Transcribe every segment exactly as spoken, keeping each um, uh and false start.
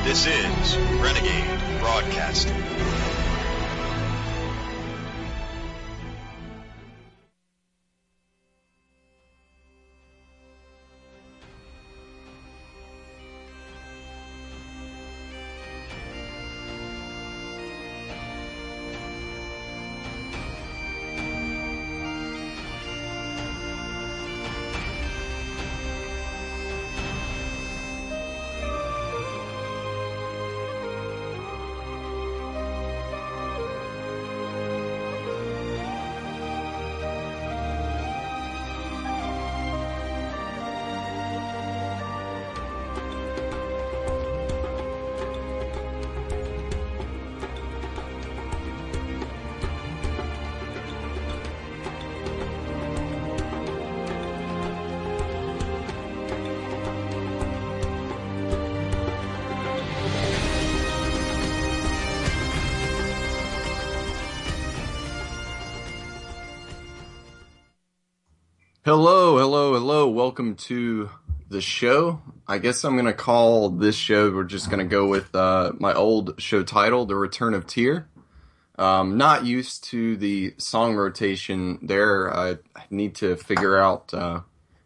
This is Renegade Broadcasting. Hello, hello, hello. Welcome to the show. I guess I'm going to call this show, we're just going to go with uh, my old show title, The Return of Tyr. Um, not used to the song rotation there. I need to figure out uh,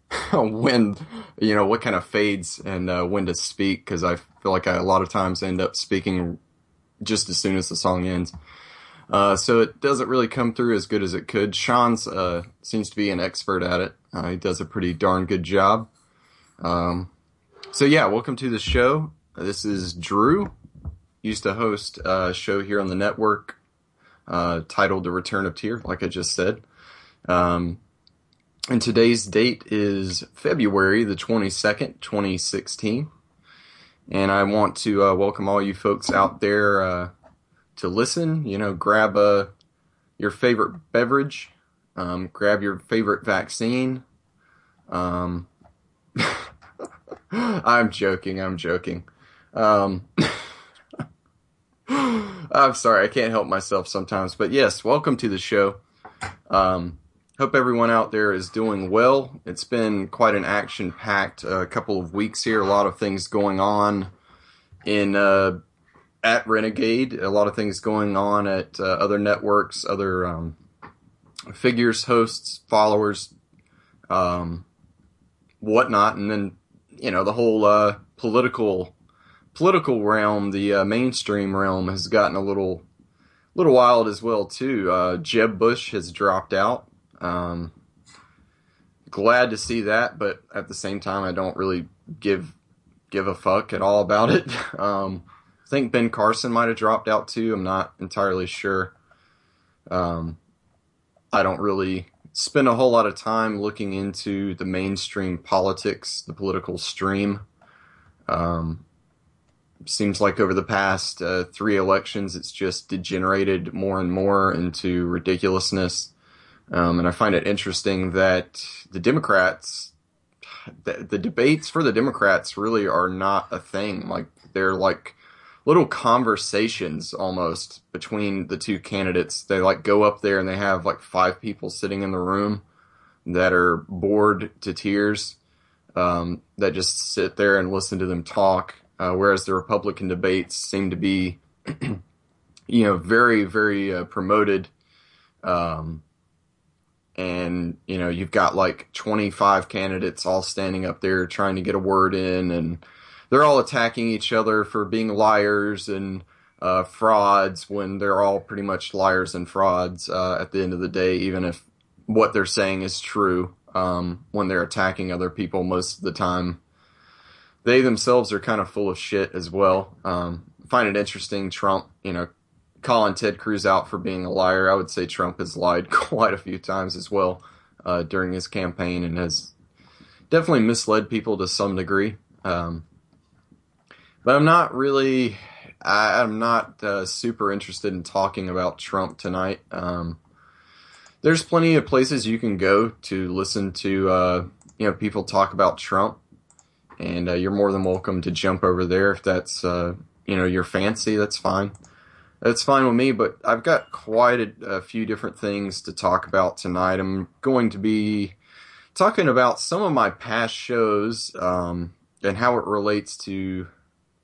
when, you know, what kind of fades and uh, when to speak, because I feel like I a lot of times end up speaking just as soon as the song ends. Uh, so it doesn't really come through as good as it could. Sean's uh, seems to be an expert at it. Uh, he does a pretty darn good job. Um, so yeah, welcome to the show. This is Drew. Used to host a show here on the network uh, titled The Return of Tyr, like I just said. Um, and today's date is February the twenty-second, twenty sixteen. And I want to uh, welcome all you folks out there uh, to listen. You know, grab uh, your favorite beverage, um, grab your favorite vaccine. Um, I'm joking, I'm joking. Um, I'm sorry, I can't help myself sometimes. But yes, welcome to the show. Um, hope everyone out there is doing well. It's been quite an action-packed uh, couple of weeks here. A lot of things going on in... Uh, at Renegade, a lot of things going on at uh, other networks, other um, figures, hosts, followers, um, whatnot, and then, you know, the whole uh, political political realm, the uh, mainstream realm has gotten a little little wild as well, too. Uh, Jeb Bush has dropped out. Um, glad to see that, but at the same time, I don't really give give a fuck at all about it. um, I think Ben Carson might have dropped out too. I'm not entirely sure. Um, I don't really spend a whole lot of time looking into the mainstream politics, the political stream. Um, seems like over the past uh, three elections, it's just degenerated more and more into ridiculousness. Um, and I find it interesting that the Democrats, the, the debates for the Democrats really are not a thing. Like, they're like little conversations almost between the two candidates. They like go up there and they have like five people sitting in the room that are bored to tears, um, that just sit there and listen to them talk. Uh, whereas the Republican debates seem to be, you know, very, very uh, promoted. Um, and, you know, you've got like twenty-five candidates all standing up there trying to get a word in, and they're all attacking each other for being liars and uh, frauds when they're all pretty much liars and frauds uh, at the end of the day, even if what they're saying is true. Um, when they're attacking other people most of the time, they themselves are kind of full of shit as well. Um, I find it interesting, Trump, you know, calling Ted Cruz out for being a liar. I would say Trump has lied quite a few times as well uh, during his campaign and has definitely misled people to some degree. Um, But I'm not really, I, I'm not uh, super interested in talking about Trump tonight. Um, there's plenty of places you can go to listen to, uh, you know, people talk about Trump. And uh, you're more than welcome to jump over there if that's, uh, you know, your fancy. That's fine. That's fine with me, but I've got quite a, a few different things to talk about tonight. I'm going to be talking about some of my past shows um, and how it relates to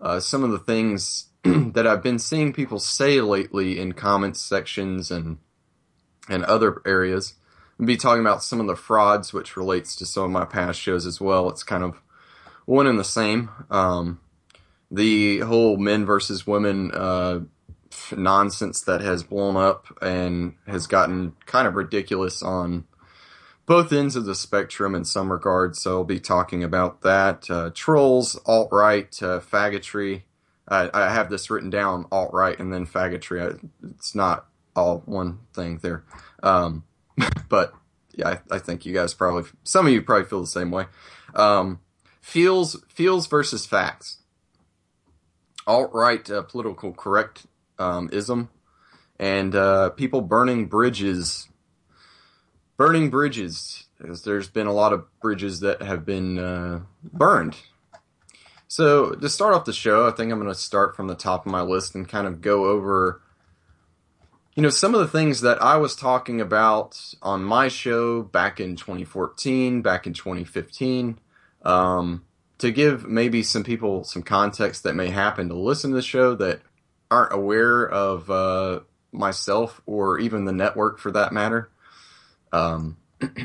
uh, some of the things that I've been seeing people say lately in comments sections and and other areas. I'll be talking about some of the frauds, which relates to some of my past shows as well. It's kind of one and the same. Um, the whole men versus women uh, nonsense that has blown up and has gotten kind of ridiculous on both ends of the spectrum in some regards. So I'll be talking about that. Uh, trolls, alt-right, uh, faggotry. I, I have this written down, alt-right and then faggotry. I, it's not all one thing there. Um, but yeah, I, I think you guys probably, some of you probably feel the same way. Um, feels, feels versus facts. Alt-right uh, political correct um, ism, and uh, people burning bridges. Burning bridges, as there's been a lot of bridges that have been uh, burned. So to start off the show, I think I'm going to start from the top of my list and kind of go over, you know, some of the things that I was talking about on my show back in twenty fourteen, back in twenty fifteen, um, to give maybe some people some context that may happen to listen to the show that aren't aware of uh, myself or even the network for that matter. Um,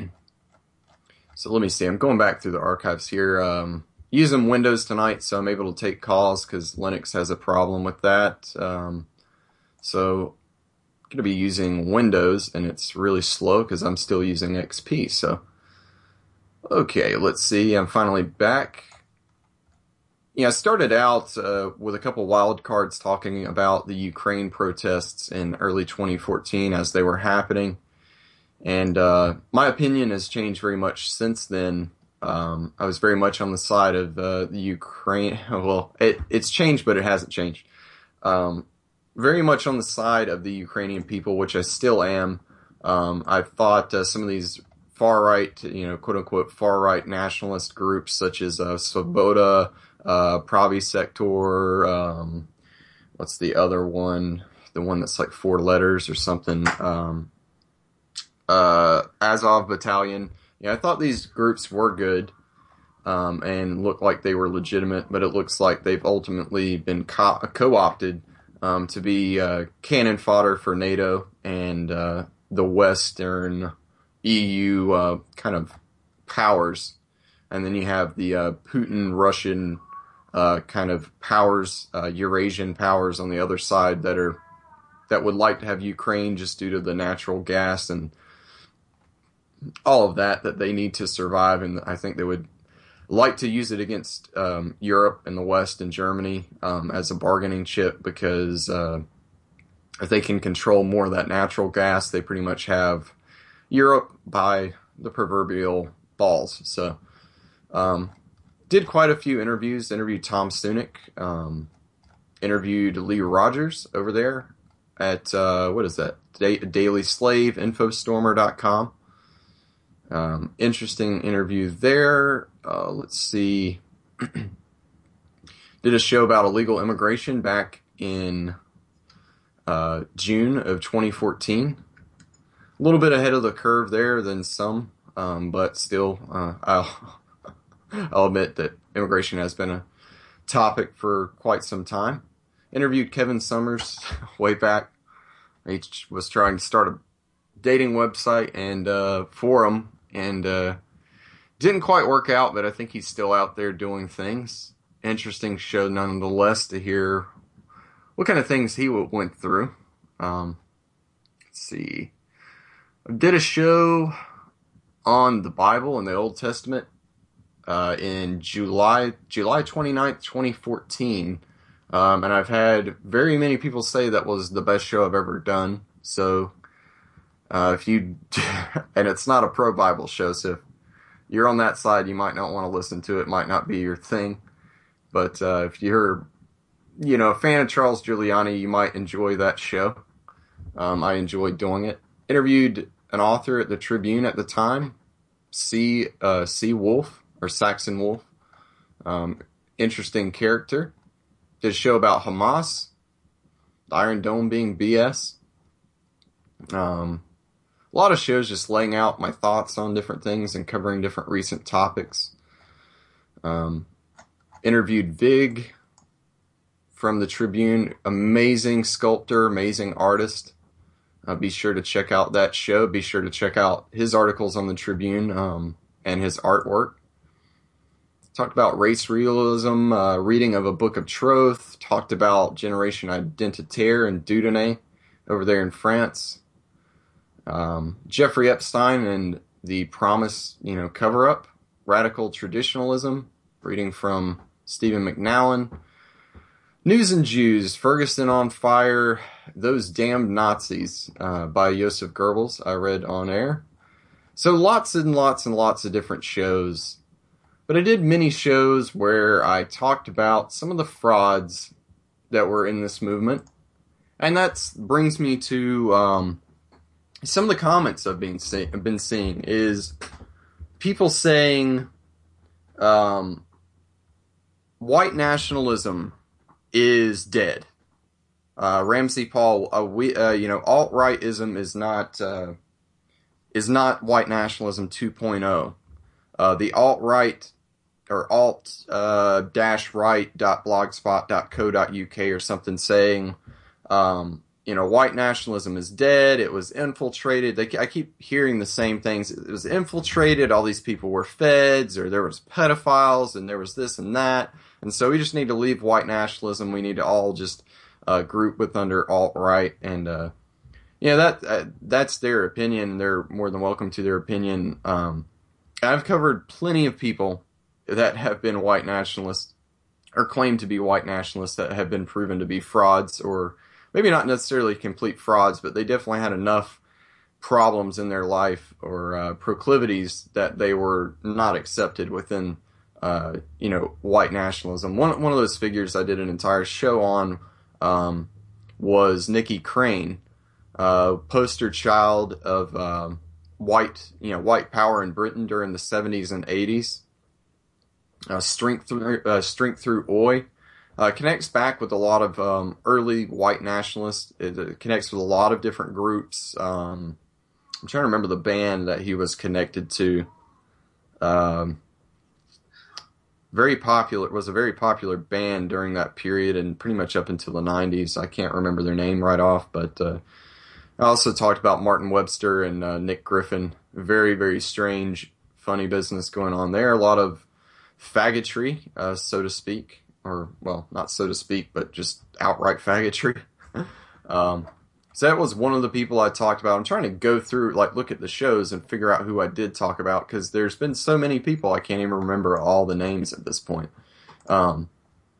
so let me see. I'm going back through the archives here. Um, using Windows tonight, so I'm able to take calls because Linux has a problem with that. Um, so I'm going to be using Windows, and it's really slow because I'm still using X P. So, okay, let's see. I'm finally back. Yeah, I started out uh, with a couple wild cards talking about the Ukraine protests in early twenty fourteen as they were happening. And uh, my opinion has changed very much since then. Um, I was very much on the side of uh, the Ukraine. Well, it, it's changed, but it hasn't changed. Um, very much on the side of the Ukrainian people, which I still am. Um, I thought uh, some of these far-right, you know, quote-unquote far-right nationalist groups such as uh, Svoboda, uh, Pravi Sector, um, what's the other one? The one that's like four letters or something. Um, uh, Azov Battalion. Yeah, I thought these groups were good, um, and looked like they were legitimate, but it looks like they've ultimately been co- co-opted, um, to be, uh, cannon fodder for NATO and, uh, the Western E U, uh, kind of powers. And then you have the, uh, Putin Russian, uh, kind of powers, uh, Eurasian powers on the other side that are, that would like to have Ukraine just due to the natural gas and all of that that they need to survive, and I think they would like to use it against um, Europe and the West and Germany um, as a bargaining chip because uh, if they can control more of that natural gas, they pretty much have Europe by the proverbial balls. So, um, did quite a few interviews. Interviewed Tom Sunik, um, interviewed Lee Rogers over there at uh, what is that? Da- Daily Slave, Infostormer dot com. Um, interesting interview there. Uh, let's see. Did a show about illegal immigration back in uh, June of twenty fourteen. A little bit ahead of the curve there than some, um, but still, uh, I'll, I'll admit that immigration has been a topic for quite some time. Interviewed Kevin Summers way back. He was trying to start a dating website and uh, forum. And uh, didn't quite work out, but I think he's still out there doing things. Interesting show nonetheless to hear what kind of things he went through. Um, let's see. I did a show on the Bible and the Old Testament uh, in July July twenty-ninth, twenty fourteen. Um, and I've had very many people say that was the best show I've ever done. So... Uh, if you, and it's not a pro-Bible show, so if you're on that side, you might not want to listen to it, might not be your thing. But uh, if you're, you know, a fan of Charles Giuliani, you might enjoy that show. Um, I enjoyed doing it. Interviewed an author at the Tribune at the time, C. Uh, C. Wolf, or Saxon Wolf. Um, interesting character. Did a show about Hamas, the Iron Dome being B S. Um... A lot of shows just laying out my thoughts on different things and covering different recent topics. Um, interviewed Vig. from the Tribune. Amazing sculptor, amazing artist. Uh, be sure to check out that show. Be sure to check out his articles on the Tribune um, and his artwork. Talked about race realism, uh, reading of a Book of Troth. Talked about Generation Identitaire and Dieudonné over there in France. Um, Jeffrey Epstein and the Promise, you know, cover-up. Radical Traditionalism, reading from Stephen McNallen. News and Jews, Ferguson on Fire, Those Damned Nazis, uh, by Joseph Goebbels, I read on air. So lots and lots and lots of different shows. But I did many shows where I talked about some of the frauds that were in this movement. And that brings me to um, some of the comments I've been, see- I've been seeing is people saying um, white nationalism is dead. Uh, Ramsey Paul, uh, we, uh, you know, alt-rightism is not uh, is not white nationalism two point oh. Uh, the alt-right or alt uh, dash right dot blogspot dot co dot uk or something saying, um, you know, white nationalism is dead. It was infiltrated. They, I keep hearing the same things. It was infiltrated. All these people were feds, or there was pedophiles, and there was this and that. And so we just need to leave white nationalism. We need to all just uh, group with under alt-right. And, uh, you know, that, uh, that's their opinion. They're more than welcome to their opinion. Um, I've covered plenty of people that have been white nationalists or claim to be white nationalists that have been proven to be frauds, or maybe not necessarily complete frauds, but they definitely had enough problems in their life or uh, proclivities that they were not accepted within, uh, you know, white nationalism. One one of those figures I did an entire show on um, was Nikki Crane, uh, poster child of uh, white, you know, white power in Britain during the seventies and eighties. Uh, strength through uh, strength through Oi. Uh, connects back with a lot of um, early white nationalists. It, it connects with a lot of different groups. Um, I'm trying to remember the band that he was connected to. Um, very popular. It was a very popular band during that period and pretty much up until the nineties. I can't remember their name right off, but uh, I also talked about Martin Webster and uh, Nick Griffin. Very, very strange, funny business going on there. A lot of faggotry, uh, so to speak. Or, well, not so to speak, but just outright faggotry. um, so that was one of the people I talked about. I'm trying to go through, like, look at the shows and figure out who I did talk about, because there's been so many people, I can't even remember all the names at this point. Um,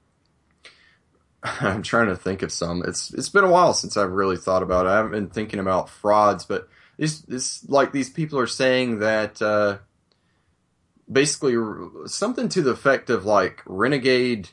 I'm trying to think of some. It's It's been a while since I've really thought about it. I haven't been thinking about frauds, but it's, it's like these people are saying that, uh, basically something to the effect of, like, Renegade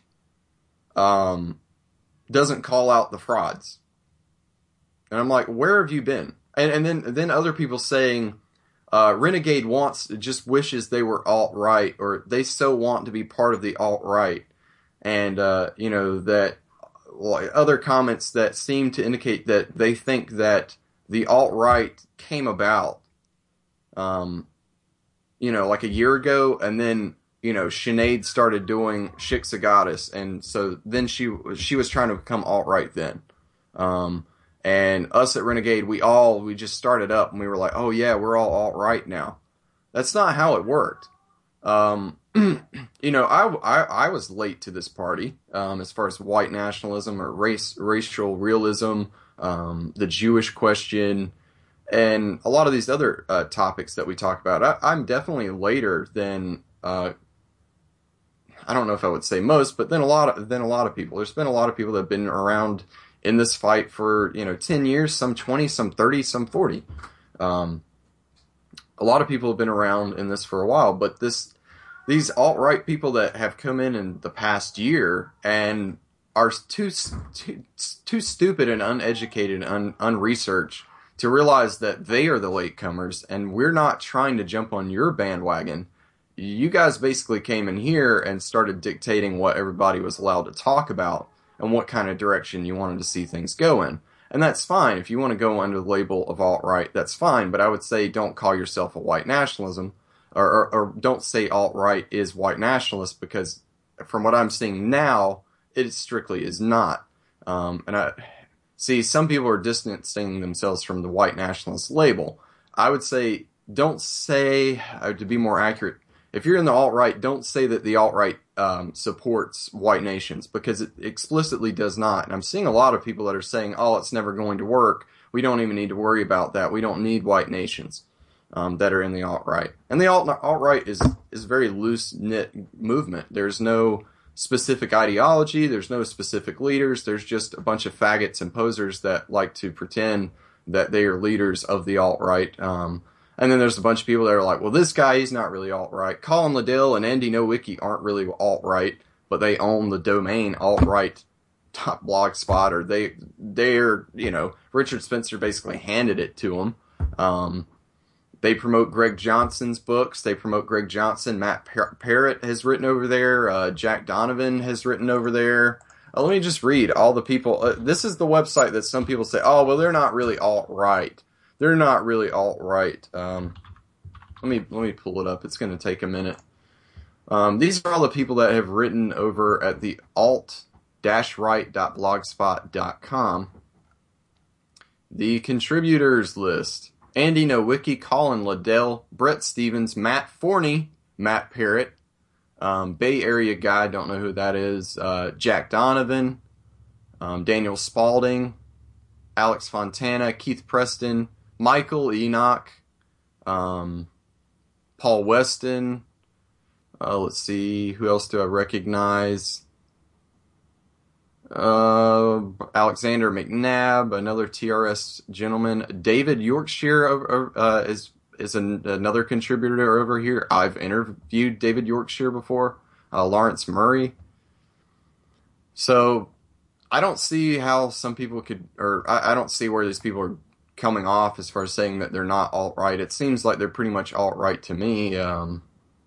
Um, doesn't call out the frauds. And I'm like, where have you been? And, and then then other people saying, uh, Renegade wants, just wishes they were alt-right, or they so want to be part of the alt-right. And, uh, you know, that, like, other comments that seem to indicate that they think that the alt-right came about, um, you know, like a year ago, and then, you know, Sinead started doing Shixagoddess, and so then she she was trying to become alt-right then. Um, and us at Renegade, we all, we just started up, and we were like, oh yeah, we're all alt-right now. That's not how it worked. Um, you know, I, I, I was late to this party, um, as far as white nationalism or race racial realism, um, the Jewish question, and a lot of these other uh, topics that we talk about. I, I'm definitely later than... Uh, I don't know if I would say most, but then a lot of, then a lot of people. There's been a lot of people that have been around in this fight for, you know, ten years, some twenty, some thirty, some forty. Um, a lot of people have been around in this for a while, but this, these alt-right people that have come in in the past year and are too, too, too stupid and uneducated and un, unresearched to realize that they are the latecomers, and we're not trying to jump on your bandwagon. You guys basically came in here and started dictating what everybody was allowed to talk about and what kind of direction you wanted to see things go in. And that's fine. If you want to go under the label of alt-right, that's fine. But I would say don't call yourself a white nationalism, or, or, or don't say alt-right is white nationalist, because from what I'm seeing now, it strictly is not. Um, and I see some people are distancing themselves from the white nationalist label. I would say, don't say, uh, to be more accurate, if you're in the alt-right, don't say that the alt-right um, supports white nations, because it explicitly does not. And I'm seeing a lot of people that are saying, oh, it's never going to work. We don't even need to worry about that. We don't need white nations um, that are in the alt-right. And the alt- alt-right is, is a very loose-knit movement. There's no specific ideology. There's no specific leaders. There's just a bunch of faggots and posers that like to pretend that they are leaders of the alt-right. Um, and then there's a bunch of people that are like, well, this guy, he's not really alt-right. Colin Liddell and Andy Nowicki aren't really alt-right, but they own the domain alt-right dot blogspot, or they, they're, you know, Richard Spencer basically handed it to them. Um, they promote Greg Johnson's books. They promote Greg Johnson. Matt Par- Parrott has written over there. Uh, Jack Donovan has written over there. Uh, let me just read all the people. Uh, this is the website that some people say, oh, well, they're not really alt-right. They're not really alt-right. Um, let me let me pull it up. It's going to take a minute. Um, these are all the people that have written over at the alt dash right dot blogspot dot com. The contributors list: Andy Nowicki, Colin Liddell, Brett Stevens, Matt Forney, Matt Parrott, um, Bay Area guy, don't know who that is, uh, Jack Donovan, um, Daniel Spalding, Alex Fontana, Keith Preston, Michael Enoch, um, Paul Weston. Uh, let's see, who else do I recognize? Uh, Alexander McNabb, another T R S gentleman. David Yorkshire uh, is is an, another contributor over here. I've interviewed David Yorkshire before. Uh, Lawrence Murray. So I don't see how some people could, or I, I don't see where these people are coming off as far as saying that they're not alt-right. It seems like they're pretty much alt-right to me. Um,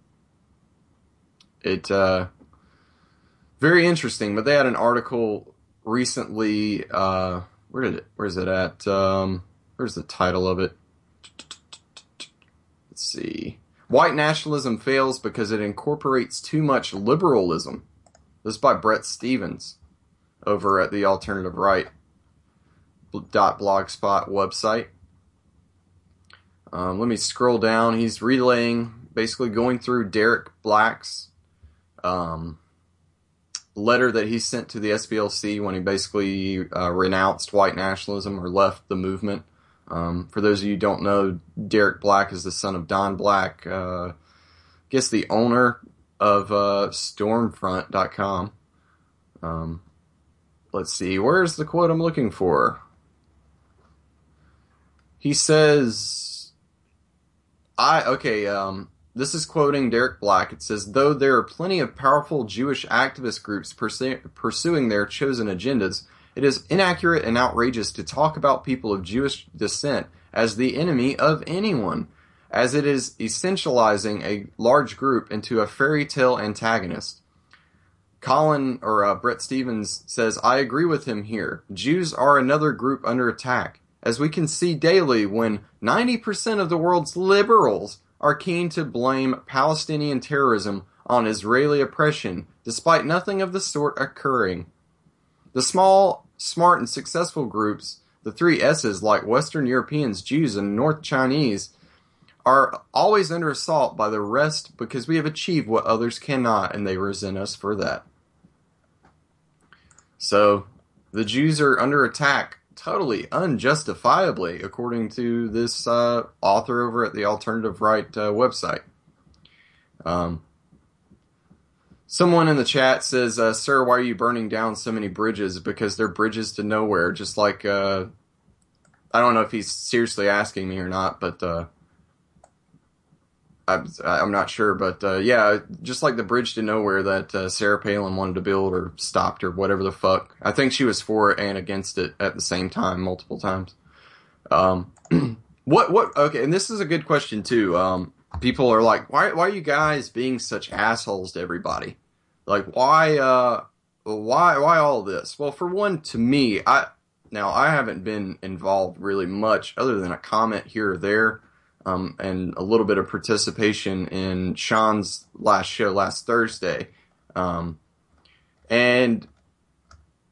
it, uh, very interesting, but they had an article recently, uh, where did it, where is it at? Um, where's the title of it? Let's see. White nationalism fails because it incorporates too much liberalism. This is by Brett Stevens over at the Alternative Right dot blogspot website. Um, let me scroll down. He's relaying, basically going through Derek Black's um, letter that he sent to the S B L C when he basically uh, renounced white nationalism or left the movement. Um, for those of you who don't know, Derek Black is the son of Don Black, uh, I guess the owner of uh, Stormfront dot com. Um, let's see, where's the quote I'm looking for? He says, I, okay, um, this is quoting Derek Black. It says, though there are plenty of powerful Jewish activist groups pursu- pursuing their chosen agendas, it is inaccurate and outrageous to talk about people of Jewish descent as the enemy of anyone, as it is essentializing a large group into a fairy tale antagonist. Colin, or uh, Brett Stevens says, I agree with him here. Jews are another group under attack, as we can see daily when ninety percent of the world's liberals are keen to blame Palestinian terrorism on Israeli oppression, despite nothing of the sort occurring. The small, smart, and successful groups, the three S's like Western Europeans, Jews, and North Chinese, are always under assault by the rest because we have achieved what others cannot, and they resent us for that. So, the Jews are under attack totally unjustifiably, according to this uh, author over at the Alternative Right uh, website. Um, someone in the chat says, uh, sir, why are you burning down so many bridges? Because they're bridges to nowhere, just like, uh, I don't know if he's seriously asking me or not, but uh, I'm, I'm not sure, but uh, yeah, just like the bridge to nowhere that uh, Sarah Palin wanted to build or stopped or whatever the fuck. I think she was for it and against it at the same time, multiple times. Um, what, what, okay, and this is a good question too. Um, people are like, why, why are you guys being such assholes to everybody? Like, why, uh, why, why all this? Well, for one, to me, I, now I haven't been involved really much other than a comment here or there. Um, and a little bit of participation in Sean's last show last Thursday. Um, and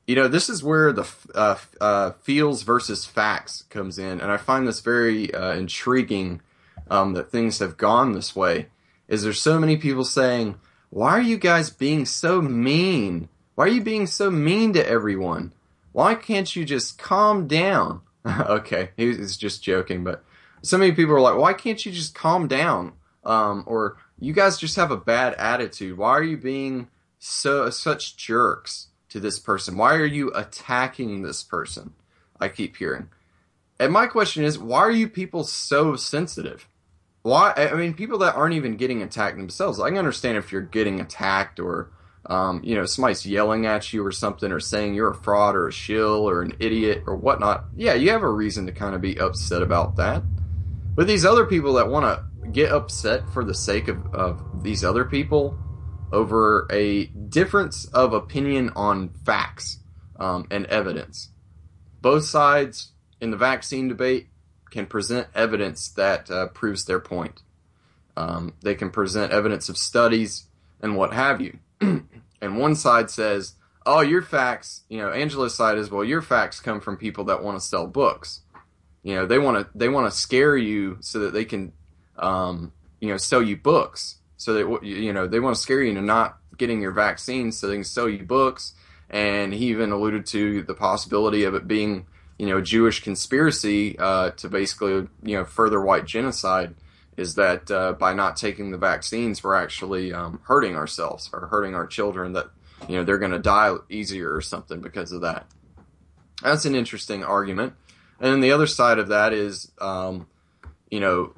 you know, this is where the uh, uh, feels versus facts comes in, and I find this very uh, intriguing um, that things have gone this way. Is there's so many people saying, "Why are you guys being so mean? Why are you being so mean to everyone? Why can't you just calm down?" Okay, he's just joking, but so many people are like, "Why can't you just calm down?" Um, or you guys just have a bad attitude. Why are you being so such jerks to this person? Why are you attacking this person? I keep hearing. And my question is, why are you people so sensitive? Why? I mean, people that aren't even getting attacked themselves. I can understand if you're getting attacked or, um, you know, somebody's yelling at you or something or saying you're a fraud or a shill or an idiot or whatnot. Yeah, you have a reason to kind of be upset about that. But these other people that want to get upset for the sake of, of these other people over a difference of opinion on facts um, and evidence. Both sides in the vaccine debate can present evidence that uh, proves their point. Um, they can present evidence of studies and what have you. And one side says, oh, your facts, you know, Angela's side is, well, your facts come from people that want to sell books. You know, they want to they want to scare you so that they can, um, you know, sell you books. So that, you know, they want to scare you into not getting your vaccine so they can sell you books. And he even alluded to the possibility of it being, you know, a Jewish conspiracy uh, to basically, you know, further white genocide, is that uh, by not taking the vaccines, we're actually um, hurting ourselves or hurting our children, that, you know, they're going to die easier or something because of that. That's an interesting argument. And then the other side of that is, um, you know,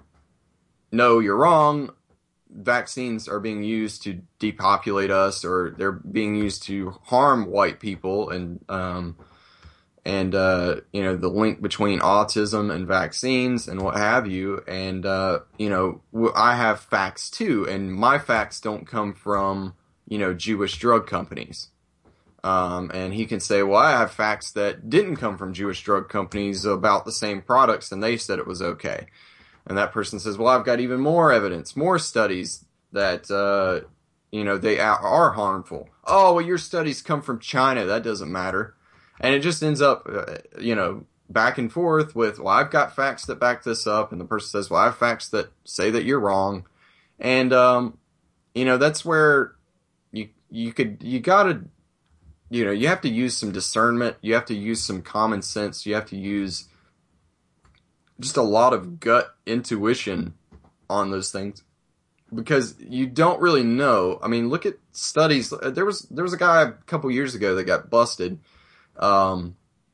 no, you're wrong. Vaccines are being used to depopulate us, or they're being used to harm white people, and um, and uh, you know, the link between autism and vaccines and what have you. And uh, you know, I have facts too, and my facts don't come from, you know, Jewish drug companies. Um, and he can say, well, I have facts that didn't come from Jewish drug companies about the same products, and they said it was okay. And that person says, well, I've got even more evidence, more studies that, uh, you know, they are harmful. Oh, well, your studies come from China. That doesn't matter. And it just ends up, uh, you know, back and forth with, well, I've got facts that back this up. And the person says, well, I have facts that say that you're wrong. And, um, you know, that's where you, you could, you gotta, you know, you have to use some discernment. You have to use some common sense. You have to use just a lot of gut intuition on those things, because you don't really know. I mean, look at studies. There was there was a guy a couple years ago that got busted. Um,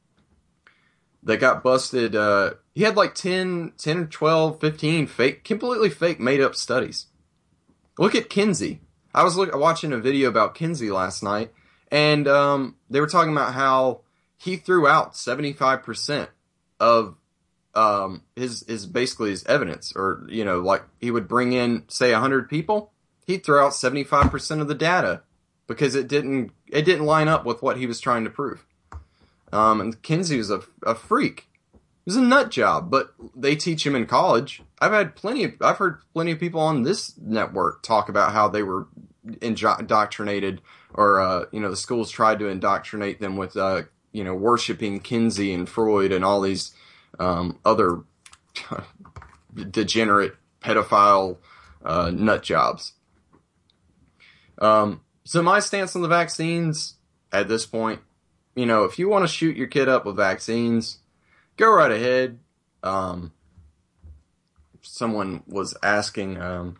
that got busted. Uh, he had like ten, ten, twelve, fifteen fake, completely fake, made up studies. Look at Kinsey. I was look, watching a video about Kinsey last night, and um, they were talking about how he threw out seventy-five percent of Um, his, his basically his evidence, or, you know, like he would bring in, say, a hundred people, he'd throw out seventy-five percent of the data because it didn't, it didn't line up with what he was trying to prove. Um, and Kinsey was a, a freak. It was a nut job, but they teach him in college. I've had plenty of, I've heard plenty of people on this network talk about how they were indoctrinated, or, uh, you know, the schools tried to indoctrinate them with, uh, you know, worshiping Kinsey and Freud and all these Um, other degenerate pedophile uh, nut jobs. Um, so my stance on the vaccines at this point, you know, if you want to shoot your kid up with vaccines, go right ahead. Um, someone was asking um,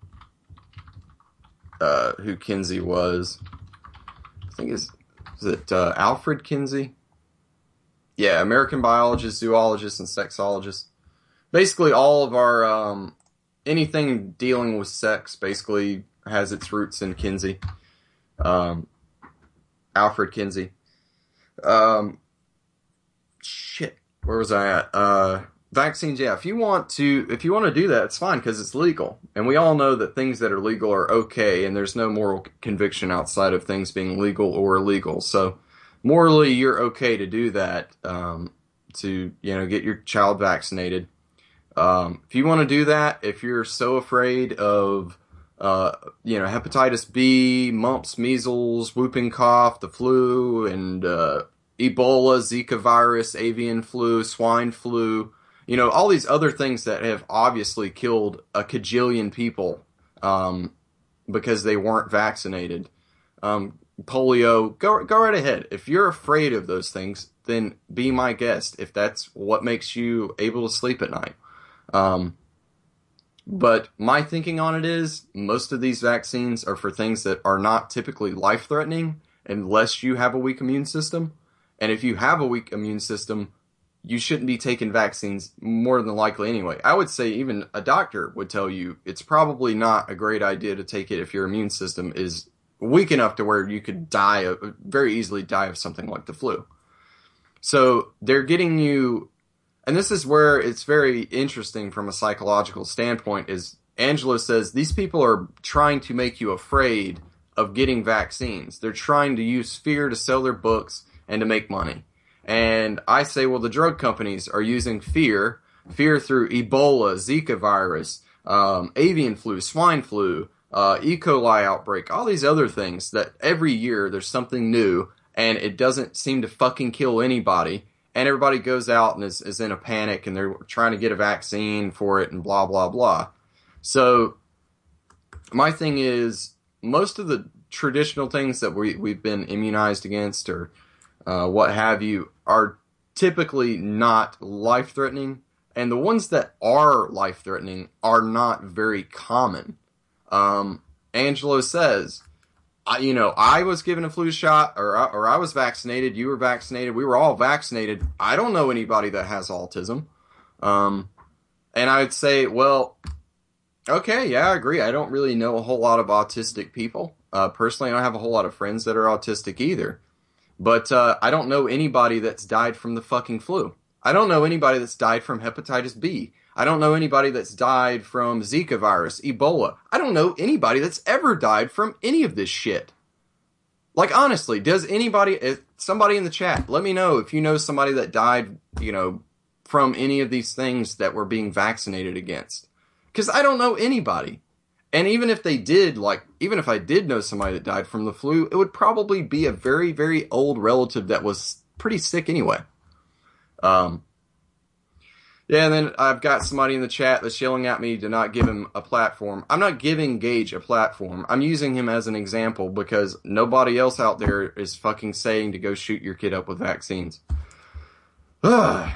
uh, who Kinsey was. I think it's, is it uh, Alfred Kinsey? Yeah, American biologist, zoologist, and sexologist. Basically, all of our, um, anything dealing with sex basically has its roots in Kinsey. Um, Alfred Kinsey. Um, shit, where was I at? Uh, vaccines, yeah, if you want to, if you want to do that, it's fine, because it's legal. And we all know that things that are legal are okay, and there's no moral conviction outside of things being legal or illegal, so morally, you're okay to do that, um, to, you know, get your child vaccinated. Um, if you want to do that, if you're so afraid of uh, you know, hepatitis B, mumps, measles, whooping cough, the flu, and uh, Ebola, Zika virus, avian flu, swine flu, you know, all these other things that have obviously killed a cajillion people um, because they weren't vaccinated. Um, polio, go go right ahead. If you're afraid of those things, then be my guest if that's what makes you able to sleep at night. Um, but my thinking on it is most of these vaccines are for things that are not typically life-threatening unless you have a weak immune system. And if you have a weak immune system, you shouldn't be taking vaccines more than likely anyway. I would say even a doctor would tell you it's probably not a great idea to take it if your immune system is weak enough to where you could die, of, very easily die of something like the flu. So they're getting you, and this is where it's very interesting from a psychological standpoint, is Angelo says these people are trying to make you afraid of getting vaccines. They're trying to use fear to sell their books and to make money. And I say, well, the drug companies are using fear, fear through Ebola, Zika virus, um, avian flu, swine flu, uh, E. coli outbreak, all these other things that every year there's something new and it doesn't seem to fucking kill anybody. And everybody goes out and is, is in a panic and they're trying to get a vaccine for it and blah, blah, blah. So my thing is most of the traditional things that we, we've been immunized against or uh, what have you are typically not life-threatening, and the ones that are life-threatening are not very common. Um, Angelo says, I, you know, I was given a flu shot, or, or I was vaccinated, you were vaccinated, we were all vaccinated. I don't know anybody that has autism. Um, and I would say, well, okay, yeah, I agree. I don't really know a whole lot of autistic people. Uh, personally, I don't have a whole lot of friends that are autistic either. But uh, I don't know anybody that's died from the fucking flu. I don't know anybody that's died from hepatitis B. I don't know anybody that's died from Zika virus, Ebola. I don't know anybody that's ever died from any of this shit. Like, honestly, does anybody, if somebody in the chat, let me know if you know somebody that died, you know, from any of these things that we're being vaccinated against. Because I don't know anybody. And even if they did, like, even if I did know somebody that died from the flu, it would probably be a very, very old relative that was pretty sick anyway. Um, yeah, and then I've got somebody in the chat that's yelling at me to not give him a platform. I'm not giving Gage a platform. I'm using him as an example because nobody else out there is fucking saying to go shoot your kid up with vaccines. Ugh.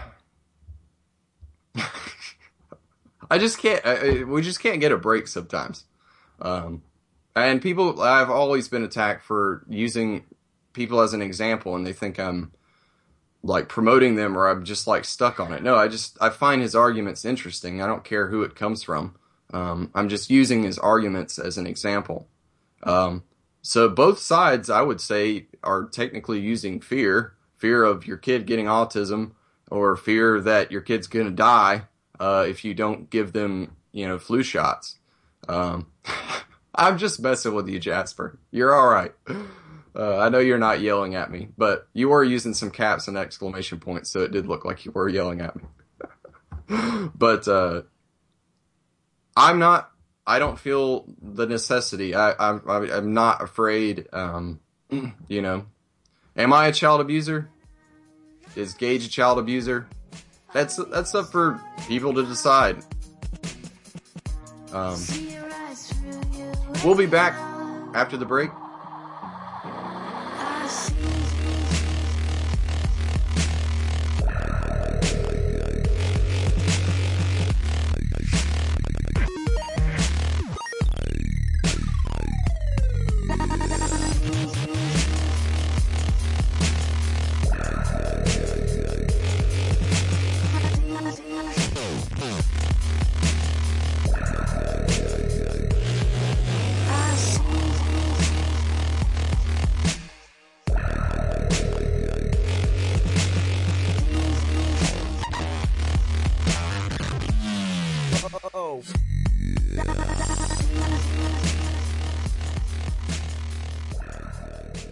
I just can't, I, we just can't get a break sometimes. Um, and people, I've always been attacked for using people as an example and they think I'm like promoting them or I'm just like stuck on it. No, I just, I find his arguments interesting. I don't care who it comes from. Um, I'm just using his arguments as an example. Um, so both sides, I would say, are technically using fear, fear of your kid getting autism or fear that your kid's going to die. Uh, if you don't give them, you know, flu shots. Um, I'm just messing with you, Jasper. You're all right. Uh, I know you're not yelling at me, but you were using some caps and exclamation points, so it did look like you were yelling at me. But uh, I'm not. I don't feel the necessity. I, I'm. I'm not afraid. Um, you know, am I a child abuser? Is Gage a child abuser? That's that's up for people to decide. Um, we'll be back after the break.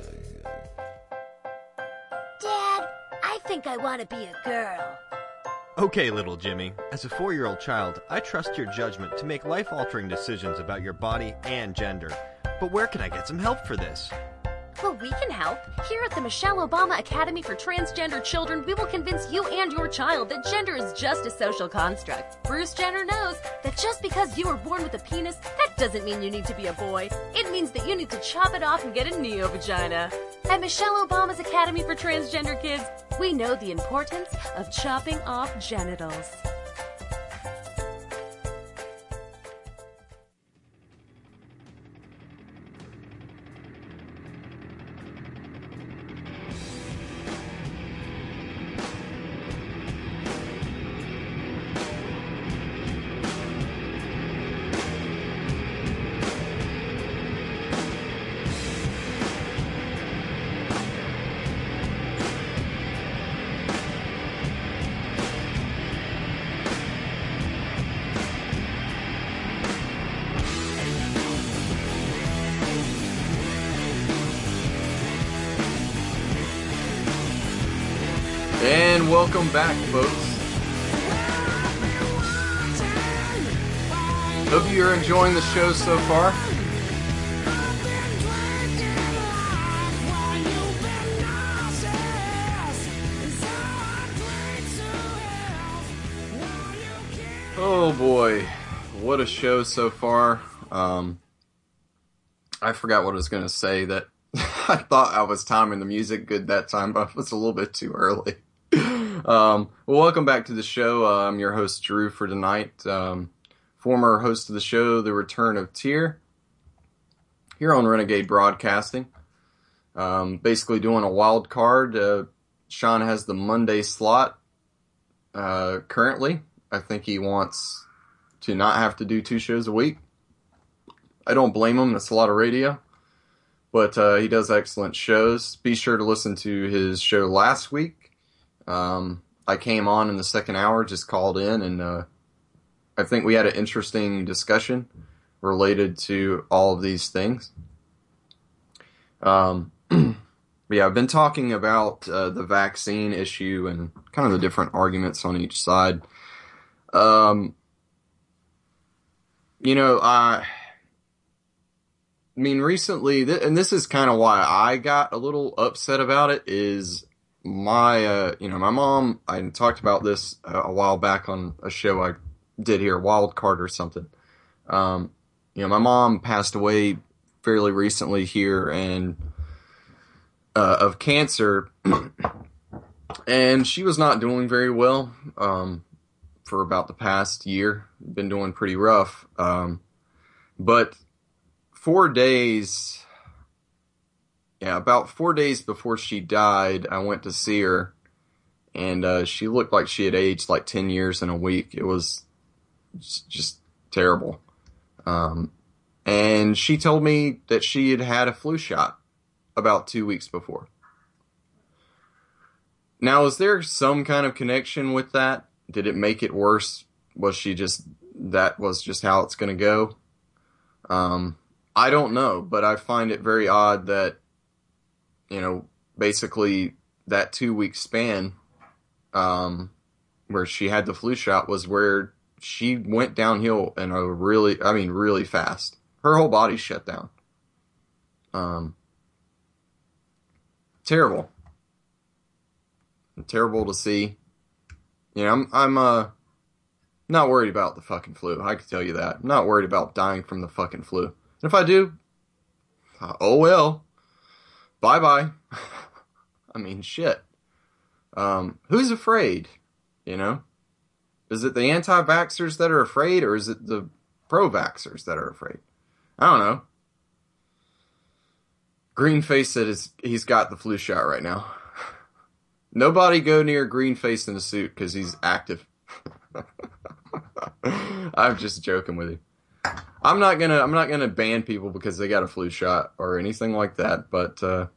I want to be a girl. Okay, little Jimmy, as a four-year-old child, I trust your judgment to make life-altering decisions about your body and gender. But where can I get some help for this? Well, we can help. Here at the Michelle Obama Academy for Transgender Children, we will convince you and your child that gender is just a social construct. Bruce Jenner knows that just because you were born with a penis, that doesn't mean you need to be a boy. It means that you need to chop it off and get a neo-vagina. At Michelle Obama's Academy for Transgender Kids, we know the importance of chopping off genitals. And welcome back, folks. Hope you're enjoying the show so far. Oh boy, what a show so far. Um, I forgot what I was going to say. That I thought I was timing the music good that time, but it was a little bit too early. Um, well, welcome back to the show. Uh, I'm your host, Drew, for tonight. Um, former host of the show, The Return of Tyr, here on Renegade Broadcasting. Um, basically doing a wild card. Uh, Sean has the Monday slot uh, currently. I think he wants to not have to do two shows a week. I don't blame him. That's a lot of radio. But uh, he does excellent shows. Be sure to listen to his show last week. Um, I came on in the second hour, just called in, and uh, I think we had an interesting discussion related to all of these things. Um, yeah, I've been talking about uh, the vaccine issue and kind of the different arguments on each side. Um, you know, I, I mean, recently, th- and this is kind of why I got a little upset about it, is my, uh, you know, my mom, I talked about this a, a while back on a show I did here, Wild Card or something. Um, you know, my mom passed away fairly recently here and, uh, of cancer, and she was not doing very well, um, for about the past year. Been doing pretty rough. Um, but four days, yeah, about four days before she died, I went to see her, and uh, she looked like she had aged like ten years in a week. It was just terrible. Um, and she told me that she had had a flu shot about two weeks before. Now, is there some kind of connection with that? Did it make it worse? Was she just, that was just how it's going to go? Um, I don't know, but I find it very odd that, you know, basically that two week span, um, where she had the flu shot was where she went downhill in a really, I mean, really fast. Her whole body shut down. Um, terrible. Terrible to see. You know, I'm, I'm, uh, not worried about the fucking flu. I can tell you that. I'm not worried about dying from the fucking flu. And if I do, uh, oh well. Bye-bye. I mean, shit. Um, who's afraid? You know? Is it the anti-vaxxers that are afraid, or is it the pro-vaxxers that are afraid? I don't know. Greenface said his, he's got the flu shot right now. Nobody go near Greenface in a suit because he's active. I'm just joking with you. I'm not gonna I'm not gonna ban people because they got a flu shot or anything like that. But uh,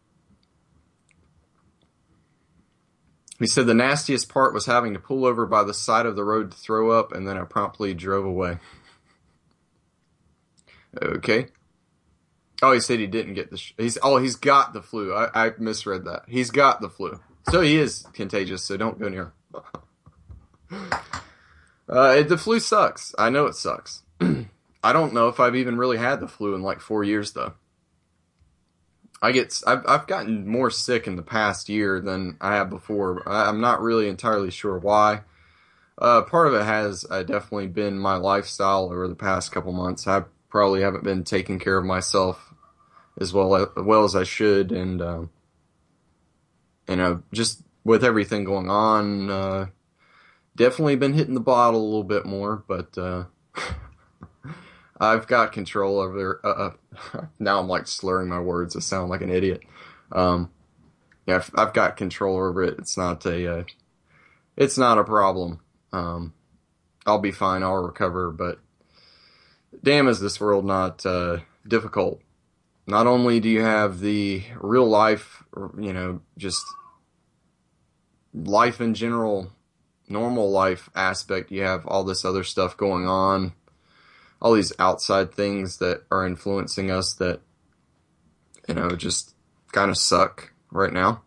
he said the nastiest part was having to pull over by the side of the road to throw up, and then I promptly drove away. Okay. Oh, he said he didn't get the. Sh- he's oh he's got the flu. I, I misread that. He's got the flu. So he is contagious, so don't go near him. Uh, the flu sucks. I know it sucks. I don't know if I've even really had the flu in like four years though. I get, I've, I've gotten more sick in the past year than I have before. I'm not really entirely sure why. Uh, part of it has uh, definitely been my lifestyle over the past couple months. I probably haven't been taking care of myself as well as, well as I should, and uh, you know, just with everything going on, uh, definitely been hitting the bottle a little bit more. But uh, I've got control over. Uh, uh, now I'm like slurring my words. I sound like an idiot. Um, yeah, I've, I've got control over it. It's not a. Uh, it's not a problem. Um, I'll be fine. I'll recover. But damn, is this world not uh, difficult? Not only do you have the real life, you know, just life in general, normal life aspect. You have all this other stuff going on, all these outside things that are influencing us that, you know, just kind of suck right now.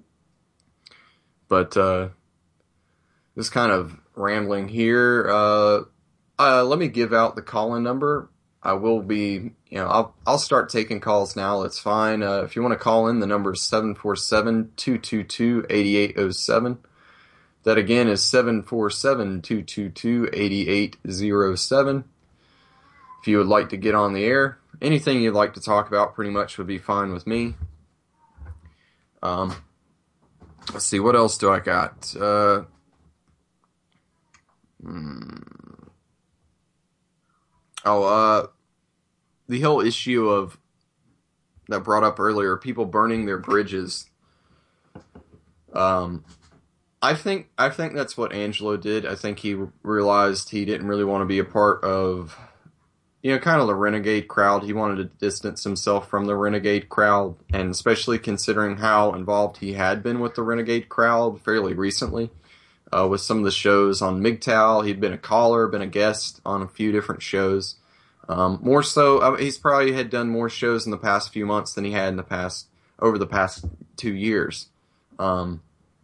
But uh, this kind of rambling here. Uh, uh, let me give out the call-in number. I will be, you know, I'll I'll start taking calls now. It's fine. Uh, if you want to call in, the number is seven four seven, two two two, eight eight zero seven. That again is seven four seven, two two two, eight eight zero seven. If you would like to get on the air, anything you'd like to talk about pretty much would be fine with me. Um, let's see, what else do I got? Uh, hmm. Oh, uh, the whole issue of, that brought up earlier, people burning their bridges. Um, I think, I think that's what Angelo did. I think he realized he didn't really want to be a part of, you know, kind of the renegade crowd. He wanted to distance himself from the renegade crowd, and especially considering how involved he had been with the renegade crowd fairly recently. Uh, with some of the shows on M G T O W, he'd been a caller, been a guest on a few different shows. Um, more so, uh, he's probably had done more shows in the past few months than he had in the past, over the past two years. Um,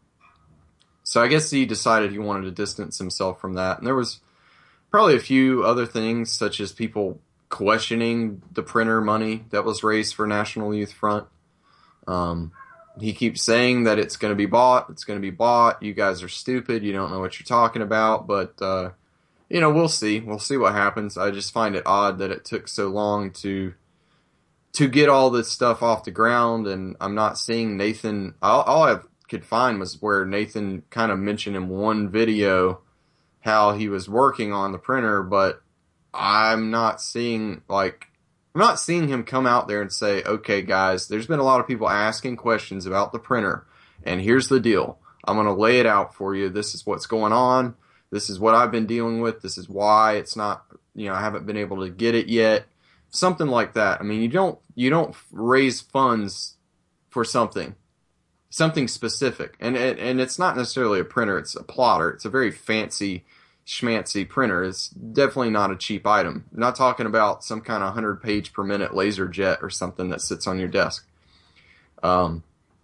so I guess he decided he wanted to distance himself from that. And there was probably a few other things, such as people questioning the printer money that was raised for National Youth Front. Um, He keeps saying that it's going to be bought, it's going to be bought, you guys are stupid, you don't know what you're talking about, but, uh, you know, we'll see. We'll see what happens. I just find it odd that it took so long to to get all this stuff off the ground, and I'm not seeing Nathan. All, all I could find was where Nathan kind of mentioned in one video how he was working on the printer, but I'm not seeing, like, I'm not seeing him come out there and say, okay, guys, there's been a lot of people asking questions about the printer, and here's the deal. I'm going to lay it out for you. This is what's going on. This is what I've been dealing with. This is why it's not, you know, I haven't been able to get it yet. Something like that. I mean, you don't, you don't raise funds for something, something specific. And, and, and it's not necessarily a printer. It's a plotter. It's a very fancy, schmancy printer. It's definitely not a cheap item. I'm not talking about some kind of one hundred page per minute laser jet or something that sits on your desk. Um,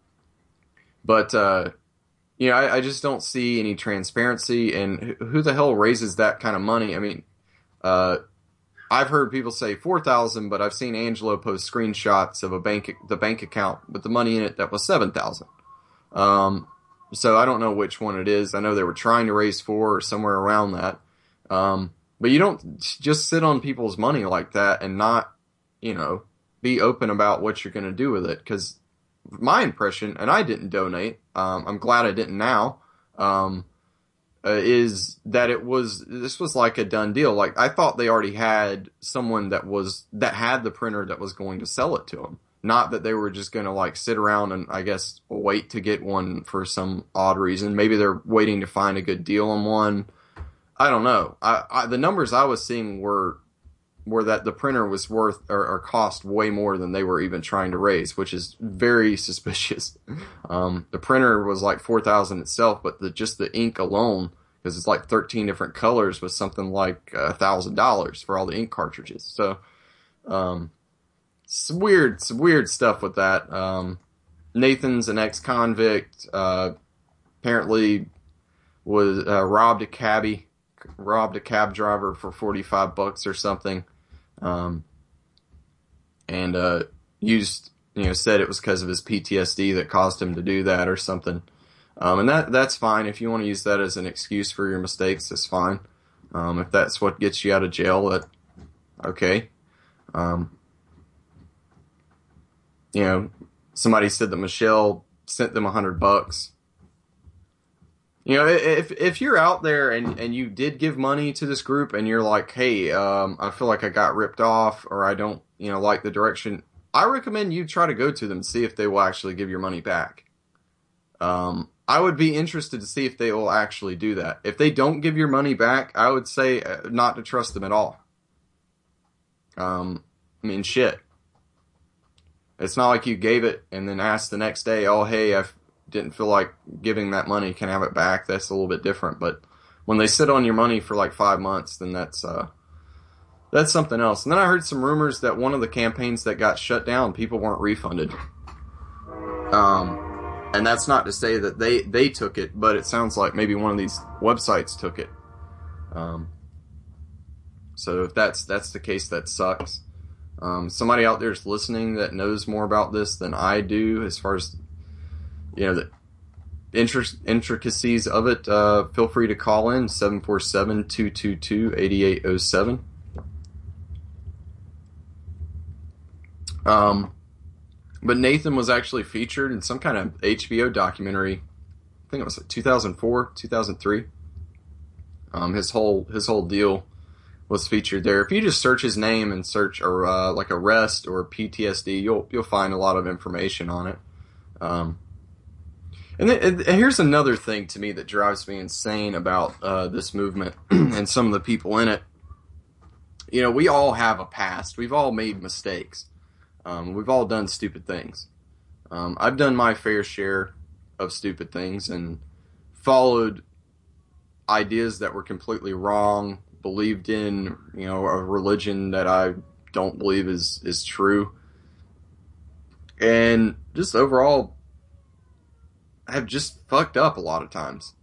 but, uh, you know, I, I just don't see any transparency, and who the hell raises that kind of money? I mean, uh, I've heard people say four thousand, but I've seen Angelo post screenshots of a bank, the bank account with the money in it that was seven thousand. Um, so I don't know which one it is. I know they were trying to raise four or somewhere around that. Um, but you don't just sit on people's money like that and not, you know, be open about what you're going to do with it. Because my impression, and I didn't donate, um, I'm glad I didn't now, um, uh, is that it was, this was like a done deal. Like, I thought they already had someone that was, that had the printer that was going to sell it to them. Not that they were just going to, like, sit around and, I guess, wait to get one for some odd reason. Maybe they're waiting to find a good deal on one. I don't know. I, I the numbers I was seeing were were that the printer was worth or, or cost way more than they were even trying to raise, which is very suspicious. Um, the printer was like four thousand dollars itself, but the, just the ink alone, because it's like thirteen different colors, was something like one thousand dollars for all the ink cartridges. So, um, some weird, some weird stuff with that. Um, Nathan's an ex-convict, uh, apparently was uh, robbed a cabbie robbed a cab driver for forty-five bucks or something, um, and uh, used, you know, said it was because of his P T S D that caused him to do that or something. Um, and that that's fine. If you want to use that as an excuse for your mistakes, that's fine. Um, if that's what gets you out of jail, that okay. Um, you know, somebody said that Michelle sent them a hundred bucks. You know, if if you're out there and, and you did give money to this group and you're like, hey, um, I feel like I got ripped off or I don't, you know, like the direction, I recommend you try to go to them and see if they will actually give your money back. Um, I would be interested to see if they will actually do that. If they don't give your money back, I would say not to trust them at all. Um, I mean, shit. It's not like you gave it and then asked the next day, oh, hey, I didn't feel like giving that money. Can I have it back? That's a little bit different. But when they sit on your money for like five months, then that's, uh, that's something else. And then I heard some rumors that one of the campaigns that got shut down, people weren't refunded. Um, and that's not to say that they, they took it, but it sounds like maybe one of these websites took it. Um, so if that's, that's the case, that sucks. Um, somebody out there is listening that knows more about this than I do as far as, you know, the intric- intricacies of it, uh, feel free to call in seven four seven, two two two, eight eight zero seven. Um, but Nathan was actually featured in some kind of H B O documentary. I think it was like two thousand four, two thousand three. Um, his whole, his whole deal was featured there. If you just search his name and search or, uh, like arrest or P T S D, you'll, you'll find a lot of information on it. Um, and, then, and here's another thing to me that drives me insane about, uh, this movement and some of the people in it. You know, we all have a past. We've all made mistakes. Um, we've all done stupid things. Um, I've done my fair share of stupid things and followed ideas that were completely wrong, believed in, you know, a religion that I don't believe is, is true. And just overall, have just fucked up a lot of times.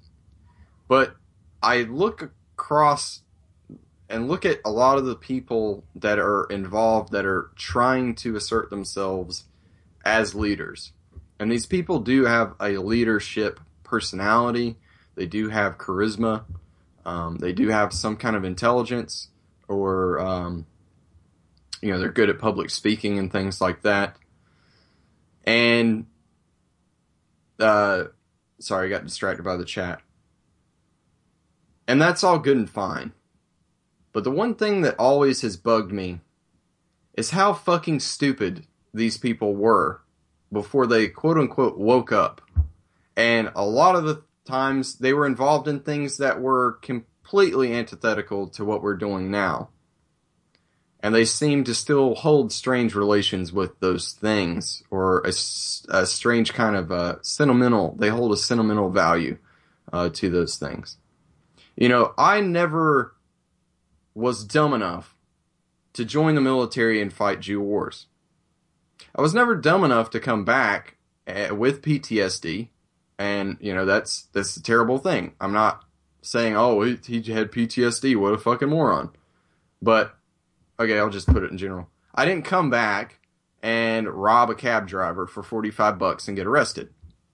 But I look across and look at a lot of the people that are involved that are trying to assert themselves as leaders. And these people do have a leadership personality. They do have charisma. Um, they do have some kind of intelligence, or, um, you know, they're good at public speaking and things like that. And, uh, sorry, I got distracted by the chat. And that's all good and fine. But the one thing that always has bugged me is how fucking stupid these people were before they quote unquote woke up. And a lot of the times they were involved in things that were completely antithetical to what we're doing now. And they seem to still hold strange relations with those things, or a, a strange kind of uh, sentimental, they hold a sentimental value uh, to those things. You know, I never was dumb enough to join the military and fight Jew wars. I was never dumb enough to come back uh, with P T S D. And, you know, that's that's a terrible thing. I'm not saying, oh, he, he had P T S D, what a fucking moron. But, okay, I'll just put it in general. I didn't come back and rob a cab driver for forty-five bucks and get arrested.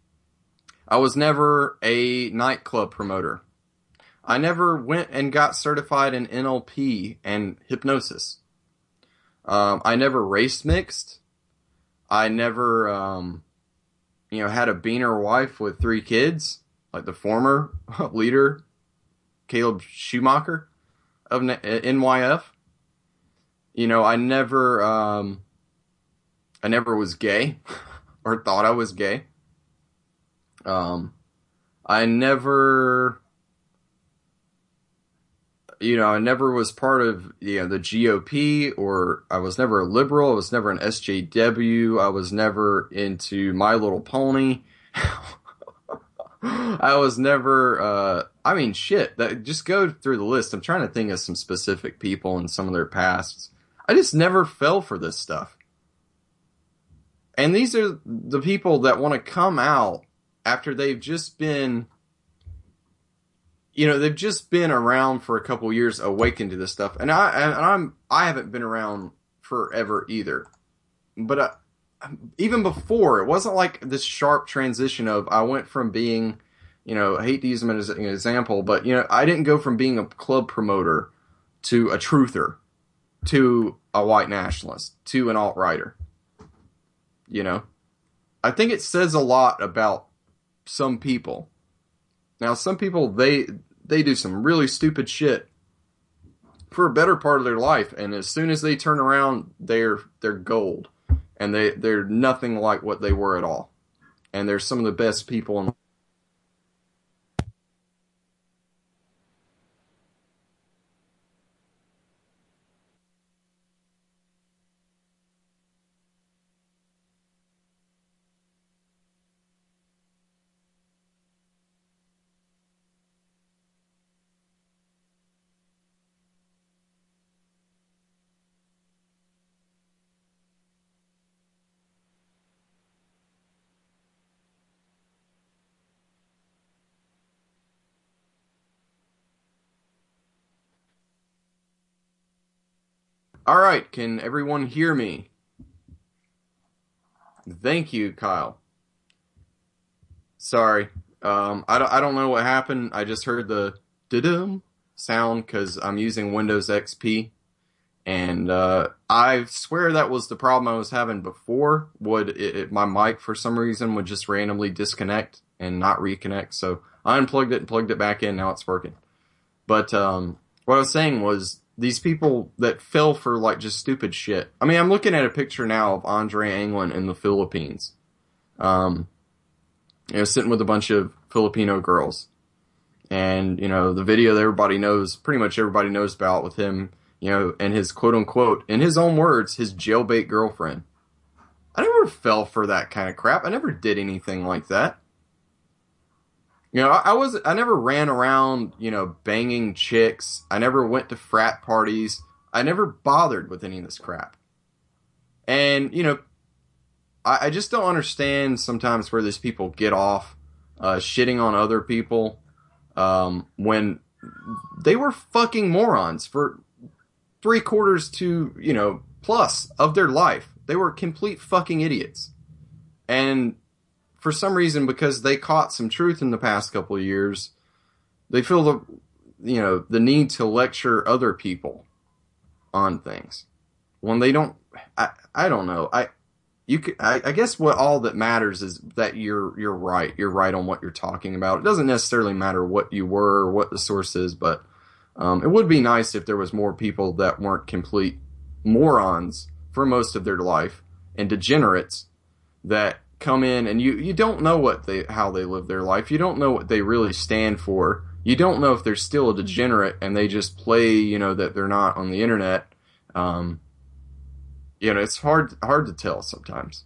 I was never a nightclub promoter. I never went and got certified in N L P and hypnosis. Um, I never race mixed. I never... Um, you know, had a beaner wife with three kids, like the former leader, Caleb Schumacher of N Y F. You know, I never, um, I never was gay or thought I was gay. Um, I never, you know, I never was part of, you know, the G O P, or I was never a liberal. I was never an S J W. I was never into My Little Pony. I was never, uh, I mean, shit, that, just go through the list. I'm trying to think of some specific people and some of their pasts. I just never fell for this stuff. And these are the people that want to come out after they've just been, you know, they've just been around for a couple years, awakened to this stuff, and I and I'm I haven't been around forever either. But uh, even before, it wasn't like this sharp transition of I went from being, you know, I hate to use them as an example, but you know, I didn't go from being a club promoter to a truther to a white nationalist to an alt-righter. You know, I think it says a lot about some people. Now, some people, they they do some really stupid shit for a better part of their life, and as soon as they turn around, they're they're gold, and they they're nothing like what they were at all. And they're some of the best people in the All right, can everyone hear me? Thank you, Kyle. Sorry, um, I, don't, I don't know what happened. I just heard the da-dum sound because I'm using Windows X P. And uh, I swear that was the problem I was having before. Would it, it, my mic, for some reason, would just randomly disconnect and not reconnect. So I unplugged it and plugged it back in. Now it's working. But um, what I was saying was, these people that fell for, like, just stupid shit. I mean, I'm looking at a picture now of Andre Anglin in the Philippines. Um, you know, sitting with a bunch of Filipino girls. And, you know, the video that everybody knows, pretty much everybody knows about with him, you know, and his quote-unquote, in his own words, his jailbait girlfriend. I never fell for that kind of crap. I never did anything like that. You know, I, I was, I never ran around, you know, banging chicks. I never went to frat parties. I never bothered with any of this crap. And, you know, I, I just don't understand sometimes where these people get off, uh, shitting on other people, um, when they were fucking morons for three quarters to, you know, plus of their life. They were complete fucking idiots. And for some reason, because they caught some truth in the past couple of years, they feel the, you know, the need to lecture other people on things when they don't. I, I don't know. I, you could, I, I guess what all that matters is that you're, you're right. You're right on what you're talking about. It doesn't necessarily matter what you were or what the source is, but, um, it would be nice if there was more people that weren't complete morons for most of their life and degenerates that come in and you, you don't know what they, how they live their life. You don't know what they really stand for. You don't know if they're still a degenerate and they just play, you know, that they're not on the internet. Um, you know, it's hard, hard to tell sometimes.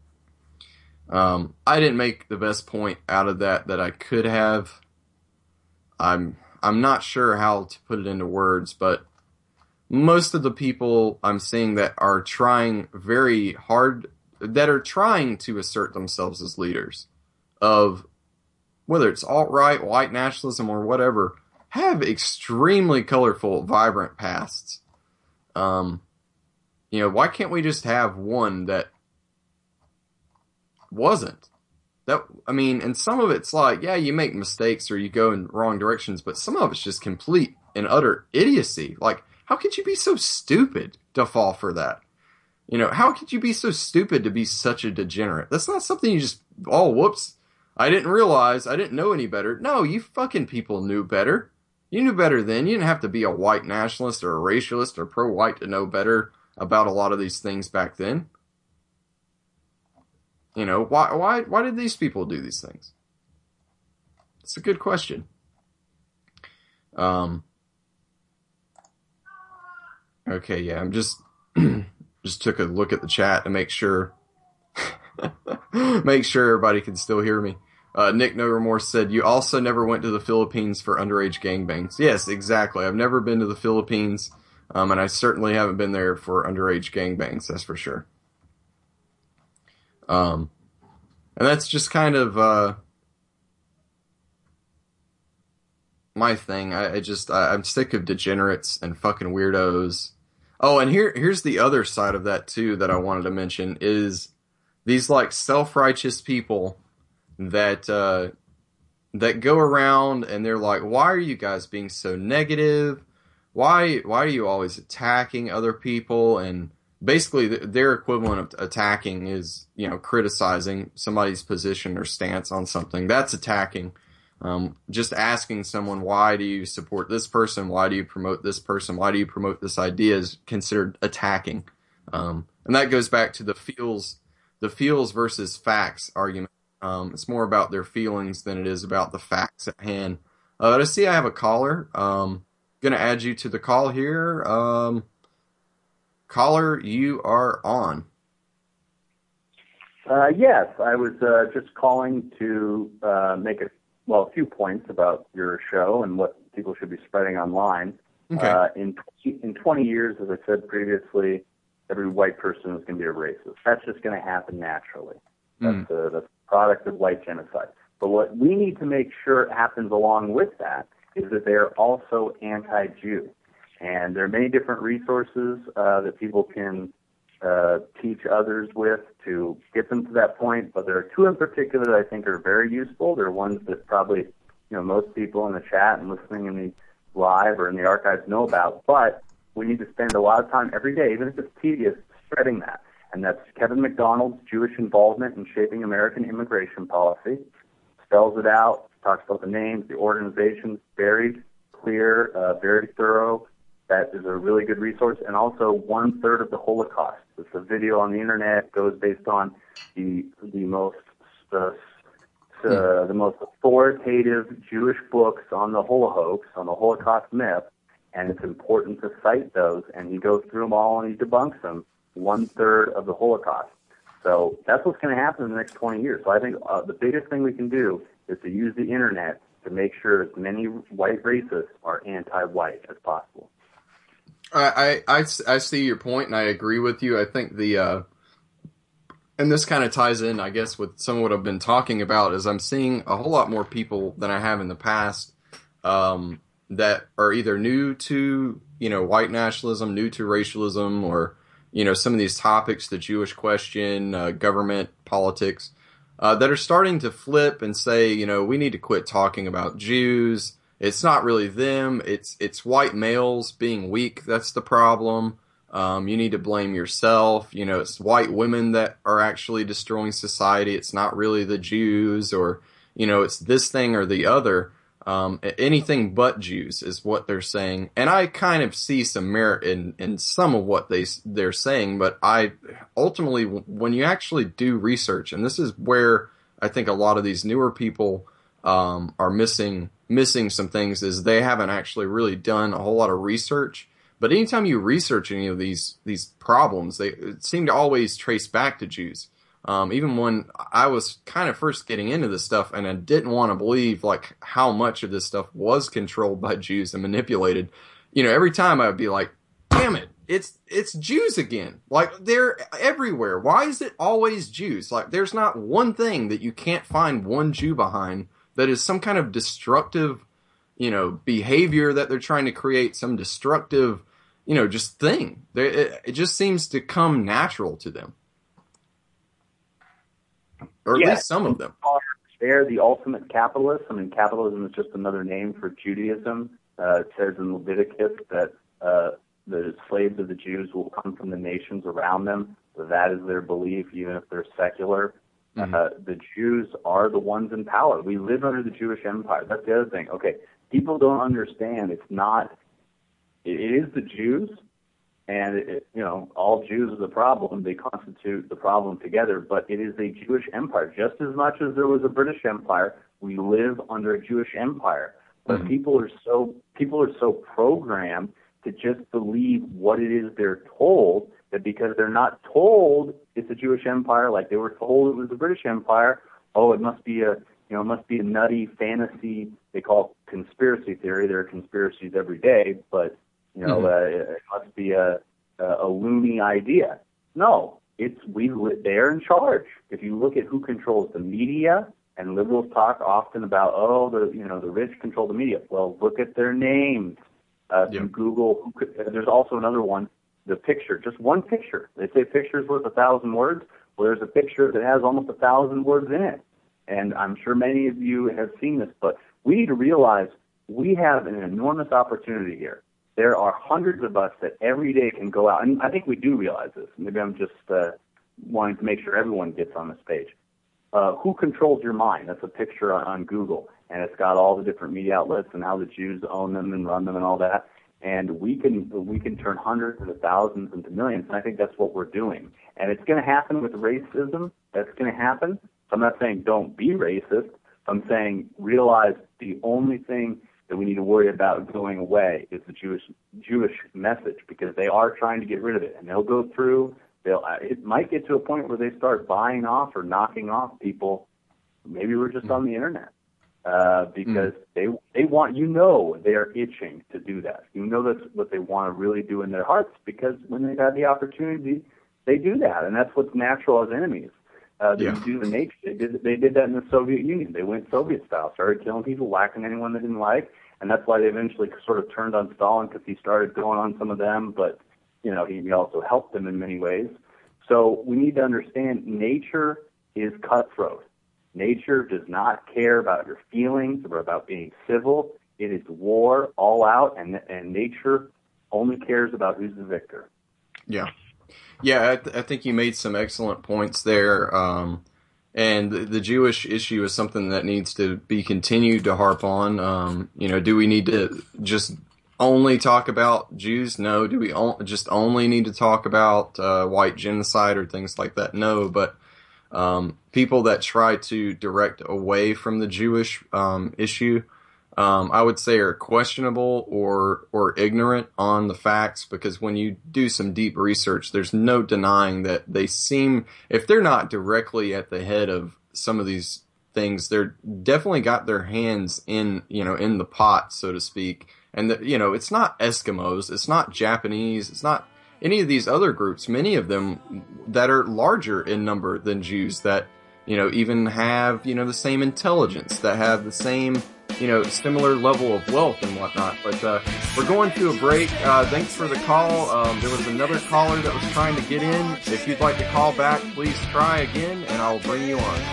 Um, I didn't make the best point out of that that I could have. I'm, I'm not sure how to put it into words, but most of the people I'm seeing that are trying very hard that are trying to assert themselves as leaders of whether it's alt-right, white nationalism, or whatever, have extremely colorful, vibrant pasts. Um, you know, why can't we just have one that wasn't? That, I mean, and some of it's like, yeah, you make mistakes or you go in wrong directions, but some of it's just complete and utter idiocy. Like, how could you be so stupid to fall for that? You know, how could you be so stupid to be such a degenerate? That's not something you just, oh, whoops, I didn't realize, I didn't know any better. No, you fucking people knew better. You knew better then. You didn't have to be a white nationalist or a racialist or pro-white to know better about a lot of these things back then. You know, why, why, why did these people do these things? It's a good question. Um, okay, yeah, I'm just... Just took a look at the chat to make sure, make sure everybody can still hear me. Uh, Nick No Remorse said, you also never went to the Philippines for underage gangbangs. Yes, exactly. I've never been to the Philippines, um, and I certainly haven't been there for underage gangbangs, that's for sure. Um, and that's just kind of, uh, my thing. I, I just I, I'm sick of degenerates and fucking weirdos. Oh, and here here's the other side of that too that I wanted to mention is these like self-righteous people that uh, that go around and they're like, why are you guys being so negative? Why why are you always attacking other people? And basically their equivalent of attacking is, you know, criticizing somebody's position or stance on something. That's attacking. Um, just asking someone, why do you support this person? Why do you promote this person? Why do you promote this idea is considered attacking. Um, and that goes back to the feels, the feels versus facts argument. Um, it's more about their feelings than it is about the facts at hand. Uh, to see, I have a caller. Um, gonna add you to the call here. Um, caller, you are on. Uh, yes, I was uh, just calling to uh, make a well, a few points about your show and what people should be spreading online. Okay. Uh, in in twenty years, as I said previously, every white person is going to be a racist. That's just going to happen naturally. That's Mm. the that's the product of white genocide. But what we need to make sure happens along with that is that they are also anti-Jew. And there are many different resources uh, that people can uh, teach others with to get them to that point. But there are two in particular that I think are very useful. They're ones that probably, you know, most people in the chat and listening in the live or in the archives know about. But we need to spend a lot of time every day, even if it's tedious, spreading that. And that's Kevin McDonald's Jewish Involvement in Shaping American Immigration Policy. Spells it out, talks about the names, the organizations, very clear, uh, very thorough. That is a really good resource. And also One Third of the Holocaust. It's a video on the internet, goes based on the the most uh, uh, the most authoritative Jewish books on the Holocaust, on the Holocaust myth, and it's important to cite those. And he goes through them all and he debunks them. One third of the Holocaust. So that's what's going to happen in the next twenty years. So I think uh, the biggest thing we can do is to use the internet to make sure as many white racists are anti-white as possible. I, I, I see your point, and I agree with you. I think the, uh, and this kind of ties in, I guess, with some of what I've been talking about, is I'm seeing a whole lot more people than I have in the past um, that are either new to, you know, white nationalism, new to racialism, or, you know, some of these topics, the Jewish question, uh, government, politics, uh, that are starting to flip and say, you know, we need to quit talking about Jews. It's not really them. It's it's white males being weak. That's the problem. Um, you need to blame yourself. You know, it's white women that are actually destroying society. It's not really the Jews, or, you know, it's this thing or the other. Um, anything but Jews is what they're saying. And I kind of see some merit in, in some of what they, they're saying. But I ultimately, when you actually do research, and this is where I think a lot of these newer people um, are missing missing some things, is they haven't actually really done a whole lot of research. But anytime you research any of these these problems, they seem to always trace back to Jews. Um, even when I was kind of first getting into this stuff, and I didn't want to believe like how much of this stuff was controlled by Jews and manipulated, you know, every time I would be like, damn it, it's it's Jews again. Like, they're everywhere. Why is it always Jews? Like, there's not one thing that you can't find one Jew behind that is some kind of destructive, you know, behavior that they're trying to create, some destructive, you know, just thing. They, it, it just seems to come natural to them. Or at yeah. least some of them. They're the ultimate capitalists. I mean, capitalism is just another name for Judaism. Uh, it says in Leviticus that uh, the slaves of the Jews will come from the nations around them. So that is their belief, even if they're secular. Mm-hmm. Uh, the Jews are the ones in power. We live under the Jewish empire. That's the other thing. Okay, people don't understand. It's not. It, it is the Jews, and it, it, you know, all Jews are the problem. They constitute the problem together. But it is a Jewish empire, just as much as there was a British Empire. We live under a Jewish empire. But mm-hmm. people are so people are so programmed to just believe what it is they're told, that because they're not told it's a Jewish empire, like they were told it was the British Empire, oh, it must be a, you know, it must be a nutty fantasy. They call it conspiracy theory. There are conspiracies every day, but, you know, mm-hmm. uh, it must be a, a, a loony idea. No, it's, we, they're in charge. If you look at who controls the media And liberals talk often about, oh, the you know the rich control the media. Well, look at their names. Uh, Yep. From Google, who could, uh, there's also another one, the picture, just one picture. They say picture's worth a thousand words. Well, there's a picture that has almost a thousand words in it. And I'm sure many of you have seen this, but we need to realize we have an enormous opportunity here. There are hundreds of us that every day can go out, and I think we do realize this. Maybe I'm just uh, wanting to make sure everyone gets on this page. Uh, who controls your mind? That's a picture on, on Google, and it's got all the different media outlets and how the Jews own them and run them and all that. And we can we can turn hundreds into thousands into millions, and I think that's what we're doing. And it's going to happen with racism. That's going to happen. So I'm not saying don't be racist. I'm saying realize the only thing that we need to worry about going away is the Jewish Jewish message, because they are trying to get rid of it, and they'll go through. They'll. It might get to a point where they start buying off or knocking off people. Maybe we're just on the internet uh, because mm. they they want you know they are itching to do that. You know that's what they want to really do in their hearts, because when they've had the opportunity, they do that, and that's what's natural as enemies. Uh, they yeah. do the nature. They did, they did that in the Soviet Union. They went Soviet style, started killing people, whacking anyone they didn't like, and that's why they eventually sort of turned on Stalin, because he started going on some of them, but you know he, he also helped them in many ways. So we need to understand nature is cutthroat. Nature does not care about your feelings or about being civil. It is war all out, and and nature only cares about who's the victor. Yeah. Yeah, I, th- I think you made some excellent points there. Um, and the, the Jewish issue is something that needs to be continued to harp on. Um, you know, do we need to just only talk about Jews? No. Do we on- just only need to talk about uh, white genocide or things like that? No. But um, people that try to direct away from the Jewish um, issue, Um, I would say are questionable or or ignorant on the facts, because when you do some deep research, there's no denying that they seem, if they're not directly at the head of some of these things, they're definitely got their hands in, you know, in the pot, so to speak. And that, you know, it's not Eskimos, it's not Japanese, it's not any of these other groups, many of them that are larger in number than Jews, that, you know, even have, you know, the same intelligence, that have the same, you know, similar level of wealth and whatnot. But uh, we're going to a break. Uh, thanks for the call. Um, there was another caller that was trying to get in. If you'd like to call back, please try again, and I'll bring you on.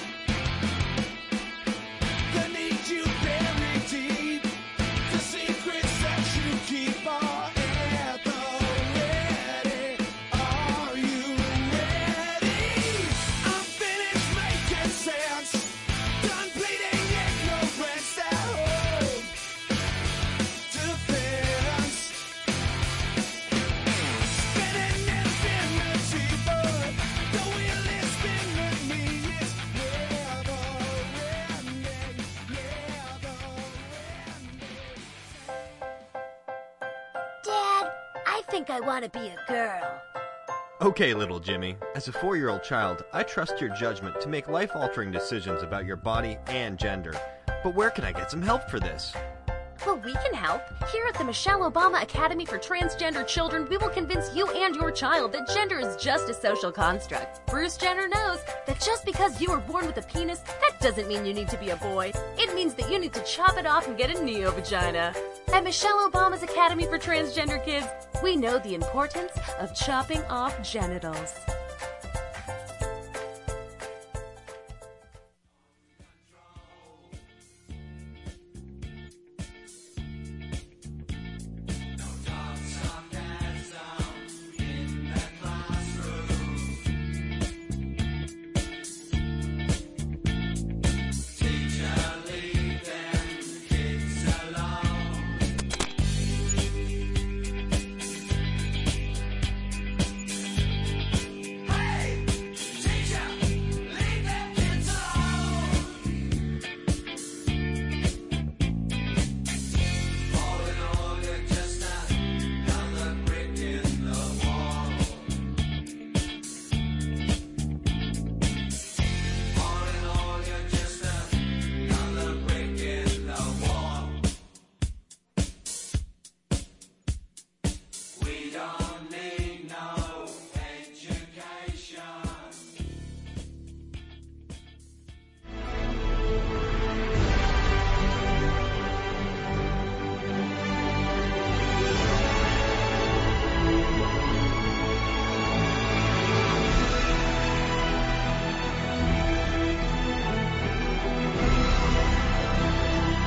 I want to be a girl. Okay, little Jimmy. As a four-year-old child, I trust your judgment to make life-altering decisions about your body and gender. But where can I get some help for this? Well, we can help. Here at the Michelle Obama Academy for Transgender Children, we will convince you and your child that gender is just a social construct. Bruce Jenner knows that just because you were born with a penis, that doesn't mean you need to be a boy. It means that you need to chop it off and get a neo-vagina. At Michelle Obama's Academy for Transgender Kids, we know the importance of chopping off genitals.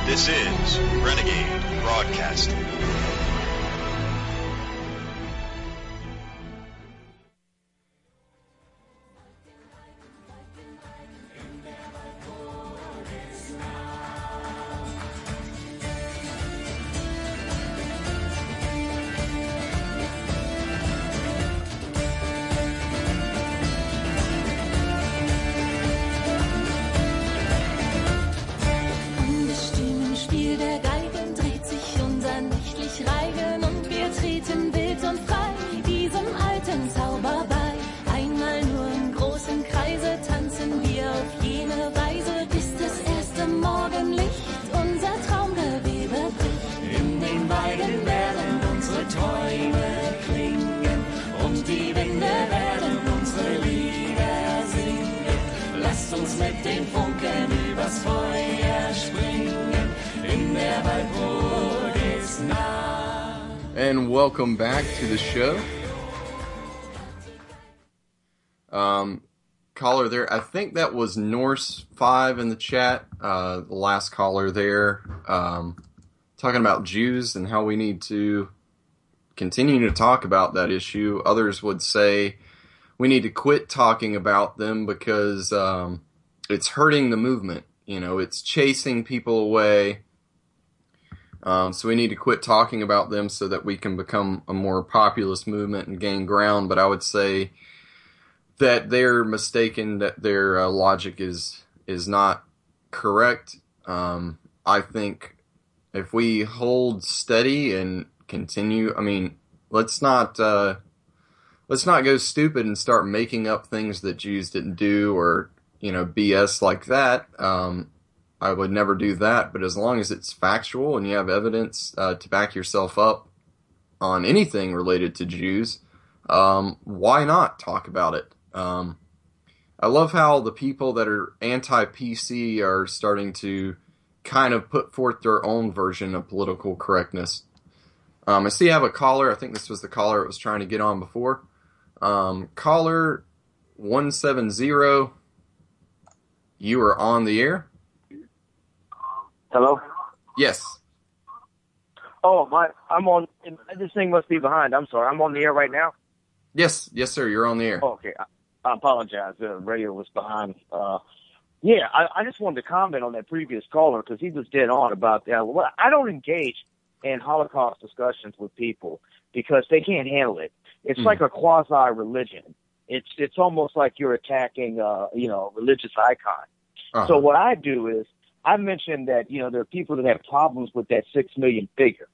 This is Renegade Broadcasting. And welcome back to the show. Um, caller there, I think that was Norse five in the chat, uh, the last caller there, um, talking about Jews and how we need to continue to talk about that issue. Others would say we need to quit talking about them because um, it's hurting the movement. You know, it's chasing people away. Um, so we need to quit talking about them so that we can become a more populist movement and gain ground. But I would say that they're mistaken, that their uh, logic is is not correct. Um, I think if we hold steady and continue, I mean, let's not uh, let's not go stupid and start making up things that Jews didn't do, or you know, B S like that. Um, I would never do that, but as long as it's factual and you have evidence uh, to back yourself up on anything related to Jews, um, why not talk about it? Um, I love how the people that are anti-P C are starting to kind of put forth their own version of political correctness. Um, I see I have a caller. I think this was the caller that was trying to get on before. Um, caller one seven zero, you are on the air. Hello? Yes. Oh, my, I'm on, this thing must be behind. I'm sorry. I'm on the air right now? Yes, yes, sir. You're on the air. Oh, okay. I, I apologize. The radio was behind. Uh, yeah, I, I just wanted to comment on that previous caller because he was dead on about that. Well, I don't engage in Holocaust discussions with people because they can't handle it. It's mm. like a quasi-religion. It's it's almost like you're attacking, uh, you know, a religious icon. Uh-huh. So what I do is, I mentioned that, you know, there are people that have problems with that six million figure.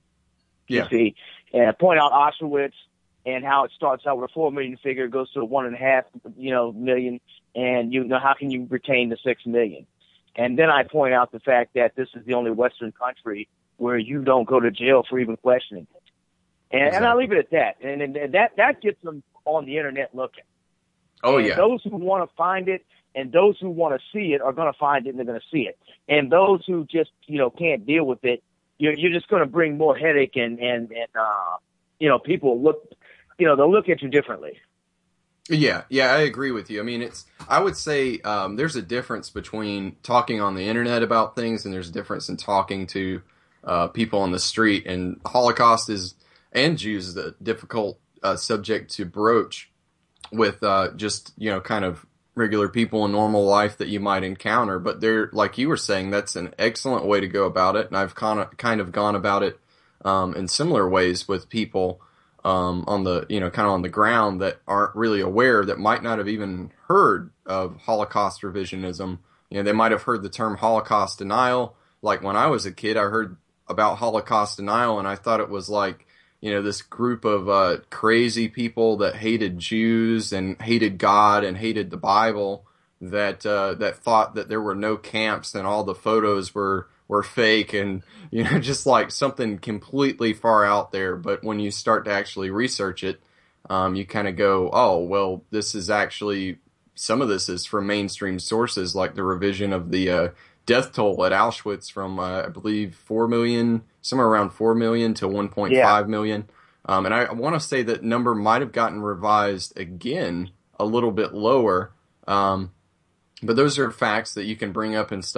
Yeah. You see, and I point out Auschwitz and how it starts out with a four million figure, goes to a one and a half, you know, million, and you know, how can you retain the six million? And then I point out the fact that this is the only Western country where you don't go to jail for even questioning it. And, exactly. and I'll leave it at that. And, and that, that gets them on the internet looking. Oh, and yeah. Those who want to find it, and those who want to see it are going to find it and they're going to see it. And those who just, you know, can't deal with it, you're, you're just going to bring more headache and, and, and, uh, you know, people look, you know, they'll look at you differently. Yeah. Yeah. I agree with you. I mean, it's, I would say, um, there's a difference between talking on the internet about things and there's a difference in talking to, uh, people on the street, and Holocaust is, and Jews is a difficult, uh, subject to broach with, uh, just, you know, kind of regular people in normal life that you might encounter. But they're, like you were saying, that's an excellent way to go about it. And I've kind of, kind of gone about it, um, in similar ways with people, um, on the, you know, kind of on the ground that aren't really aware, that might not have even heard of Holocaust revisionism. You know, they might have heard the term Holocaust denial. Like when I was a kid, I heard about Holocaust denial and I thought it was like, you know, this group of uh, crazy people that hated Jews and hated God and hated the Bible, that uh, that thought that there were no camps and all the photos were, were fake, and, you know, just like something completely far out there. But when you start to actually research it, um, you kind of go, oh, well, this is actually, some of this is from mainstream sources, like the revision of the uh, death toll at Auschwitz from, uh, I believe, four million, somewhere around four million to one point five yeah. million. Um, and I want to say that number might have gotten revised again a little bit lower. Um, but those are facts that you can bring up and stuff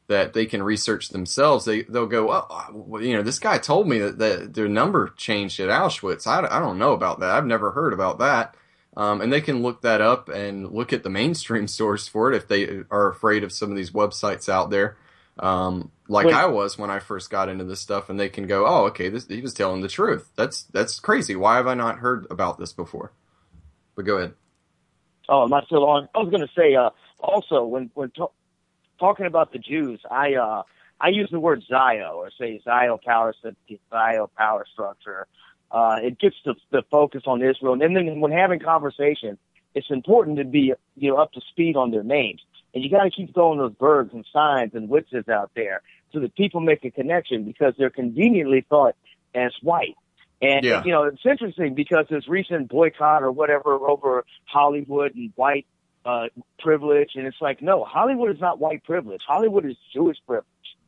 that they can research themselves, they, they'll go, oh, well, you know, this guy told me that, that their number changed at Auschwitz. I, I don't know about that. I've never heard about that. Um, and they can look that up and look at the mainstream source for it if they are afraid of some of these websites out there. Um, like Wait. I was when I first got into this stuff, and they can go, oh, okay, this, he was telling the truth. That's, that's crazy. Why have I not heard about this before? But go ahead. Oh, am I still on? I was going to say, uh, also when, when, to- talking about the Jews, I uh, I use the word Zio, or say Zio power, Zio power structure. Uh, it gets the, the focus on Israel, and then when having conversations, it's important to be you know up to speed on their names, and you got to keep throwing those birds and signs and witches out there so that people make a connection because they're conveniently thought as white. And yeah. you know it's interesting because this recent boycott or whatever over Hollywood and white. Uh, privilege, and it's like, no, Hollywood is not white privilege. Hollywood is Jewish privilege,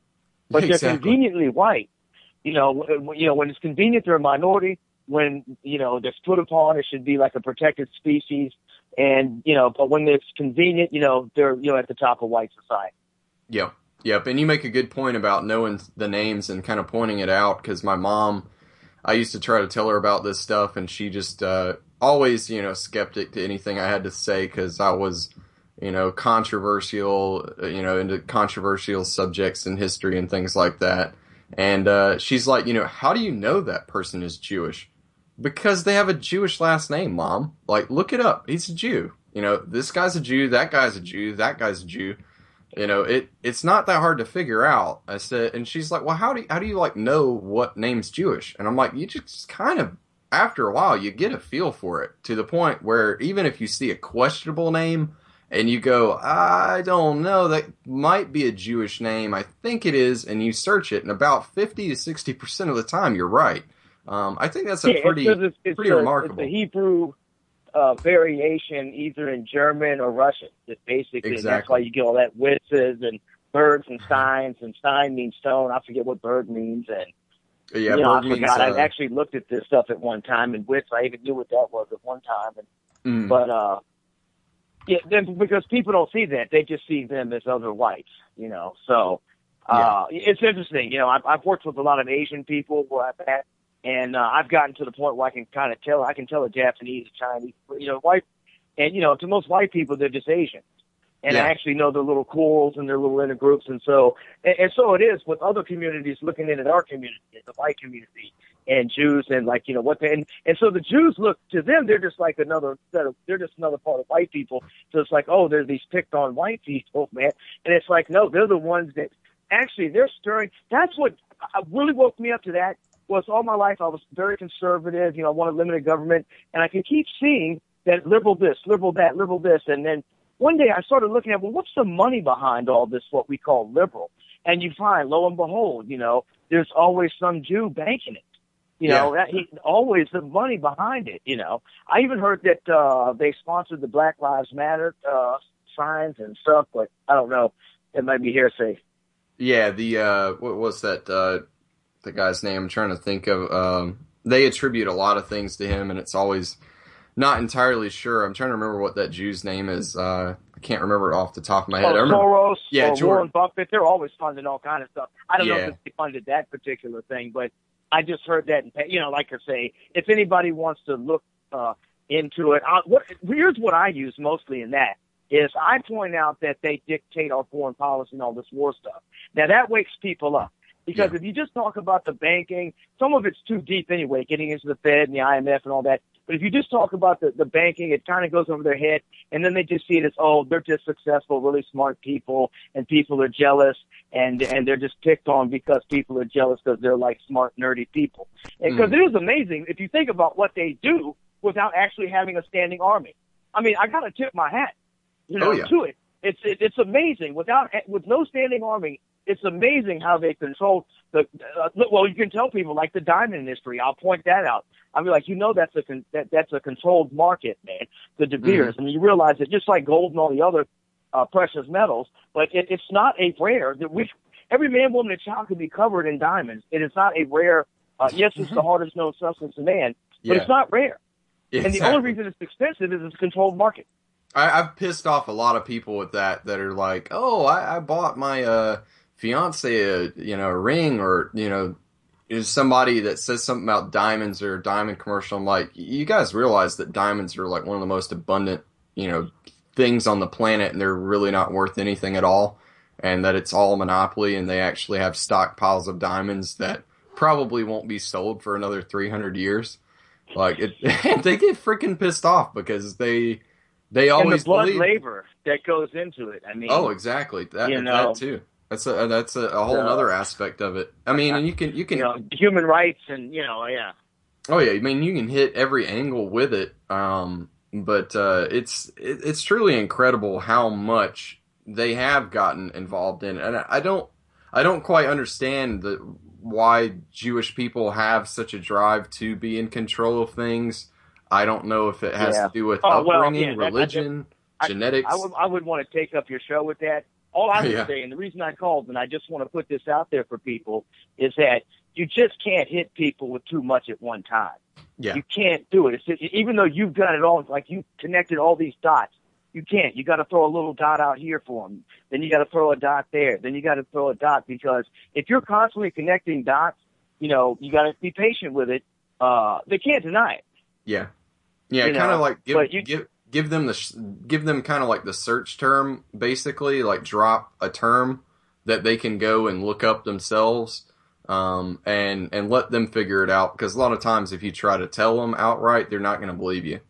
but exactly. They're conveniently white. You know, you know, when it's convenient, they're a minority. When you know they're put upon, it should be like a protected species. And you know, but when it's convenient, you know, they're you know at the top of white society. Yep, yep. And you make a good point about knowing the names and kind of pointing it out because my mom, I used to try to tell her about this stuff, and she just. Uh, Always, you know, skeptic to anything I had to say because I was, you know, controversial, you know, into controversial subjects in history and things like that. And uh, she's like, you know, how do you know that person is Jewish? Because they have a Jewish last name, Mom. Like, look it up. He's a Jew. You know, this guy's a Jew, that guy's a Jew, that guy's a Jew. You know, it it's not that hard to figure out. I said, and she's like, well, how do you, how do you like know what name's Jewish? And I'm like, you just kind of. After a while, you get a feel for it to the point where even if you see a questionable name and you go, I don't know, that might be a Jewish name, I think it is, and you search it, and about fifty to sixty percent of the time, you're right. Um, I think that's a yeah, pretty, it's, it's pretty a, remarkable. It's a Hebrew uh, variation either in German or Russian. It's basically, exactly. That's why you get all that witzes and birds and steins, and stein means stone. I forget what bird means, and Yeah, you know, I means, forgot. uh, I actually looked at this stuff at one time, and wits. I even knew what that was at one time. And, mm. But uh, yeah, then because people don't see that, they just see them as other whites. You know, so uh, yeah. It's interesting. You know, I've, I've worked with a lot of Asian people where I've had, and uh, I've gotten to the point where I can kind of tell. I can tell a Japanese, a Chinese, you know, white, and you know, to most white people, they're just Asian. And yeah. I actually know their little quarrels and their little intergroups. And so, and, and so it is with other communities looking in at our community, the white community and Jews and like, you know, what they, and, and so the Jews look to them, they're just like another set of, they're just another part of white people. So it's like, oh, they're these picked on white people, man. And it's like, no, they're the ones that actually they're stirring. That's what really woke me up to that was all my life. I was very conservative. You know, I wanted limited government and I could keep seeing that liberal this, liberal that, liberal this. And then, one day I started looking at, well, what's the money behind all this, what we call liberal? And you find, lo and behold, you know, there's always some Jew banking it. You yeah. know, that he, always the money behind it, you know. I even heard that uh, they sponsored the Black Lives Matter uh, signs and stuff, but I don't know. It might be hearsay. Yeah, the, uh, what was that, uh, the guy's name I'm trying to think of? Um, they attribute a lot of things to him, and it's always... Not entirely sure. I'm trying to remember what that Jew's name is. Uh, I can't remember it off the top of my head. Oh, I remember, Soros yeah, or George. Warren Buffett. They're always funding all kind of stuff. I don't yeah. know if they funded that particular thing, but I just heard that. You know, like I say, if anybody wants to look uh, into it, I, what, here's what I use mostly in that is I point out that they dictate our foreign policy and all this war stuff. Now that wakes people up. Because yeah. if you just talk about the banking, some of it's too deep anyway, getting into the Fed and the I M F and all that. But if you just talk about the, the banking, it kind of goes over their head. And then they just see it as, oh, they're just successful, really smart people, and people are jealous, and and they're just picked on because people are jealous because they're like smart, nerdy people. And because mm. it is amazing if you think about what they do without actually having a standing army. I mean, I got to tip my hat, you know, oh, yeah. to it. It's it, it's amazing without with no standing army. It's amazing how they control the. Uh, well, you can tell people like the diamond industry. I'll point that out. I mean, like you know, that's a con- that that's a controlled market, man. The De Beers, mm-hmm. and you realize that just like gold and all the other uh, precious metals, but it, it's not a rare that we. Every man, woman, and child can be covered in diamonds. It is not a rare. Uh, yes, it's the hardest known substance in man, but yeah. it's not rare. Exactly. And the only reason it's expensive is it's a controlled market. I, I've pissed off a lot of people with that that are like, oh, I, I bought my uh, fiance a you know a ring, or you know is somebody that says something about diamonds or a diamond commercial. I'm like, you guys realize that diamonds are like one of the most abundant you know things on the planet, and they're really not worth anything at all, and that it's all a monopoly, and they actually have stockpiles of diamonds that probably won't be sold for another three hundred years. Like it, they get freaking pissed off because they they always and the blood believe, labor that goes into it. I mean, oh, exactly that you know, that too. That's a that's a, a whole so, other aspect of it. I mean, and you can you can you know, human rights and you know, yeah. Oh yeah, I mean you can hit every angle with it. Um, but uh, it's it, it's truly incredible how much they have gotten involved in, and I, I don't I don't quite understand the why Jewish people have such a drive to be in control of things. I don't know if it has yeah. to do with oh, upbringing, well, yeah, religion, I, I, genetics. I, I would I would want to take up your show with that. All I would yeah. say, and the reason I called, and I just want to put this out there for people, is that you just can't hit people with too much at one time. Yeah. You can't do it. It's just, even though you've got it all, like you connected all these dots, you can't. You got to throw a little dot out here for them. Then you got to throw a dot there. Then you got to throw a dot, because if you're constantly connecting dots, you know, you got to be patient with it. Uh, they can't deny it. Yeah. Yeah. Kind of like give, you, give, give them the, give them kind of like the search term, basically, like drop a term that they can go and look up themselves. Um, and, and let them figure it out. Because a lot of times if you try to tell them outright, they're not going to believe you.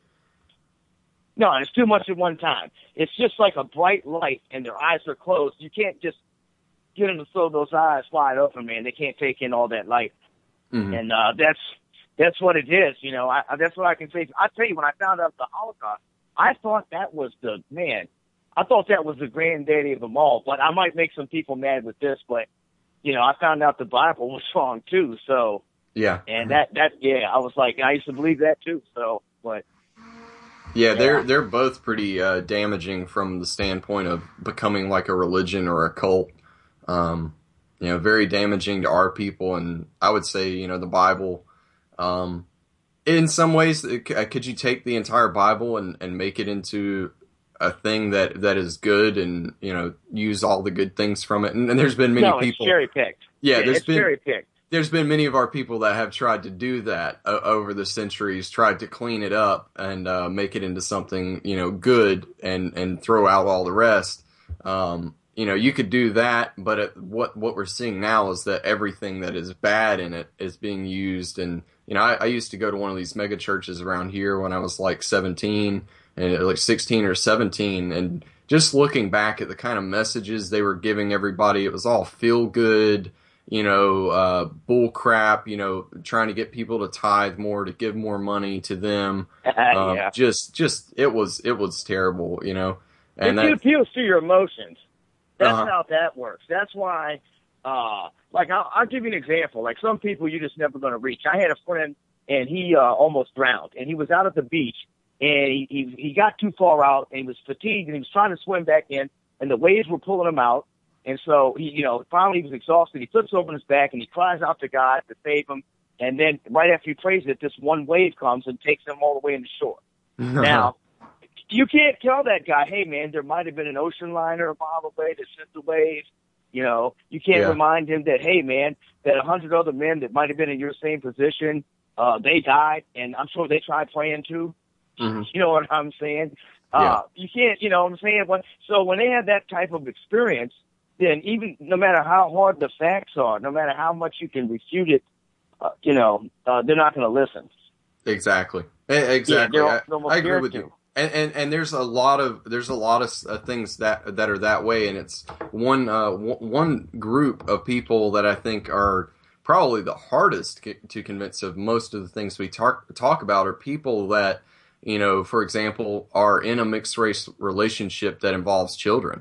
No, it's too much at one time. It's just like a bright light and their eyes are closed. You can't just get them to throw those eyes wide open, man. They can't take in all that light. Mm-hmm. And, uh, that's, that's what it is. You know, I, that's what I can say. I tell you, when I found out the Holocaust, I thought that was the, man, I thought that was the granddaddy of them all, but I might make some people mad with this, but, you know, I found out the Bible was wrong too. So, yeah. And that, that, yeah, I was like, I used to believe that too. So, but, Yeah, they're they're both pretty uh, damaging from the standpoint of becoming like a religion or a cult. Um, you know, very damaging to our people, and I would say, you know, the Bible. Um, in some ways, could you take the entire Bible and, and make it into a thing that, that is good, and you know, use all the good things from it? And, and there's been many no, people. It's cherry picked. Yeah, yeah, there's it's been cherry picked. There's been many of our people that have tried to do that uh, over the centuries, tried to clean it up and uh, make it into something, you know, good, and, and throw out all the rest. Um, you know, you could do that, but it, what what we're seeing now is that everything that is bad in it is being used. And you know, I, I used to go to one of these mega churches around here when I was like seventeen, and like sixteen or seventeen, and just looking back at the kind of messages they were giving everybody, it was all feel good. You know, uh, bull crap, you know, trying to get people to tithe more, to give more money to them. Um, yeah. Just, just, it was, it was terrible, you know. And it that appeals to your emotions. That's uh-huh. how that works. That's why, uh, like, I'll, I'll give you an example. Like, some people you're just never going to reach. I had a friend, and he, uh, almost drowned, and he was out at the beach, and he, he, he got too far out, and he was fatigued, and he was trying to swim back in, and the waves were pulling him out. And so, he, you know, finally he was exhausted. He flips over his back and he cries out to God to save him. And then right after he prays it, this one wave comes and takes him all the way into shore. Now, you can't tell that guy, hey, man, there might have been an ocean liner a mile away that sent the wave. You know, you can't yeah. remind him that, hey, man, that a hundred other men that might have been in your same position, uh, they died. And I'm sure they tried praying too. Mm-hmm. You know what I'm saying? Yeah. Uh, you can't, you know what I'm saying? So when they have that type of experience, then even no matter how hard the facts are, no matter how much you can refute it, uh, you know, uh, they're not going to listen. Exactly. Exactly. Yeah, I, I agree with you. And, and and there's a lot of there's a lot of uh, things that that are that way, and it's one uh, w- one group of people that I think are probably the hardest to convince of most of the things we talk talk about are people that, you know, for example, are in a mixed race relationship that involves children.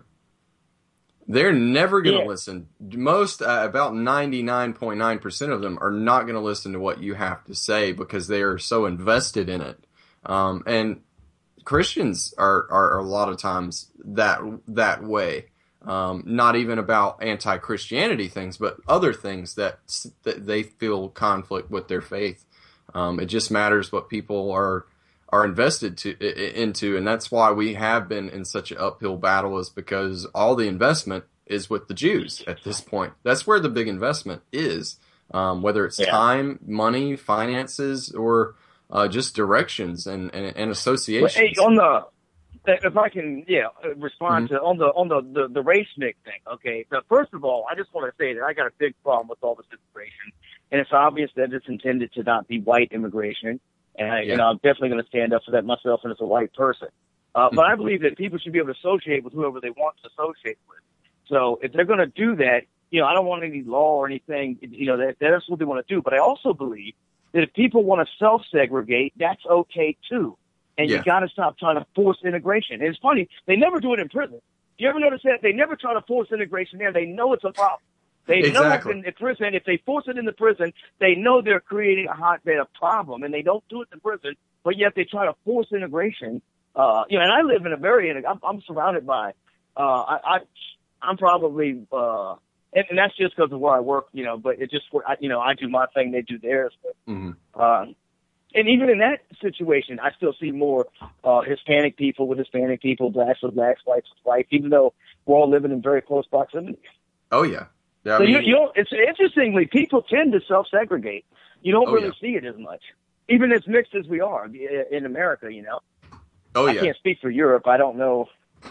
They're never going to yeah. listen. Most, uh, about ninety-nine point nine percent of them are not going to listen to what you have to say because they are so invested in it. Um, and Christians are, are a lot of times that, that way. Um, not even about anti-Christianity things, but other things that, that they feel conflict with their faith. Um, it just matters what people are, are invested to into, and that's why we have been in such an uphill battle, is because all the investment is with the Jews at this point. That's where the big investment is, um, whether it's Yeah. time, money, finances, or uh, just directions and, and, and associations. Well, hey, on the if I can, yeah, respond Mm-hmm. to on the on the, the the race mix thing. Okay, so first of all, I just want to say that I got a big problem with all this immigration, and it's obvious that it's intended to not be white immigration, and I, Yeah. you know, I'm definitely going to stand up for that myself, and as a white person. Uh, but I believe that people should be able to associate with whoever they want to associate with. So if they're going to do that, you know, I don't want any law or anything. You know, that that's what they want to do. But I also believe that if people want to self-segregate, that's okay too. And Yeah. you got to stop trying to force integration. And it's funny, they never do it in prison. You ever notice that? They never try to force integration there. They know it's a problem. They Exactly. know it's in, in prison. If they force it in the prison, they know they're creating a hotbed of problem, and they don't do it in prison, but yet they try to force integration. Uh, you know, and I live in a very, I'm, I'm surrounded by, uh, I, I, I'm probably, uh, and, and that's just because of where I work, you know, but it just, I, you know, I do my thing, they do theirs. But, Mm-hmm. uh, and even in that situation, I still see more, uh, Hispanic people with Hispanic people, blacks with blacks, whites with whites, even though we're all living in very close proximity. Oh, yeah. yeah I So mean, you, you know, it's interestingly, people tend to self-segregate. You don't Oh, really yeah. see it as much, even as mixed as we are in America, you know. oh, I yeah. can't speak for Europe. I don't know.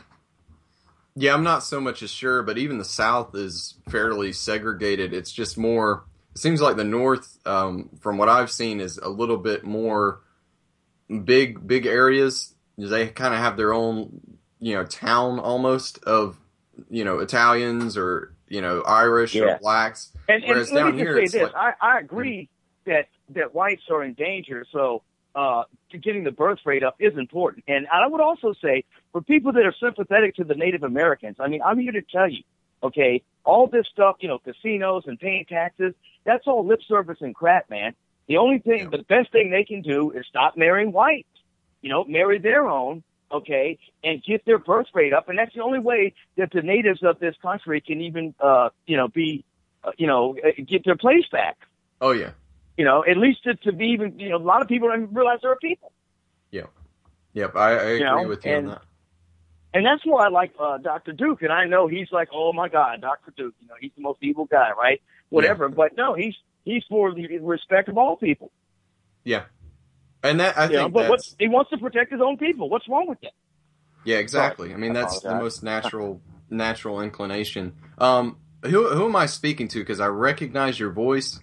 Yeah, I'm not so much as sure, but even the South is fairly segregated. It's just more, it seems like the North, um, from what I've seen, is a little bit more big, big areas. They kind of have their own, you know, town almost of, you know, Italians or, you know, Irish Yeah. or blacks. And, and Whereas let down me here, just say it's this: like, I, I agree that that whites are in danger. So uh, getting the birth rate up is important. And I would also say for people that are sympathetic to the Native Americans, I mean, I'm here to tell you, okay, all this stuff, you know, casinos and paying taxes, that's all lip service and crap, man. The only thing, Yeah. the best thing they can do is stop marrying whites. You know, marry their own, okay, and get their birth rate up. And that's the only way that the natives of this country can even, uh, you know, be, uh, you know, uh, get their place back. oh, yeah. You know, at least to, to be even, you know, a lot of people don't even realize there are people. Yep. Yep. I, I agree You know, with you and- on that. And that's why I like uh, Doctor Duke. And I know he's like, oh, my God, Doctor Duke, you know, he's the most evil guy, right? Whatever. Yeah. But no, he's he's for the respect of all people. Yeah. And that, I You know, think but that's, what's, he wants to protect his own people. What's wrong with that? yeah, exactly. I mean, I that's the apologize. most natural, natural inclination. Um, who, who am I speaking to? Because I recognize your voice.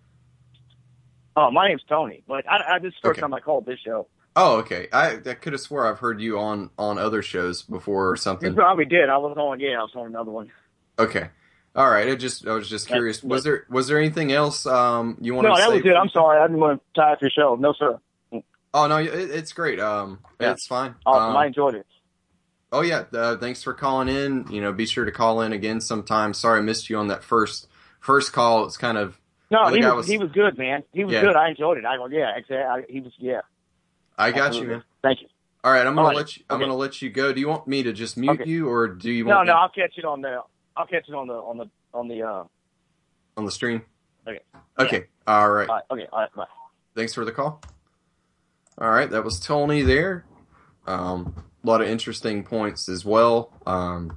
Oh, my name's Tony, but I, I this is the first Okay. time I called this show. Oh, okay. I, I could have swore I've heard you on, on other shows before or You something. probably did. I was on, yeah, I was on another one. Okay. All right. I just I was just Yeah, curious. Was but- there was there anything else um you wanted No, to that say? was it. I'm sorry. I didn't want to tie up your show. No, sir. Oh no, it, it's great. Um, Yeah. it's fine. Awesome. Um, I enjoyed it. oh yeah. Uh, thanks for calling in. You know, be sure to call in again sometime. Sorry I missed you on that first first call. It's kind of No, the he guy was, was- he was good, man. He was Yeah. good. I enjoyed it. I go, yeah, exactly. I, he was, yeah. I got absolutely. you, man. Thank you. All right, I'm gonna All right. let you. I'm Okay. gonna let you go. Do you want me to just mute Okay. you, or do you No, want no, me I'll catch it on the, I'll catch it on the, on the, on the, uh, on the stream? okay. Okay. All right. All right. Okay. All right. Bye. Thanks for the call. All right, that was Tony there. Um, a lot of interesting points as well. Um,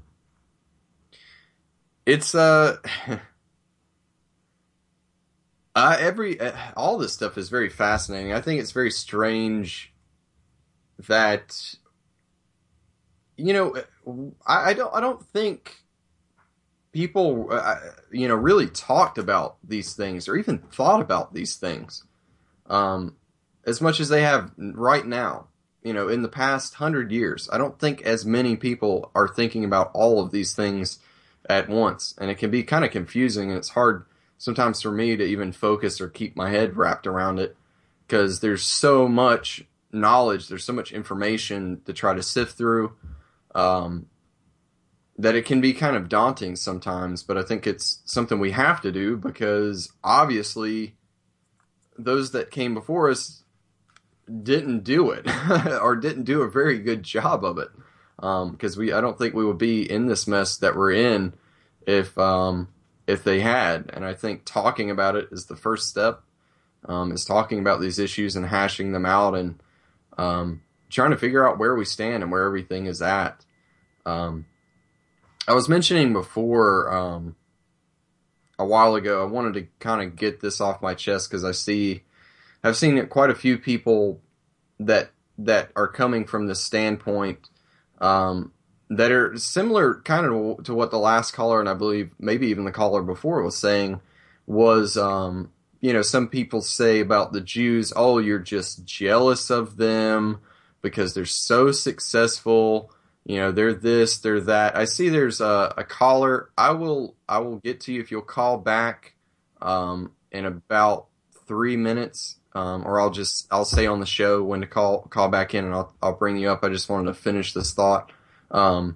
it's uh, uh, every uh, all this stuff is very fascinating. I think it's very strange that you know I, I don't I don't think people uh, you know really talked about these things or even thought about these things. Um, as much as they have right now, you know, in the past hundred years, I don't think as many people are thinking about all of these things at once. And it can be kind of confusing, and it's hard sometimes for me to even focus or keep my head wrapped around it because there's so much knowledge, there's so much information to try to sift through, um, that it can be kind of daunting sometimes. But I think it's something we have to do because obviously those that came before us didn't do it or didn't do a very good job of it. Um, because we, I don't think we would be in this mess that we're in if, um, if they had. And I think talking about it is the first step, um, is talking about these issues and hashing them out and, um, trying to figure out where we stand and where everything is at. Um, I was mentioning before, um, a while ago, I wanted to kind of get this off my chest because I see, I've seen quite a few people that that are coming from the standpoint um, that are similar kind of to what the last caller, and I believe maybe even the caller before was saying, was, um, you know, some people say about the Jews, oh, you're just jealous of them because they're so successful. You know, they're this, they're that. I see there's a, a caller. I will I will get to you if you'll call back um, in about three minutes, um, or I'll just I'll say on the show when to call call back in, and I'll I'll bring you up. I just wanted to finish this thought. Um,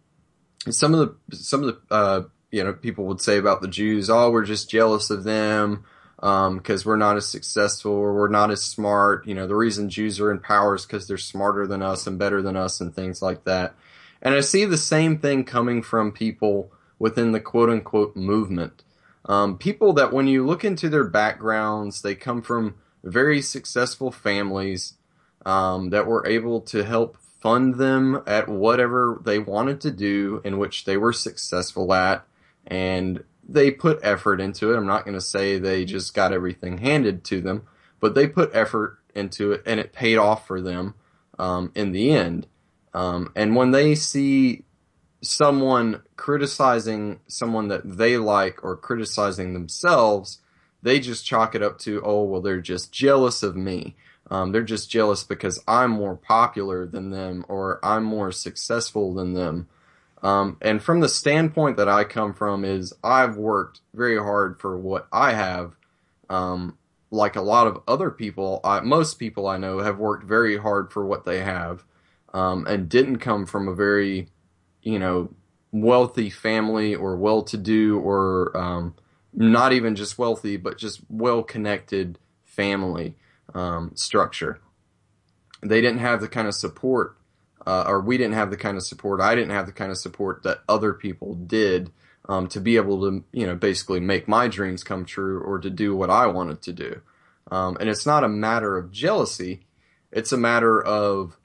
some of the some of the uh, you know people would say about the Jews, oh, we're just jealous of them because um, we're not as successful or we're not as smart. You know, the reason Jews are in power is because they're smarter than us and better than us and things like that. And I see the same thing coming from people within the quote-unquote movement. Um, people that when you look into their backgrounds, they come from very successful families um, that were able to help fund them at whatever they wanted to do in which they were successful at, and they put effort into it. I'm not going to say they just got everything handed to them, but they put effort into it, and it paid off for them um, in the end. Um, and when they see someone criticizing someone that they like or criticizing themselves, they just chalk it up to, oh, well, they're just jealous of me. Um, they're just jealous because I'm more popular than them or I'm more successful than them. Um, and from the standpoint that I come from is I've worked very hard for what I have. Um, like a lot of other people, I, most people I know have worked very hard for what they have, um, and didn't come from a very, you know, wealthy family or well-to-do or, um, not even just wealthy, but just well-connected family, um, structure. They didn't have the kind of support Uh, or we didn't have the kind of support, I didn't have the kind of support that other people did um, to be able to, you know, basically make my dreams come true or to do what I wanted to do. Um, and it's not a matter of jealousy. It's a matter of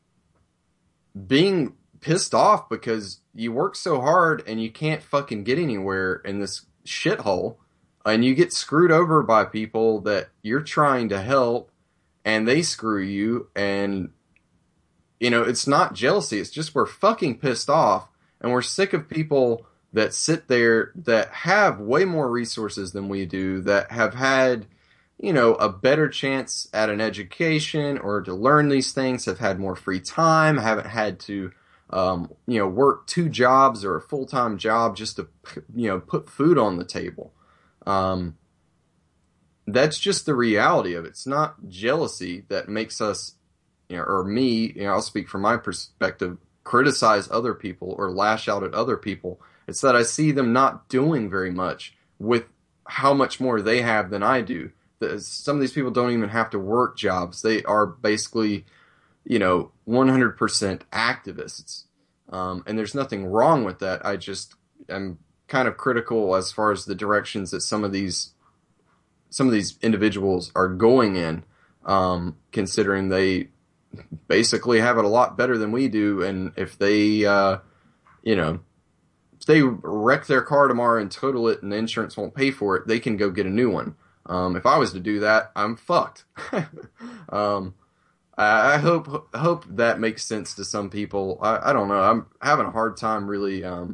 being pissed off because you work so hard and you can't fucking get anywhere in this shithole. And you get screwed over by people that you're trying to help and they screw you, and you know, it's not jealousy. It's just we're fucking pissed off, and we're sick of people that sit there that have way more resources than we do, that have had, you know, a better chance at an education or to learn these things, have had more free time, haven't had to, um, you know, work two jobs or a full-time job just to, you know, put food on the table. Um, that's just the reality of it. It's not jealousy that makes us, you know, or me, you know, I'll speak from my perspective, criticize other people or lash out at other people. It's that I see them not doing very much with how much more they have than I do. Some of these people don't even have to work jobs. They are basically, you know, one hundred percent activists. Um, and there's nothing wrong with that. I just am kind of critical as far as the directions that some of these, some of these individuals are going in, um, considering they basically have it a lot better than we do, and if they, uh, you know, if they wreck their car tomorrow and total it and the insurance won't pay for it, they can go get a new one. Um, if I was to do that, I'm fucked. um, I, I hope hope that makes sense to some people. I, I don't know. I'm having a hard time really um,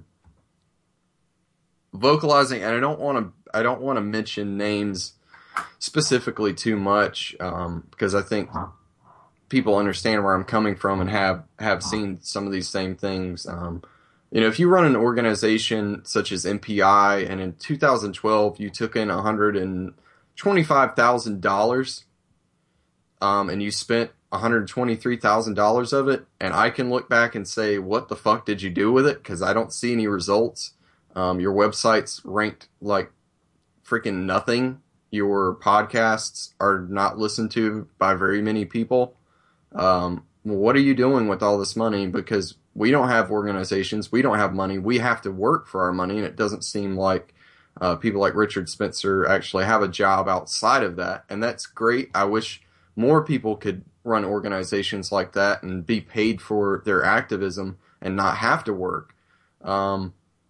vocalizing, and I don't want to. I don't want to mention names specifically too much um, because I think people understand where I'm coming from and have, have seen some of these same things. Um, you know, if you run an organization such as M P I and in two thousand twelve you took in one hundred twenty-five thousand dollars um, and you spent one hundred twenty-three thousand dollars of it, and I can look back and say, what the fuck did you do with it? Because I don't see any results. Um, your website's ranked like freaking nothing. Your podcasts are not listened to by very many people. Um, what are you doing with all this money? Because we don't have organizations. We don't have money. We have to work for our money. And it doesn't seem like, uh, people like Richard Spencer actually have a job outside of that. And that's great. I wish more people could run organizations like that and be paid for their activism and not have to work. Um,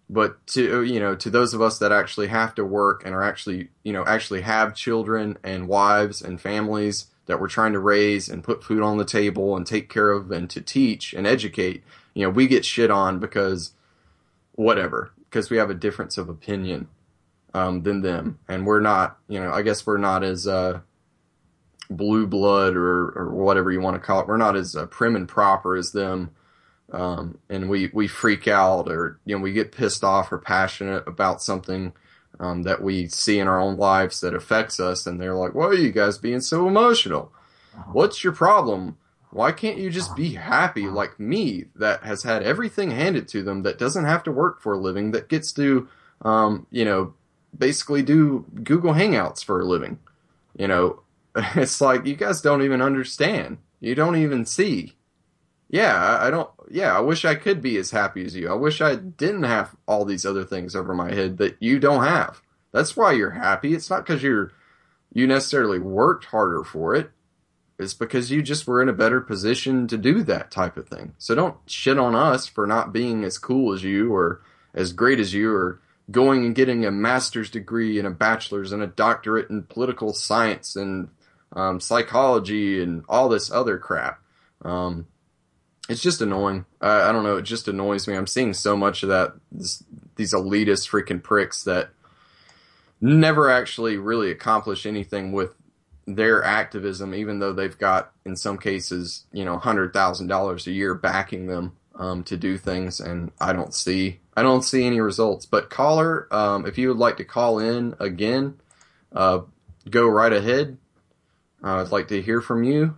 but to, you know, to those of us that actually have to work and are actually, you know, actually have children and wives and families that we're trying to raise and put food on the table and take care of and to teach and educate, you know, we get shit on because whatever, because we have a difference of opinion um, than them. And we're not, you know, I guess we're not as uh, blue blood or, or whatever you want to call it. We're not as uh, prim and proper as them. Um, and we, we freak out or, you know, we get pissed off or passionate about something um, that we see in our own lives that affects us. And they're like, why are you guys being so emotional? What's your problem? Why can't you just be happy like me that has had everything handed to them, that doesn't have to work for a living, that gets to, um, you know, basically do Google Hangouts for a living? You know, it's like, you guys don't even understand. You don't even see. Yeah, I, I don't, yeah, I wish I could be as happy as you. I wish I didn't have all these other things over my head that you don't have. That's why you're happy. It's not because you're, you necessarily worked harder for it. It's because you just were in a better position to do that type of thing. So don't shit on us for not being as cool as you or as great as you or going and getting a master's degree and a bachelor's and a doctorate in political science and um, psychology and all this other crap. Um, it's just annoying. I, I don't know. It just annoys me. I'm seeing so much of that, this, these elitist freaking pricks that never actually really accomplish anything with their activism, even though they've got, in some cases, you know, one hundred thousand dollars a year backing them um, to do things, and I don't see, I don't see any results. But caller, um, if you would like to call in again, uh, go right ahead. Uh, I'd like to hear from you.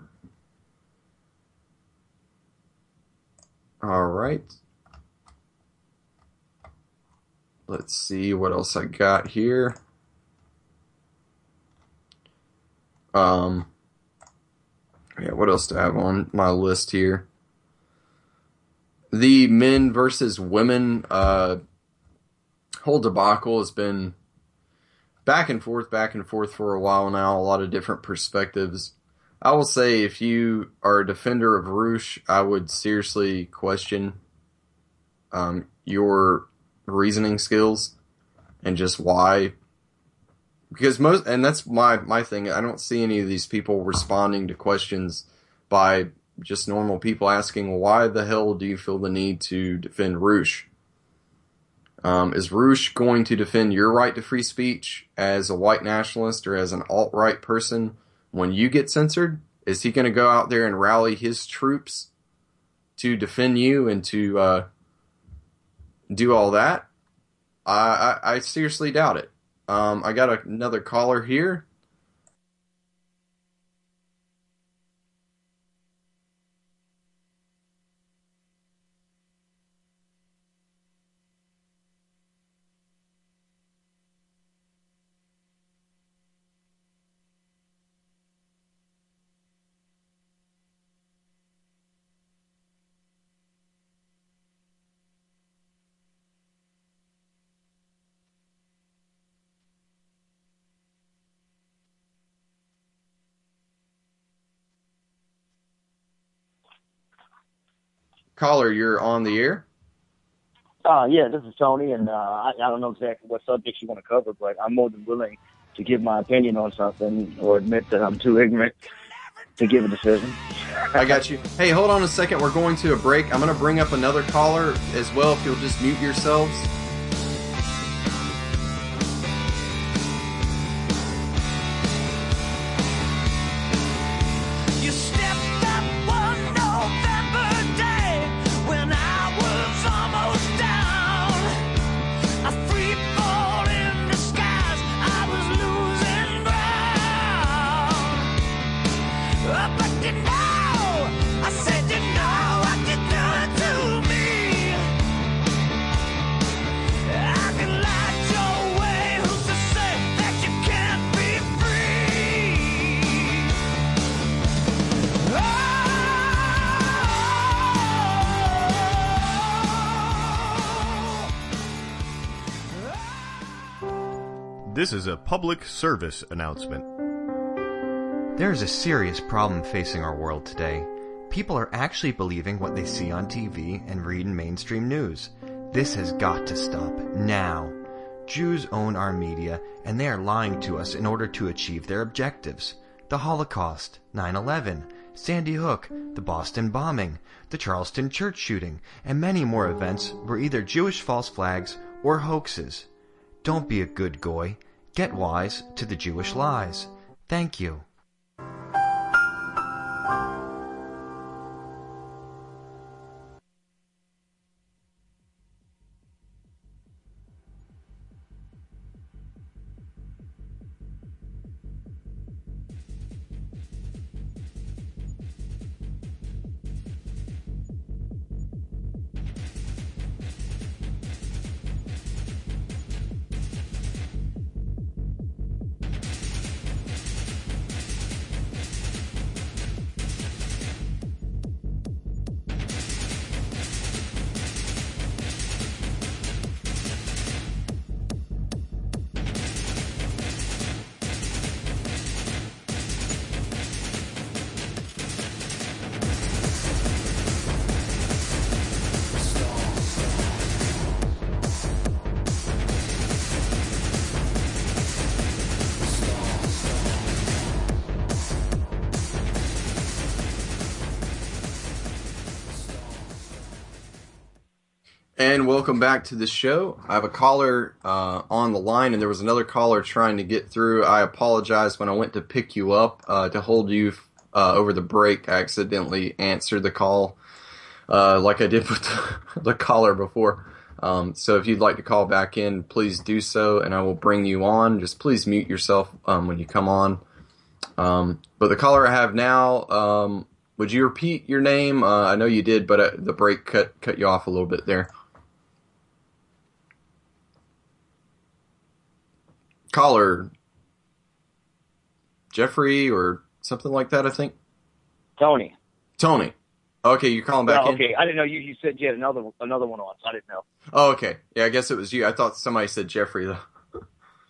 All right. Let's see what else I got here. Um, yeah, what else do I have on my list here? The men versus women uh, whole debacle has been back and forth, back and forth for a while now. A lot of different perspectives. I will say, if you are a defender of Roosh, I would seriously question um, your reasoning skills and just why. Because most, and that's my, my thing, I don't see any of these people responding to questions by just normal people asking, why the hell do you feel the need to defend Roosh? Um, is Roosh going to defend your right to free speech as a white nationalist or as an alt-right person when you get censored? Is he going to go out there and rally his troops to defend you and to uh, do all that? I, I, I seriously doubt it. Um, I got a, another caller here. Caller, you're on the air. Uh, yeah, this is Tony, and uh, I, I don't know exactly what subjects you want to cover, but I'm more than willing to give my opinion on something or admit that I'm too ignorant to give a decision. I got you. Hey, hold on a second. We're going to a break. I'm going to bring up another caller as well, if you'll just mute yourselves. This is a public service announcement. There is a serious problem facing our world today. People are actually believing what they see on T V and read in mainstream news. This has got to stop now. Jews own our media, and they are lying to us in order to achieve their objectives. The Holocaust, nine eleven, Sandy Hook, the Boston bombing, the Charleston church shooting, and many more events were either Jewish false flags or hoaxes. Don't be a good goy. Get wise to the Jewish lies. Thank you. And welcome back to the show. I have a caller uh, on the line, and there was another caller trying to get through. I apologize. When I went to pick you up uh, to hold you uh, over the break, I accidentally answered the call uh, like I did with the, the caller before. Um, so if you'd like to call back in, please do so, and I will bring you on. Just please mute yourself um, when you come on. Um, but the caller I have now, um, would you repeat your name? Uh, I know you did, but uh, the break cut cut you off a little bit there. Caller, Jeffrey or something like that, I think. Tony. Tony. Okay, you're calling back no, in? Okay, I didn't know you, you said you had another another one on, so I didn't know. Oh, okay. Yeah, I guess it was you. I thought somebody said Jeffrey, though.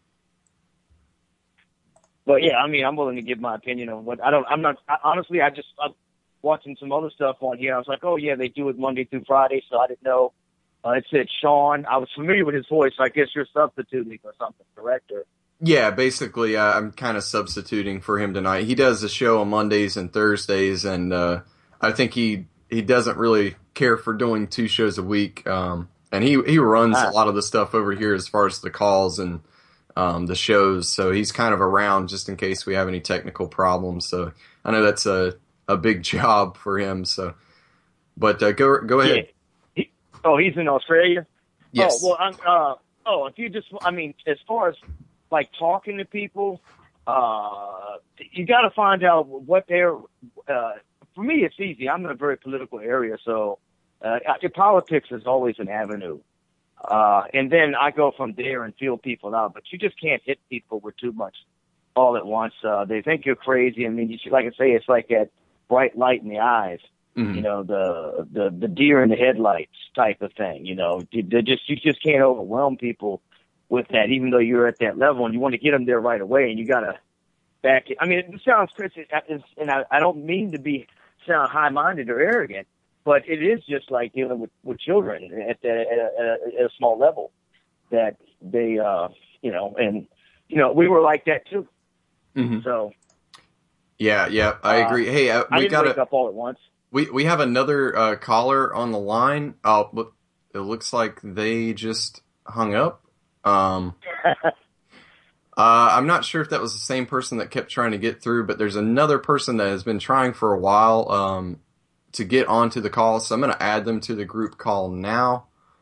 But yeah, I mean, I'm willing to give my opinion on what I don't. I'm not I, honestly. I just I'm watching some other stuff on here. I was like, oh yeah, they do it Monday through Friday, so I didn't know. Uh, it said Sean. I was familiar with his voice. So I guess you're substituting or something, correct? Or yeah, basically, uh, I'm kind of substituting for him tonight. He does a show on Mondays and Thursdays, and uh, I think he he doesn't really care for doing two shows a week. Um, and he he runs ah. a lot of the stuff over here as far as the calls and um, the shows. So he's kind of around just in case we have any technical problems. So I know that's a a big job for him. So, but uh, go go ahead. Yeah. He, oh, he's in Australia. Yes. Oh well, I'm, uh, oh, if you just, I mean, as far as like talking to people, uh, you got to find out what they're. Uh, for me, it's easy. I'm in a very political area, so uh, politics is always an avenue. Uh, and then I go from there and feel people out. But you just can't hit people with too much all at once. Uh, they think you're crazy. I mean, you should, like I say, it's like that bright light in the eyes. Mm-hmm. You know, the the the deer in the headlights type of thing. You know, they just you just can't overwhelm people with that, even though you're at that level and you want to get them there right away, and you got to back it. I mean, it sounds crazy, and I, I don't mean to be sound high-minded or arrogant, but it is just like dealing with, with children at, the, at, a, at a small level that they, uh, you know, and, you know, we were like that too. Mm-hmm. So. Yeah, yeah, I agree. Uh, hey, uh, we I didn't got wake up all at once. We we have another uh, caller on the line. Oh, look, it looks like they just hung up. Um, uh, I'm not sure if that was the same person that kept trying to get through, but there's another person that has been trying for a while um, to get onto the call, so I'm going to add them to the group call now.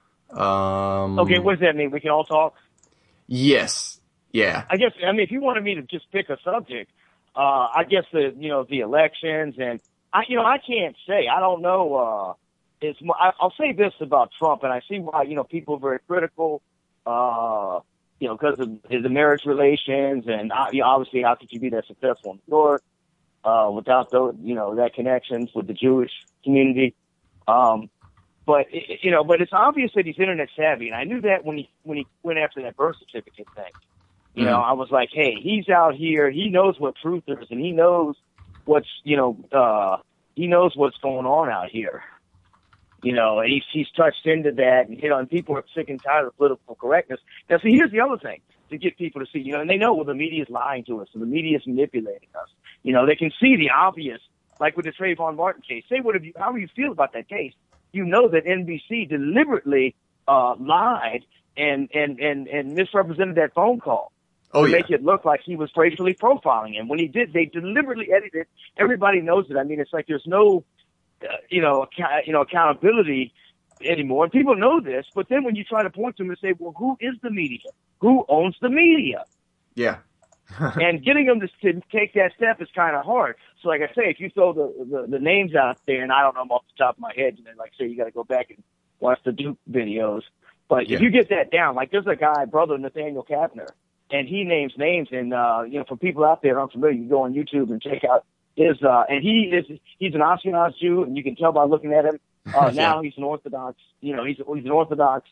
Um, okay, what does that mean? We can all talk? Yes. Yeah. I guess, I mean, if you wanted me to just pick a subject, uh, I guess the, you know, the elections and, I, you know, I can't say. I don't know. Uh, it's, I, I'll say this about Trump, and I see why, you know, people are very critical. Uh, you know, because of his marriage relations, and uh, you know, obviously, how could you be that successful in New York uh, without those, you know, that connections with the Jewish community? Um, but it, you know, but it's obvious that he's internet savvy, and I knew that when he when he went after that birth certificate thing. You mm-hmm. know, I was like, hey, he's out here, he knows what truth is, and he knows what's, you know, uh, he knows what's going on out here. You know, and he's, he's touched into that, and, you know, and people are sick and tired of political correctness. Now, see, here's the other thing to get people to see, you know, and they know, well, the media is lying to us, and the media is manipulating us. You know, they can see the obvious, like with the Trayvon Martin case. Say what you, how you feel about that case. You know that N B C deliberately uh, lied and, and, and, and misrepresented that phone call. Oh, to yeah. make it look like he was racially profiling him. When he did, they deliberately edited it. Everybody knows it. I mean, it's like there's no, uh, you know, account, you know, accountability anymore. And people know this, but then when you try to point to them and say, well, who is the media? Who owns the media? Yeah. And getting them to, to take that step is kind of hard. So like I say, if you throw the, the, the names out there, and I don't know them off the top of my head, and then like I say, you got to go back and watch the Duke videos. But Yeah. if you get that down, like there's a guy, brother Nathaniel Kapner, and he names names, and uh, you know, for people out there unfamiliar, you go on YouTube and check out his. Uh, and he is he's an Ashkenaz Jew, and you can tell by looking at him. Uh, now he's an Orthodox. You know, he's he's an Orthodox,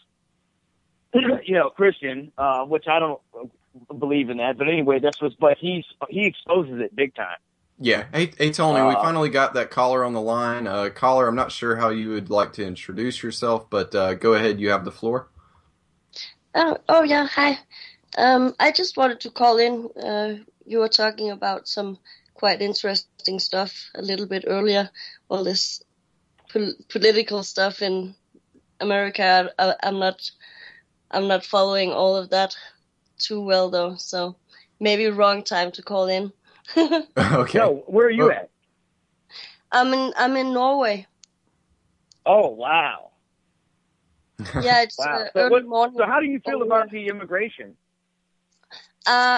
you know, Christian, uh, which I don't believe in that. But anyway, that's what. But he's he exposes it big time. Yeah. Hey, hey Tony, we Uh, finally got that caller on the line. Uh, caller, I'm not sure how you would like to introduce yourself, but uh, go ahead. You have the floor. Oh, oh yeah, hi. Um, I just wanted to call in. Uh, you were talking about some quite interesting stuff a little bit earlier. All this pol- political stuff in America. I, I'm not, I'm not following all of that too well though. So maybe wrong time to call in. Okay. No, where are you Oh. at? I'm in, I'm in Norway. Oh wow, Yeah, it's wow. uh, So, early what, morning. so how do you feel Oh, about the immigration? Uh,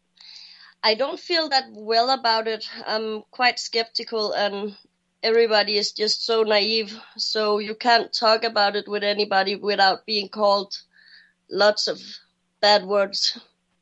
I don't feel that well about it. I'm quite skeptical, and everybody is just so naive. So you can't talk about it with anybody without being called lots of bad words.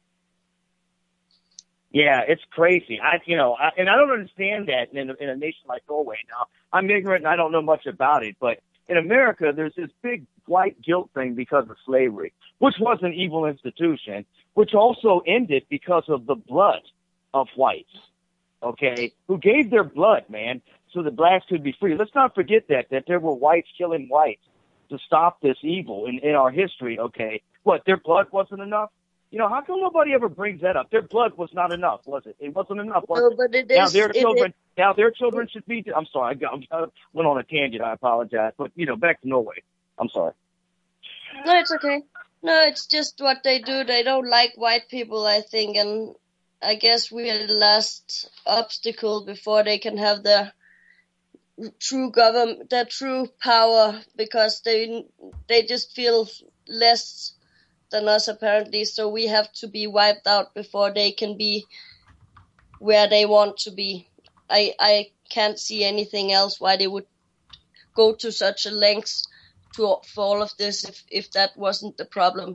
Yeah, it's crazy. I, you know, I, and I don't understand that in a, in a nation like Norway. Now, I'm ignorant and I don't know much about it, but in America, there's this big white guilt thing because of slavery, which was an evil institution, which also ended because of the blood of whites, okay, who gave their blood, man, so that blacks could be free. Let's not forget that, that there were whites killing whites to stop this evil in, in our history, okay. What, their blood wasn't enough? You know, how come nobody ever brings that up? Their blood was not enough, was it? It wasn't enough, was No, it? but it Now is. their it children, is- now their children should be. I'm sorry, I, got, I went on a tangent. I apologize, but you know, back to Norway. I'm sorry. No, it's okay. No, it's just what they do. They don't like white people, I think, and I guess we are the last obstacle before they can have their true government, their true power, because they they just feel less than us apparently. So we have to be wiped out before they can be where they want to be. I I can't see anything else why they would go to such a length to for all of this if if that wasn't the problem.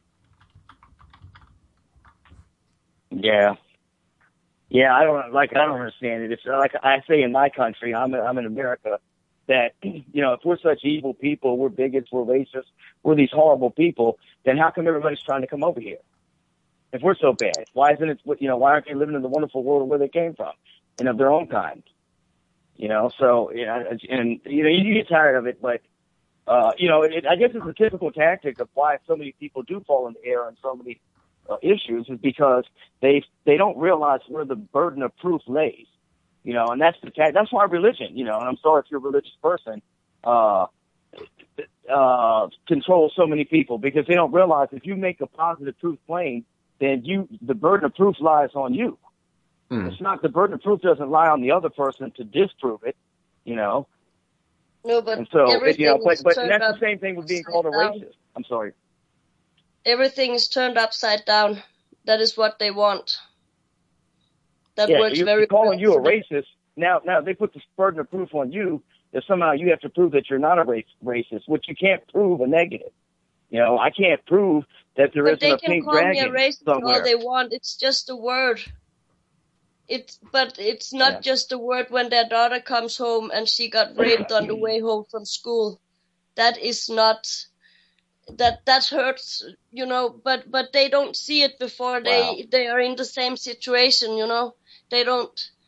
Yeah, yeah. I don't like. I don't understand it. It's like I say in my country. I'm I'm in America. That you know, if we're such evil people, we're bigots, we're racist, we're these horrible people. Then how come everybody's trying to come over here? If we're so bad, why isn't it? You know, why aren't they living in the wonderful world where they came from and of their own kind? You know, so you know, and you know, you get tired of it, but uh, you know, it, I guess it's a typical tactic of why so many people do fall in the air on so many uh, issues is because they they don't realize where the burden of proof lays. You know, and that's the that's why religion. You know, and I'm sorry if you're a religious person, uh, uh, controls so many people because they don't realize if you make a positive proof claim, then you the burden of proof lies on you. Hmm. It's not the burden of proof doesn't lie on the other person to disprove it. You know. No, but And so, everything you know, but, is but turned that's the up- same thing with being called a upside down. racist. I'm sorry. Everything is turned upside down. That is what they want. That Yeah, works you're very calling well you a for them. racist. Now, now they put the burden of proof on you that somehow you have to prove that you're not a race, racist, which you can't prove a negative. You know, I can't prove that there But isn't they a can pink call me dragon a racist somewhere. all they want. It's just a word. It's but it's not Yeah. just a word when their daughter comes home and she got raped on the way home from school. That is not that that hurts, you know. But but they don't see it before they Wow. they are in the same situation, you know. They don't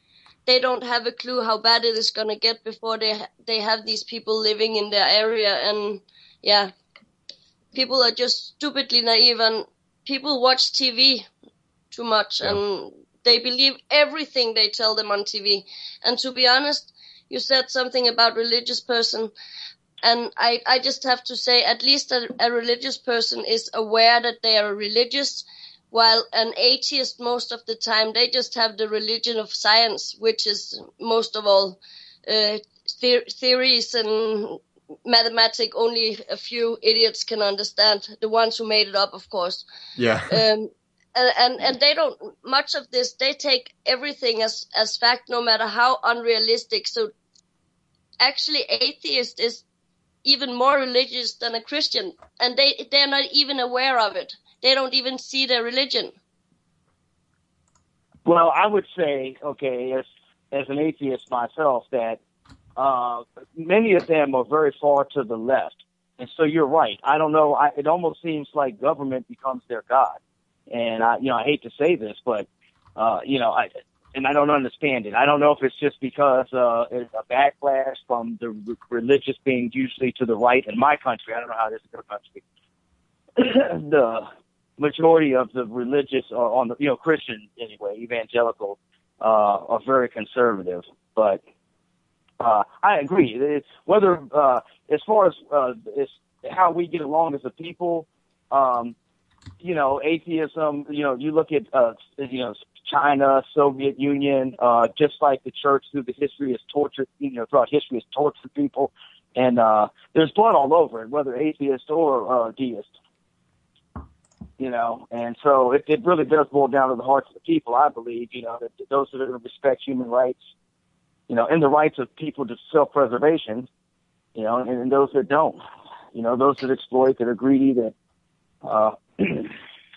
they don't have a clue how bad it is going to get before they they have these people living in their area. And yeah, people are just stupidly naive, and people watch T V too much, yeah. and they believe everything they tell them on T V. And to be honest, you said something about religious person, and I, I just have to say, at least a, a religious person is aware that they are religious, while an atheist, most of the time, they just have the religion of science, which is most of all uh, the- theories and mathematics only a few idiots can understand. The ones who made it up, of course. Yeah. Um, and, and, and they don't, much of this, they take everything as, as fact, no matter how unrealistic. So actually, atheist is even more religious than a Christian, and they, they're not even aware of it. They don't even see their religion. Well, I would say, okay, as as an atheist myself, that uh, many of them are very far to the left. And so you're right. I don't know. I, it almost seems like government becomes their god. And I, you know, I hate to say this, but uh, you know, I and I don't understand it. I don't know if it's just because uh, it's a backlash from the re- religious being usually to the right in my country. I don't know how it is in your country. The majority of the religious are on the, you know, Christian anyway, evangelical, uh, are very conservative. But uh, I agree. It's whether uh, as far as uh, it's how we get along as a people, um, you know, atheism. You know, you look at uh, you know, China, Soviet Union, uh, just like the church through the history has tortured, you know, throughout history has tortured people, and uh, there's blood all over it, whether atheist or uh, deist. You know, and so it, it really does boil down to the hearts of the people, I believe, you know, that those that respect human rights, you know, and the rights of people to self-preservation, you know, and, and those that don't, you know, those that exploit, that are greedy, that, uh, and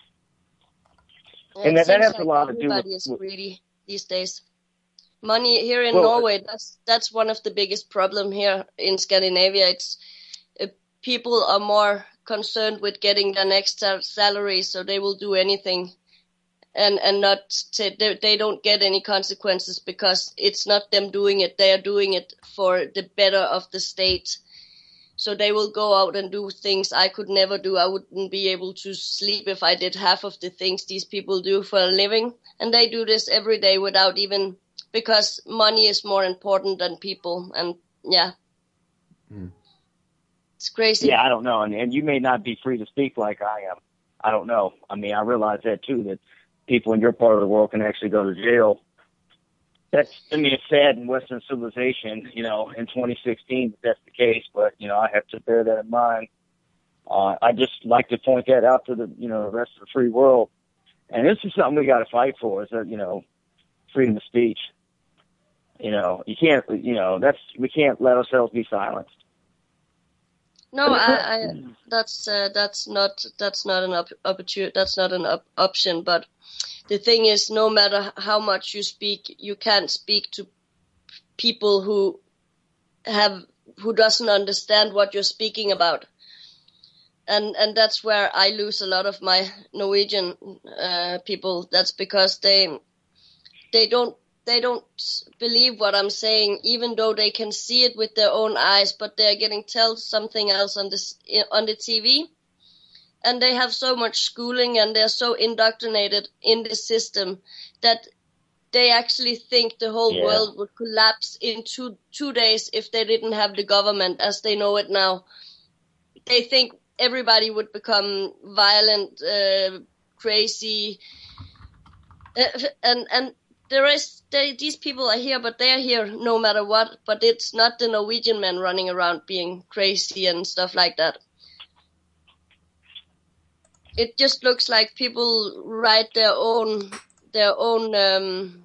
that, that has like a lot to do with... Everybody is greedy these days. Money here in well, Norway, that's, that's one of the biggest problems here in Scandinavia. It's uh, people are more concerned with getting their next sal- salary, so they will do anything, and and not t- they, they don't get any consequences because it's not them doing it; they are doing it for the better of the state. So they will go out and do things I could never do. I wouldn't be able to sleep if I did half of the things these people do for a living, and they do this every day without even, because money is more important than people, and yeah. Mm. It's crazy. Yeah, I don't know. And, and you may not be free to speak like I am. I don't know. I mean, I realize that, too, that people in your part of the world can actually go to jail. That's, I mean, it's sad in Western civilization, you know, in twenty sixteen, that's the case. But, you know, I have to bear that in mind. Uh, I just like to point that out to the, you know, the rest of the free world. And this is something we got to fight for, is that, you know, freedom of speech. You know, you can't, you know, that's, we can't let ourselves be silenced. No, I, I that's uh, that's not that's not an op- opportunity. That's not an op- option. But the thing is, no matter how much you speak, you can't speak to people who have who doesn't understand what you're speaking about. And and that's where I lose a lot of my Norwegian uh, people. That's because they they don't. They don't believe what I'm saying, even though they can see it with their own eyes, but they're getting told something else on this on the T V. And they have so much schooling and they're so indoctrinated in the system that they actually think the whole yeah. world would collapse in two, two days if they didn't have the government as they know it now. They think everybody would become violent, uh, crazy, uh, and, and, There is they, these people are here, but they're here no matter what. But it's not the Norwegian men running around being crazy and stuff like that. It just looks like people write their own their own um,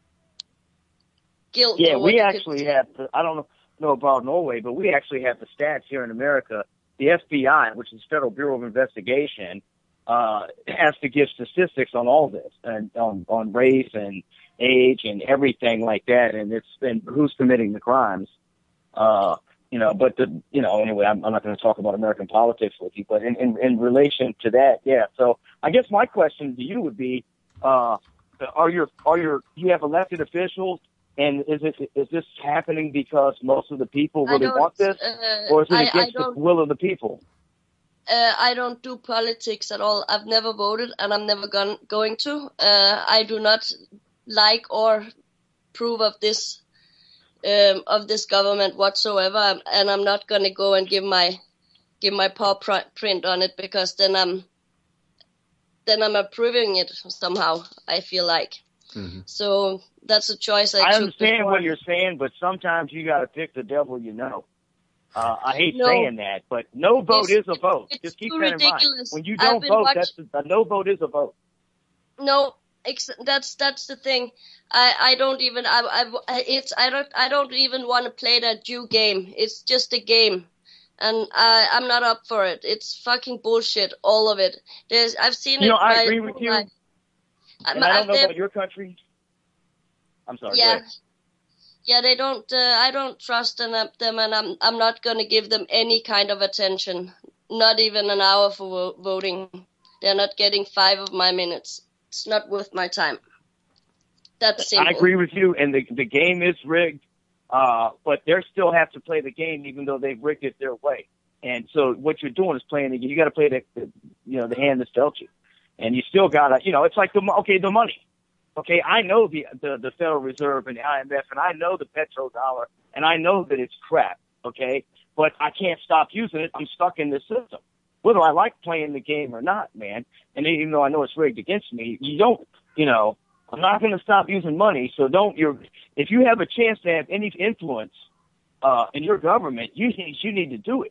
guilt. Yeah, we actually have. The, I don't know about Norway, but we actually have the stats here in America. The F B I, which is Federal Bureau of Investigation, uh, has to give statistics on all this and on, on race and age and everything like that, and it's been who's committing the crimes. Uh, you know, but the, you know, anyway, I'm, I'm not going to talk about American politics with you, but in, in, in relation to that, yeah. So I guess my question to you would be, uh, are your, are your, you have elected officials, And is it is this happening because most of the people I really don't, want this, uh, or is it I- I against the don't- will of the people? Uh, I don't do politics at all. I've never voted, and I'm never gon- going to. Uh, I do not like or approve of this um, of this government whatsoever, and I'm not going to go and give my give my paw pr- print on it, because then I'm then I'm approving it somehow. I feel like Mm-hmm. so that's a choice I, I took understand before. what you're saying, but sometimes you got to pick the devil you know. Uh, I hate No. saying that, but no vote It's- is a vote. it's Just keep too that in mind. ridiculous. When you I've don't been vote, watch- that's a, a no vote is a vote. No, ex- that's that's the thing. I, I don't even I, I it's I don't I don't even want to play that Jew game. It's just a game, and I I'm not up for it. It's fucking bullshit, all of it. There's I've seen You it. know, I my agree with whole you. life. And I don't know they- about your country. I'm sorry. go Yeah, ahead. yeah. They don't. Uh, I don't trust them, them, and I'm I'm not gonna give them any kind of attention. Not even an hour for vo- voting. They're not getting five of my minutes. It's not worth my time. That's simple. I agree with you, and the the game is rigged, uh, but they still have to play the game, even though they've rigged it their way. And so what you're doing is playing the. You got to play the, the, you know, the hand that's dealt you, and you still got to, you know, it's like the okay, the money. Okay, I know the, the the Federal Reserve and the I M F, and I know the petrodollar, and I know that it's crap. Okay, but I can't stop using it. I'm stuck in this system, whether I like playing the game or not, man. And even though I know it's rigged against me, you don't, you know, I'm not going to stop using money. So don't. You're if you have a chance to have any influence uh, in your government, you need you need to do it.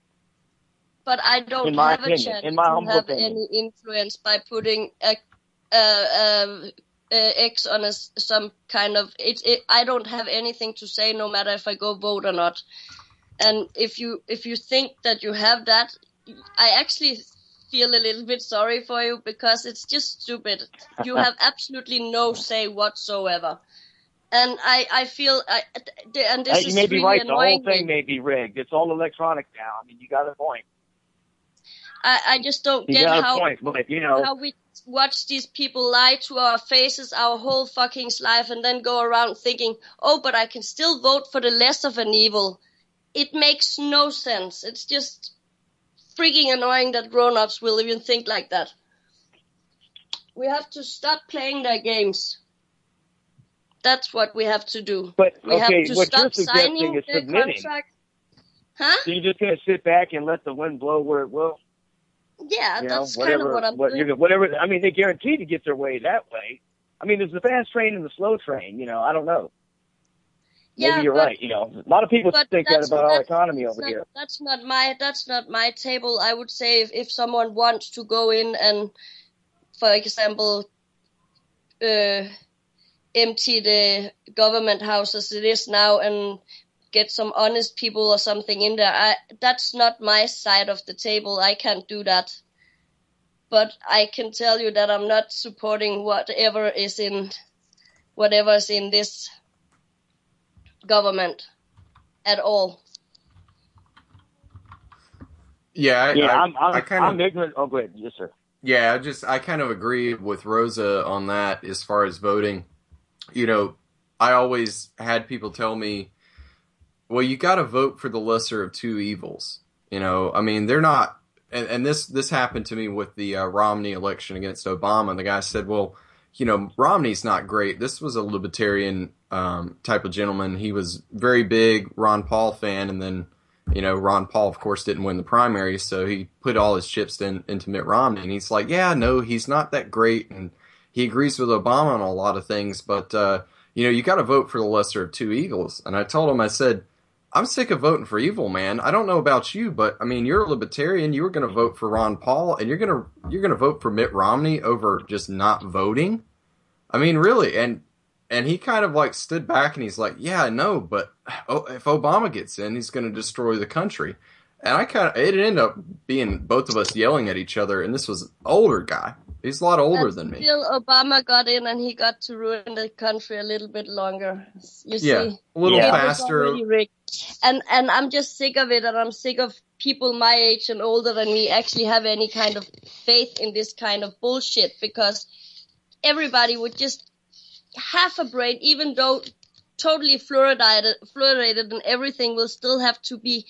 But I don't In my have opinion, a chance in my to humble have opinion. any influence by putting a, a, um uh, X on a, s- some kind of it, it. I don't have anything to say, no matter if I go vote or not. And if you if you think that you have that, I actually feel a little bit sorry for you, because it's just stupid. You have absolutely no say whatsoever. And I I feel I and this Uh, you is may be really right. The whole annoying thing me. may be rigged. It's all electronic now. I mean, you got a point. I I just don't You get got a how. point, but you know. how we watch these people lie to our faces our whole fucking life, and then go around thinking, oh, but I can still vote for the less of an evil. It makes no sense. It's just freaking annoying that grown-ups will even think like that. We have to stop playing their games. That's what we have to do. But We have okay, to what you're stop suggesting signing is the submitting. contract. Huh? So you're just going to sit back and let the wind blow where it will. Yeah, You know, that's whatever, kind of what I'm what, doing. you're, whatever. I mean, they guarantee to get their way that way. I mean, there's the fast train and the slow train. You know, I don't know. Maybe Yeah, you're but- right. You know, a lot of people But think that that's- about our that's- economy that's over not, here. That's not my that's not my table. I would say if, if someone wants to go in and, for example, uh, empty the government house as it is now and get some honest people or something in there, I, that's not my side of the table. I can't do that. But I can tell you that I'm not supporting whatever is in whatever is in this government at all. Yeah, I, Yeah, I, I'm, I'm, I kind I'm of, ignorant. Oh, go ahead. Yes, sir. yeah, I just, I kind of agree with Rosa on that as far as voting. You know, I always had people tell me, well, you got to vote for the lesser of two evils. You know, I mean, they're not, and, and this, this happened to me with the uh, Romney election against Obama. The guy said, well, you know, Romney's not great. This was a libertarian um, type of gentleman. He was very big Ron Paul fan, and then, you know, Ron Paul, of course, didn't win the primary, so he put all his chips in, into Mitt Romney. And he's like, yeah, no, he's not that great, and he agrees with Obama on a lot of things, but, uh, you know, you got to vote for the lesser of two evils. And I told him, I said, I'm sick of voting for evil, man. I don't know about you, but I mean, you're a libertarian. You were going to vote for Ron Paul, and you're going to you're going to vote for Mitt Romney over just not voting. I mean, really. And and he kind of like stood back and he's like, yeah, I know, but oh, if Obama gets in, he's going to destroy the country. And I kind of it ended up being both of us yelling at each other. And this was an older guy. He's a lot older And than me. Still, Obama got in, and he got to ruin the country a little bit longer. You Yeah, see, a little Yeah. It was faster. already rigged. And and I'm just sick of it, and I'm sick of people my age and older than me actually have any kind of faith in this kind of bullshit, because everybody would just half a brain, even though totally fluoridated, fluoridated, and everything will still have to be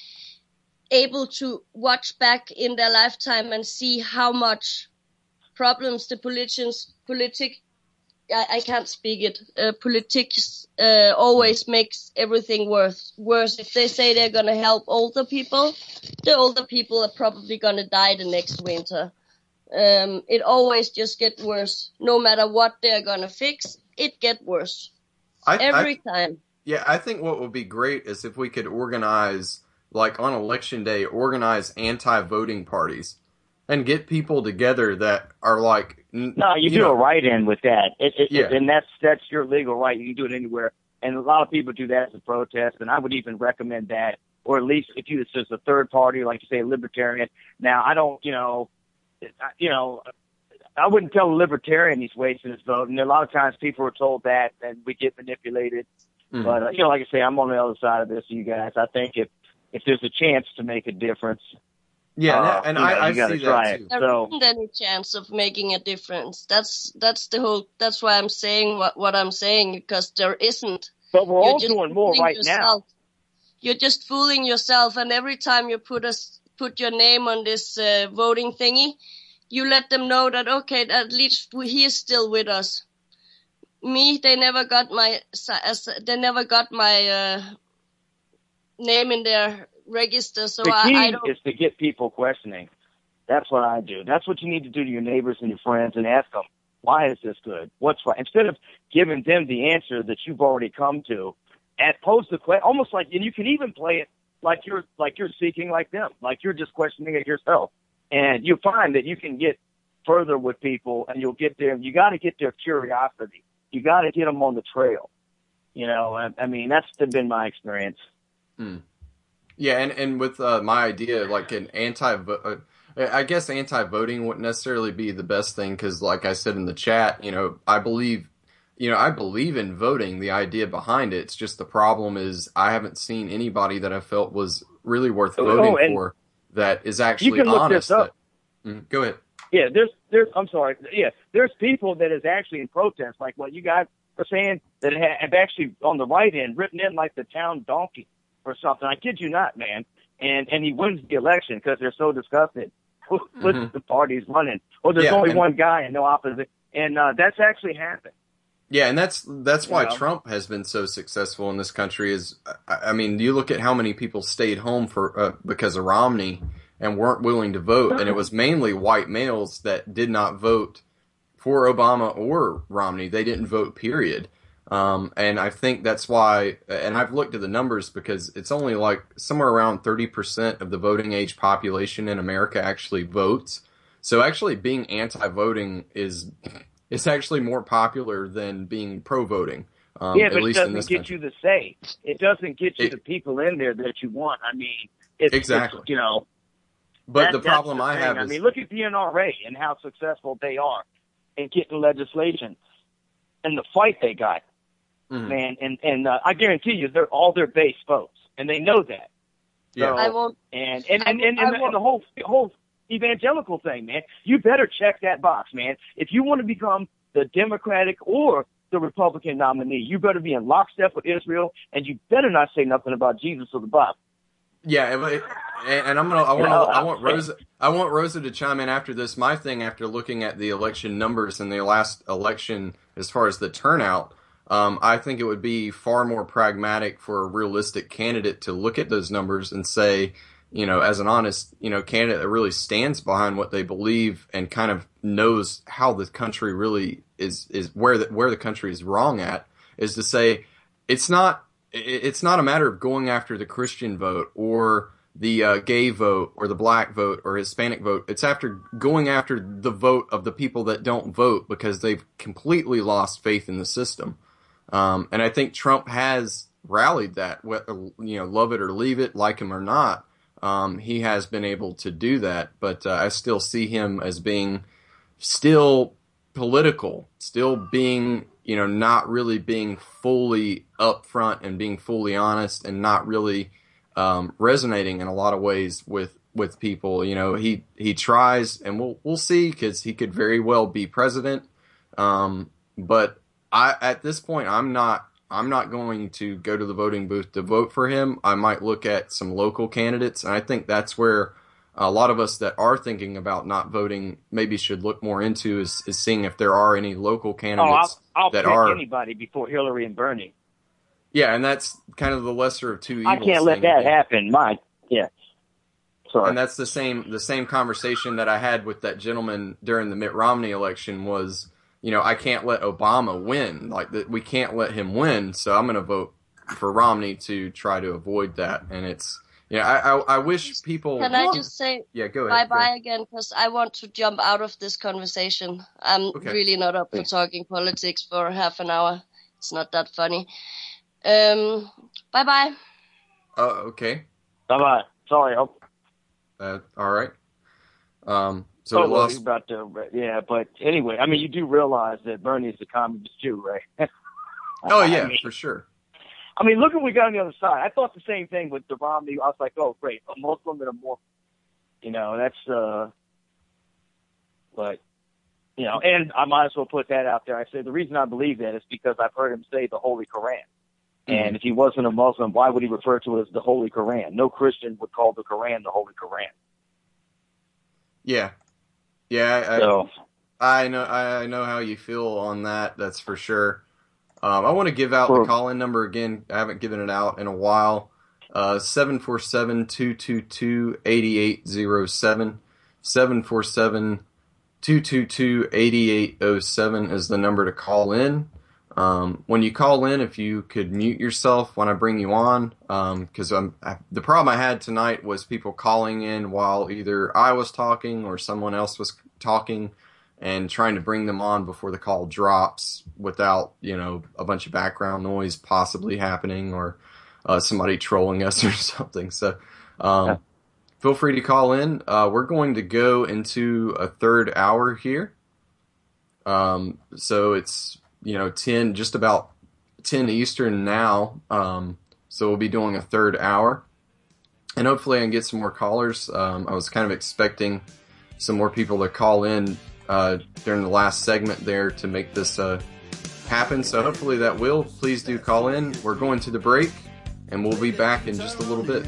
able to watch back in their lifetime and see how much problems the politicians, politic, I, I can't speak it, uh, politics uh, always makes everything worse. Worse. If they say they're going to help older people, the older people are probably going to die the next winter. Um, it always just gets worse. No matter what they're going to fix, it gets worse. I, Every I, time. Yeah, I think what would be great is if we could organize, like on election day, organize anti-voting parties and get people together that are like... No, you, you do know, a write-in with that. It, it, yeah. And that's that's your legal right. You can do it anywhere. And a lot of people do that as a protest, and I would even recommend that. Or at least if you, it's just a third party, like you say, a libertarian. Now, I don't, you know, you know, I wouldn't tell a libertarian he's wasting his vote. And a lot of times people are told that, and we get manipulated. Mm-hmm. But, uh, you know, like I say, I'm on the other side of this, you guys. I think if, if there's a chance to make a difference, yeah, uh, and you know, I, I you see try that too. It. There so, isn't any chance of making a difference. That's that's the whole. That's why I'm saying what what I'm saying, because there isn't. But we're You're all just doing more fooling right yourself. now. You're just fooling yourself, and every time you put us put your name on this uh, voting thingy, you let them know that okay, at least he is still with us. Me, they never got my they never got my uh, name in their register, so the I, key I don't. is to get people questioning. That's what I do. That's what you need to do to your neighbors and your friends and ask them, why is this good? What's right? Instead of giving them the answer that you've already come to, and pose the question, almost like, and you can even play it like you're, like you're seeking like them, like you're just questioning it yourself. And you'll find that you can get further with people and you'll get there. You got to get their curiosity. You got to get them on the trail. You know, I, I mean, that's been my experience. Hmm. Yeah, and, and with uh, my idea, like an anti, uh, I guess anti-voting wouldn't necessarily be the best thing because, like I said in the chat, you know, I believe, you know, I believe in voting. The idea behind it, it's just the problem is I haven't seen anybody that I felt was really worth voting oh, for that is actually you can look honest. This up. That, mm, go ahead. Yeah, there's, there's, I'm sorry. Yeah, there's people that is actually in protest, like what you guys are saying, that have actually on the right end written in like the town donkey or something. I kid you not, man. And and he wins the election because they're so disgusted with mm-hmm. the parties running. Or there's yeah, only and, one guy and no opposite. And uh, that's actually happened. Yeah, and that's that's why you know? Trump has been so successful in this country. Is I, I mean, you look at how many people stayed home for uh, because of Romney and weren't willing to vote, and it was mainly white males that did not vote for Obama or Romney. They didn't vote, period. Um, and I think that's why, and I've looked at the numbers because it's only like somewhere around thirty percent of the voting age population in America actually votes. So actually being anti-voting is, it's actually more popular than being pro-voting. Um, yeah, at but least it doesn't in this get country. you the say. It doesn't get you it, the people in there that you want. I mean, it's, exactly. It's, you know, but that, the problem the I thing. have I is, mean, look at the N R A and how successful they are in getting legislation and the fight they got. Mm-hmm. Man, and and uh, I guarantee you, they're all their base votes, and they know that. Yeah, so, I won't. And and and, and, and, the, and the whole whole evangelical thing, man. You better check that box, man. If you want to become the Democratic or the Republican nominee, you better be in lockstep with Israel, and you better not say nothing about Jesus or the Bible. Yeah, and, and I'm gonna. I want. I want Rosa. I want Rosa to chime in after this. My thing, after looking at the election numbers in the last election, as far as the turnout. Um, I think it would be far more pragmatic for a realistic candidate to look at those numbers and say, you know, as an honest, you know, candidate that really stands behind what they believe and kind of knows how the country really is, is where the, where the country is wrong at, is to say, it's not, it's not a matter of going after the Christian vote or the uh, gay vote or the black vote or Hispanic vote. It's after going after the vote of the people that don't vote because they've completely lost faith in the system. Um, and I think Trump has rallied that, whether, you know, love it or leave it, like him or not. Um, he has been able to do that, but uh, I still see him as being still political, still being, you know, not really being fully upfront and being fully honest and not really um, resonating in a lot of ways with, with people. You know, he, he tries, and we'll, we'll see, because he could very well be president. Um, but I, at this point, I'm not, I'm not going to go to the voting booth to vote for him. I might look at some local candidates, and I think that's where a lot of us that are thinking about not voting maybe should look more into is, is seeing if there are any local candidates oh, I'll, I'll that pick are anybody before Hillary and Bernie. Yeah, and that's kind of the lesser of two evils. I can't let that happen. My yeah. Sorry. And that's the same the same conversation that I had with that gentleman during the Mitt Romney election was, you know, I can't let Obama win. Like, the, we can't let him win, so I'm going to vote for Romney to try to avoid that. And it's, yeah, I, I, I wish people... Can I just say yeah, go ahead, bye-bye go. again, because I want to jump out of this conversation. I'm okay. really not up for talking politics for half an hour. It's not that funny. Um, bye-bye. Oh, uh, okay. Bye-bye. Sorry, I'll... Uh, all right. Um, so oh, it lost... about to, yeah, but anyway, I mean, you do realize that Bernie is a communist Jew, right? oh, yeah, I mean, for sure. I mean, look what we got on the other side. I thought the same thing with the Romney. I was like, oh, great, a Muslim and a more, you know, that's, uh, but, you know, and I might as well put that out there. I said the reason I believe that is because I've heard him say the Holy Quran. And if he wasn't a Muslim, why would he refer to it as the Holy Quran? No Christian would call the Quran the Holy Quran. Yeah. Yeah, I, so. I know I know how you feel on that, that's for sure. Um, I want to give out For, the call-in number again. I haven't given it out in a while. Uh, seven four seven, two two two, eight eight zero seven. seven four seven, two two two, eight eight zero seven is the number to call in. Um, when you call in, if you could mute yourself when I bring you on, um, cause I'm, I, the problem I had tonight was people calling in while either I was talking or someone else was talking and trying to bring them on before the call drops without, you know, a bunch of background noise possibly happening or, uh, somebody trolling us or something. So, um, yeah. Feel free to call in. Uh, we're going to go into a third hour here. Um, so it's, you know, ten, just about ten Eastern now. Um, so we'll be doing a third hour. And hopefully I can get some more callers. Um, I was kind of expecting some more people to call in uh, during the last segment there to make this uh, happen. So hopefully that will. Please do call in. We're going to the break, and we'll be back in just a little bit.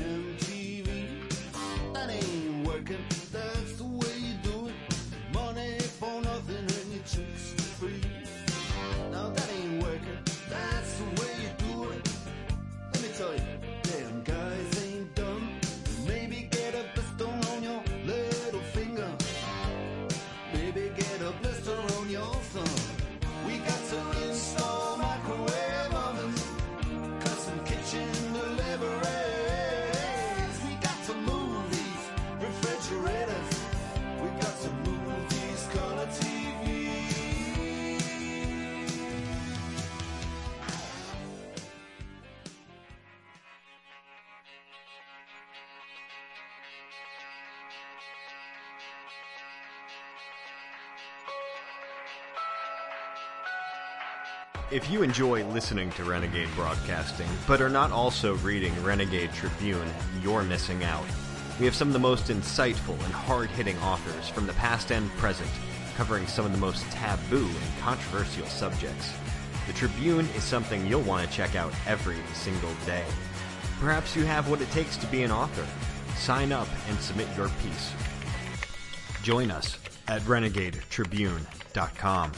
If you enjoy listening to Renegade Broadcasting, but are not also reading Renegade Tribune, you're missing out. We have some of the most insightful and hard-hitting authors from the past and present, covering some of the most taboo and controversial subjects. The Tribune is something you'll want to check out every single day. Perhaps you have what it takes to be an author. Sign up and submit your piece. Join us at renegade tribune dot com.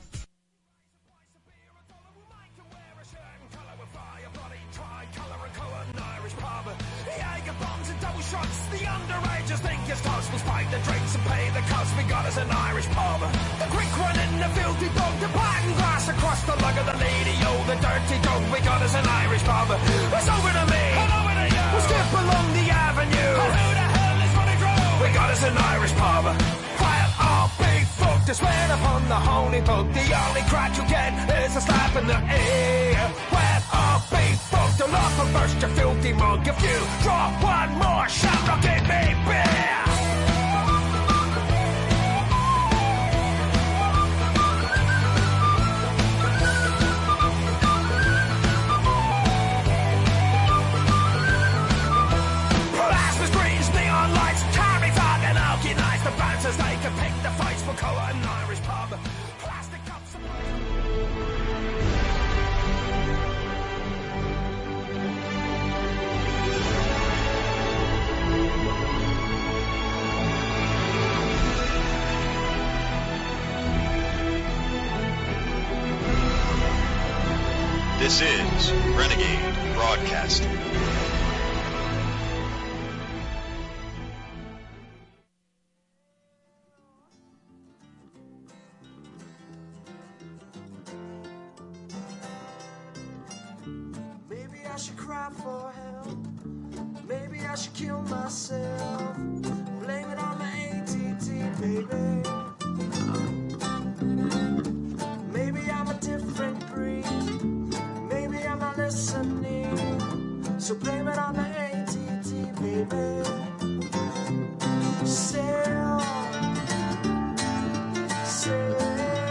The underagers think it's toast. We'll spike the drinks and pay the cost. We got us an Irish pub. The quick one in the filthy dog. The pattern glass across the lug of the lady. Oh, the dirty dog. We got us an Irish pub. It's over to me. And over to you. We'll skip along the avenue. And who the hell is running through? We got us an Irish pub. Quiet, oh, big fuck. To swear upon the holy book. The only crack you get is a slap in the ear. Well, oh, big fuck. Don't laugh at first, you filthy mug. If you draw one more shot, I'll give me beer. Plasma screens, neon lights, carry fat and alky nights. The bouncers, they can pick the fights for colour and Irish pub. Plastic cups and... This is Renegade Broadcasting. Maybe I should cry for help. Maybe I should kill myself. Blame it on the A T T, baby. Maybe I'm a different breed. Maybe I'm not listening. So blame it on the A T T, baby. Sail, sail.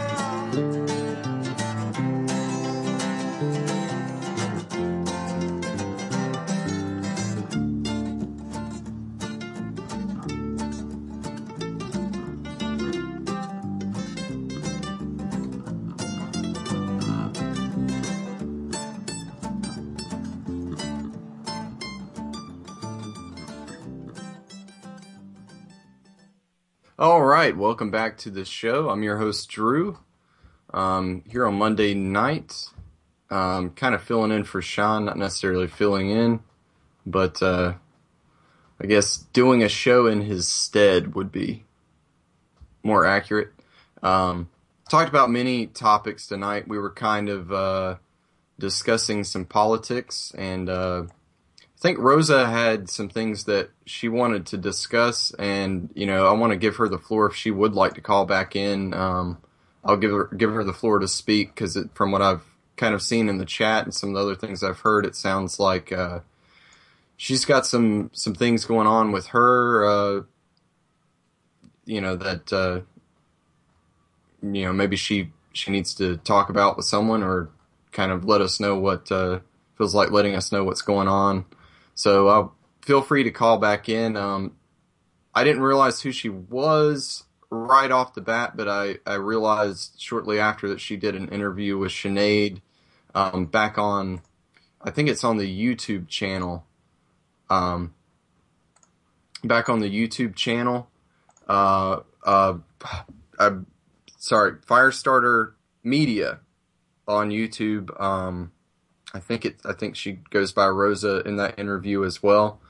All right, welcome back to the show. I'm your host, Drew. Um, here on Monday night, um, kind of filling in for Sean, not necessarily filling in, but uh, I guess doing a show in his stead would be more accurate. Um, talked about many topics tonight. We were kind of uh, discussing some politics, and uh, I think Rosa had some things that she wanted to discuss, and you know, I want to give her the floor if she would like to call back in. Um, I'll give her give her the floor to speak because from what I've kind of seen in the chat and some of the other things I've heard, it sounds like uh, she's got some some things going on with her. Uh, you know that uh, you know maybe she she needs to talk about with someone or kind of let us know what uh, feels like letting us know what's going on. So uh, feel free to call back in. Um, I didn't realize who she was right off the bat, but I, I realized shortly after that she did an interview with Sinead um, back on, I think it's on the YouTube channel. Um, back on the YouTube channel. Uh, uh, I'm sorry, Firestarter Media on YouTube. Um, I think it. I think she goes by Rosa in that interview as well.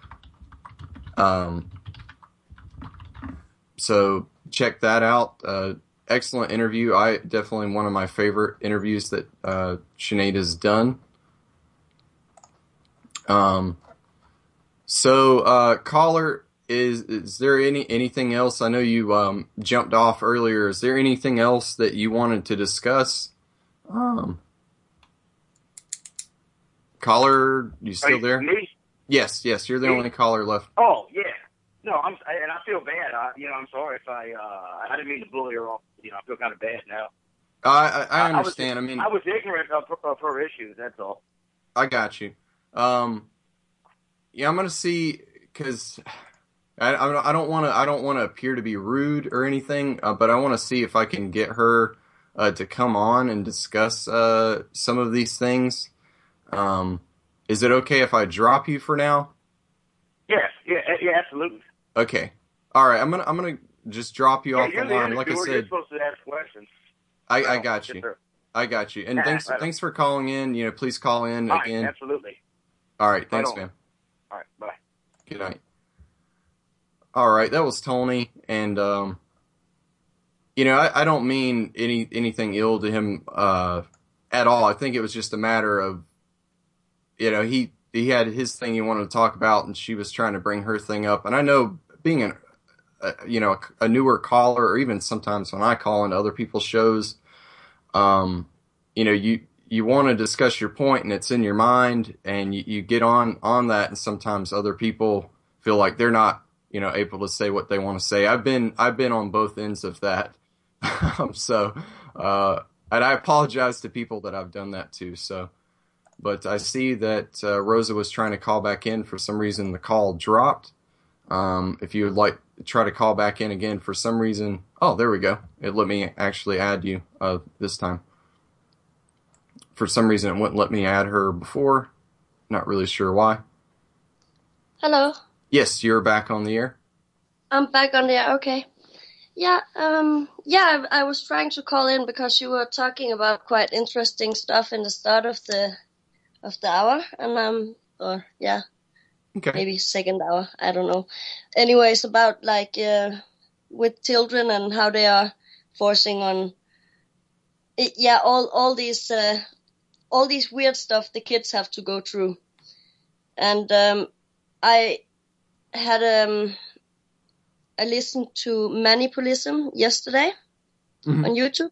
Um, so check that out. Uh, excellent interview. I definitely one of my favorite interviews that uh, Sinead has done. Um, so uh, caller, is is there any anything else? I know you um, jumped off earlier. Is there anything else that you wanted to discuss? Um. Caller, you still you, there? Me? Yes, yes, you're the Me? only caller left. Oh yeah. No, I'm and I feel bad. I, you know, I'm sorry if I uh, I didn't mean to bully her off. You know, I feel kind of bad now. I I, I understand. I, I, was, mean, I was ignorant of, of her issues. That's all. I got you. Um, yeah, I'm gonna see because I I don't want to I don't want to appear to be rude or anything, uh, but I want to see if I can get her uh, to come on and discuss uh, some of these things. Um, is it okay if I drop you for now? Yes, yeah, yeah, absolutely. Okay. All right. I'm gonna I'm gonna just drop you yeah, off the you're line. The Like I you're said, supposed to ask questions. I, I No, got yes, you. sir. I got you. And Yeah, thanks right thanks for calling in. You know, please call in All again. right, absolutely. All right. Thanks, Right on. man. All right, bye. Good night. All right. That was Tony, and um, you know, I, I don't mean any anything ill to him uh at all. I think it was just a matter of, you know, he he had his thing he wanted to talk about, and she was trying to bring her thing up. And I know being an, a, you know, a, a newer caller, or even sometimes when I call into other people's shows, um, you know, you you want to discuss your point, and it's in your mind, and you, you get on on that, and sometimes other people feel like they're not, you know, able to say what they want to say. I've been I've been on both ends of that, so uh, and I apologize to people that I've done that to. So. But I see that uh, Rosa was trying to call back in. For some reason, the call dropped. Um, if you would like to try to call back in again for some reason. Oh, there we go. It let me actually add you uh, this time. For some reason, it wouldn't let me add her before. Not really sure why. Hello. Yes, you're back on the air. I'm back on the air. Okay. yeah, um, yeah. I, I was trying to call in because you were talking about quite interesting stuff in the start of the of the hour, and um, or yeah, Okay. maybe second hour. I don't know. Anyways, about like uh, with children and how they are forcing on. It, yeah, all all these uh, all these weird stuff the kids have to go through, and um, I had um. I listened to Manipulism yesterday mm-hmm. on YouTube,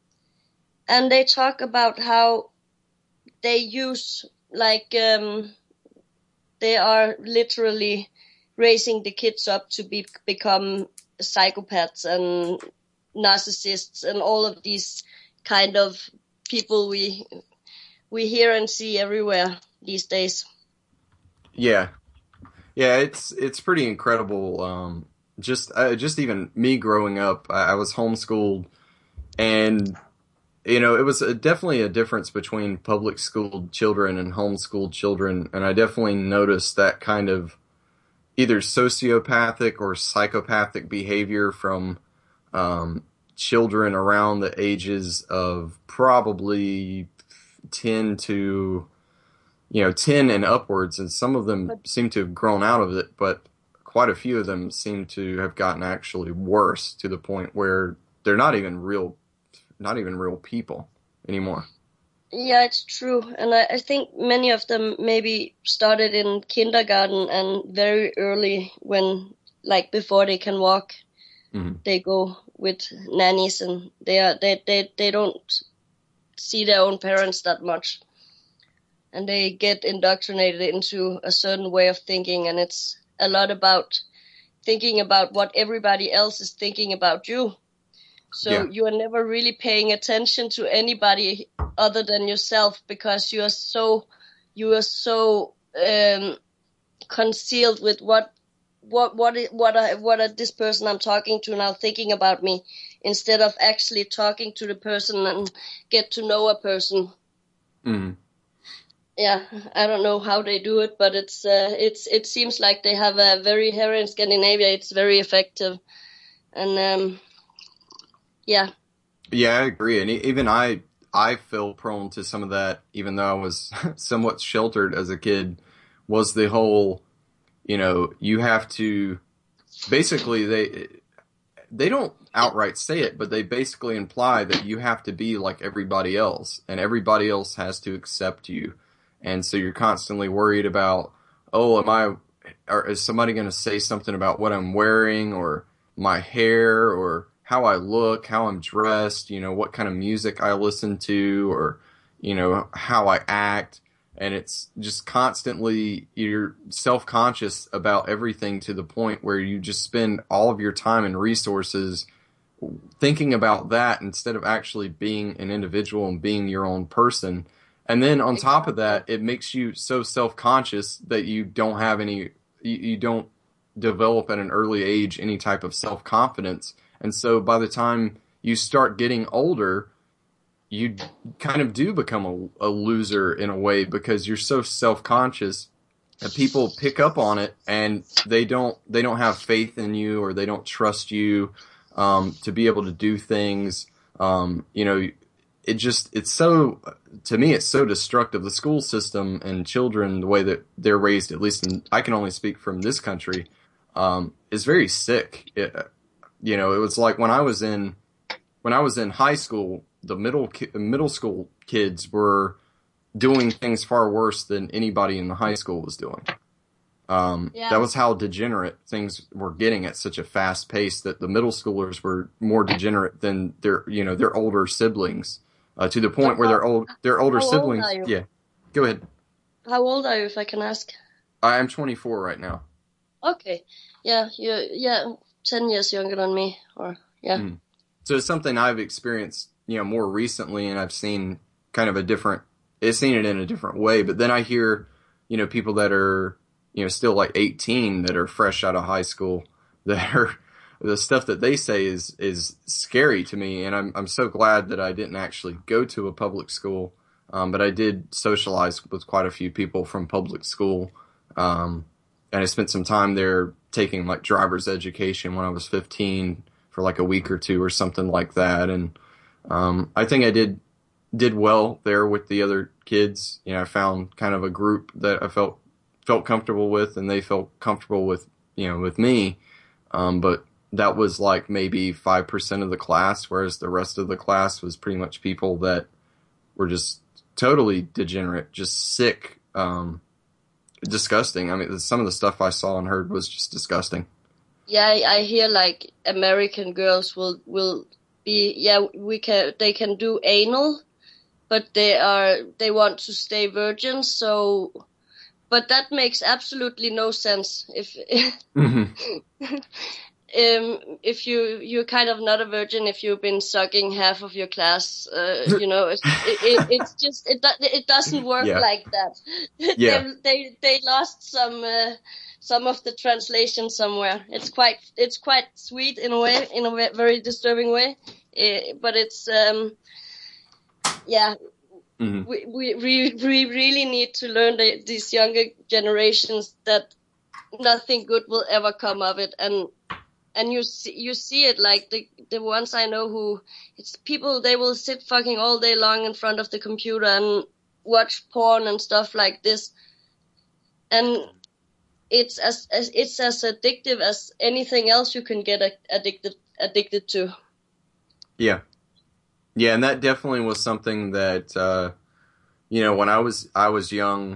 and they talk about how they use, like, um, they are literally raising the kids up to be become psychopaths and narcissists and all of these kind of people we we hear and see everywhere these days. Yeah, yeah, it's it's pretty incredible. Um, Just, uh, just even me growing up, I, I was homeschooled, and you know, it was a, definitely a difference between public schooled children and homeschooled children, and I definitely noticed that kind of either sociopathic or psychopathic behavior from um, children around the ages of probably ten to, you know, ten and upwards, and some of them seem to have grown out of it, but quite a few of them seem to have gotten actually worse to the point where they're not even real, not even real people anymore. Yeah, it's true. And I, I think many of them maybe started in kindergarten and very early when, like before they can walk, mm-hmm. they go with nannies and they are, they, they, they don't see their own parents that much. And they get indoctrinated into a certain way of thinking, and it's a lot about thinking about what everybody else is thinking about you. So yeah. You are never really paying attention to anybody other than yourself because you are so, you are so um, concealed with what, what, what, what, I, what are this person I'm talking to now thinking about me, instead of actually talking to the person and get to know a person. Mm. Yeah, I don't know how they do it, but it's uh, it's it seems like they have a very here in Scandinavia. It's very effective, and um, yeah. Yeah, I agree, and even I I feel prone to some of that, even though I was somewhat sheltered as a kid. Was the whole, you know, you have to basically they they don't outright say it, but they basically imply that you have to be like everybody else, and everybody else has to accept you. And so you're constantly worried about, oh, am I, or is somebody going to say something about what I'm wearing or my hair or how I look, how I'm dressed, you know, what kind of music I listen to or, you know, how I act. And it's just constantly, you're self-conscious about everything to the point where you just spend all of your time and resources thinking about that instead of actually being an individual and being your own person. And then on top of that, it makes you so self-conscious that you don't have any, you, you don't develop at an early age any type of self-confidence. And so by the time you start getting older, you kind of do become a, a loser in a way because you're so self-conscious that people pick up on it and they don't, they don't have faith in you or they don't trust you um, to be able to do things. Um, you know, it just, it's so, to me, it's so destructive. The school system and children, the way that they're raised, at least in, I can only speak from this country, um, is very sick. It, you know, it was like when I was in, when I was in high school, the middle, middle school kids were doing things far worse than anybody in the high school was doing. Um, yeah. That was how degenerate things were getting at such a fast pace that the middle schoolers were more degenerate than their, you know, their older siblings, uh, to the point where their old, their older how siblings. Old are you? Yeah. Go ahead. How old are you, if I can ask? I am twenty-four right now. Okay. Yeah. You, yeah. ten years younger than me, or yeah. Mm. So it's something I've experienced, you know, more recently, and I've seen kind of a different, I've seen it in a different way. But then I hear, you know, people that are, you know, still like eighteen that are fresh out of high school that are, the stuff that they say is, is scary to me. And I'm, I'm so glad that I didn't actually go to a public school. Um, but I did socialize with quite a few people from public school. Um, and I spent some time there taking like driver's education when I was fifteen for like a week or two or something like that. And um, I think I did did well there with the other kids. You know, I found kind of a group that I felt felt comfortable with, and they felt comfortable with, you know, with me. Um, but that was like maybe five percent of the class, whereas the rest of the class was pretty much people that were just totally degenerate, just sick, um, disgusting. I mean, some of the stuff I saw and heard was just disgusting. Yeah, I, I hear like American girls will will be yeah we can they can do anal, but they are they want to stay virgins. So, but that makes absolutely no sense if Mm-hmm. um if you you're kind of not a virgin if you've been sucking half of your class. Uh, you know, it's, it, it, it's just it do- it doesn't work Yeah. like that. Yeah. they, they they lost some. Uh, Some of the translation somewhere. It's quite, it's quite sweet in a way, in a ve- very disturbing way. Uh, but it's, um, yeah, Mm-hmm. we, we we we really need to learn the, these younger generations that nothing good will ever come of it. And and you see, you see it like the the ones I know who it's people they will sit fucking all day long in front of the computer and watch porn and stuff like this. And it's as, as it's as addictive as anything else you can get a, addicted addicted to. Yeah. Yeah, and that definitely was something that, uh, you know, when I was I was young,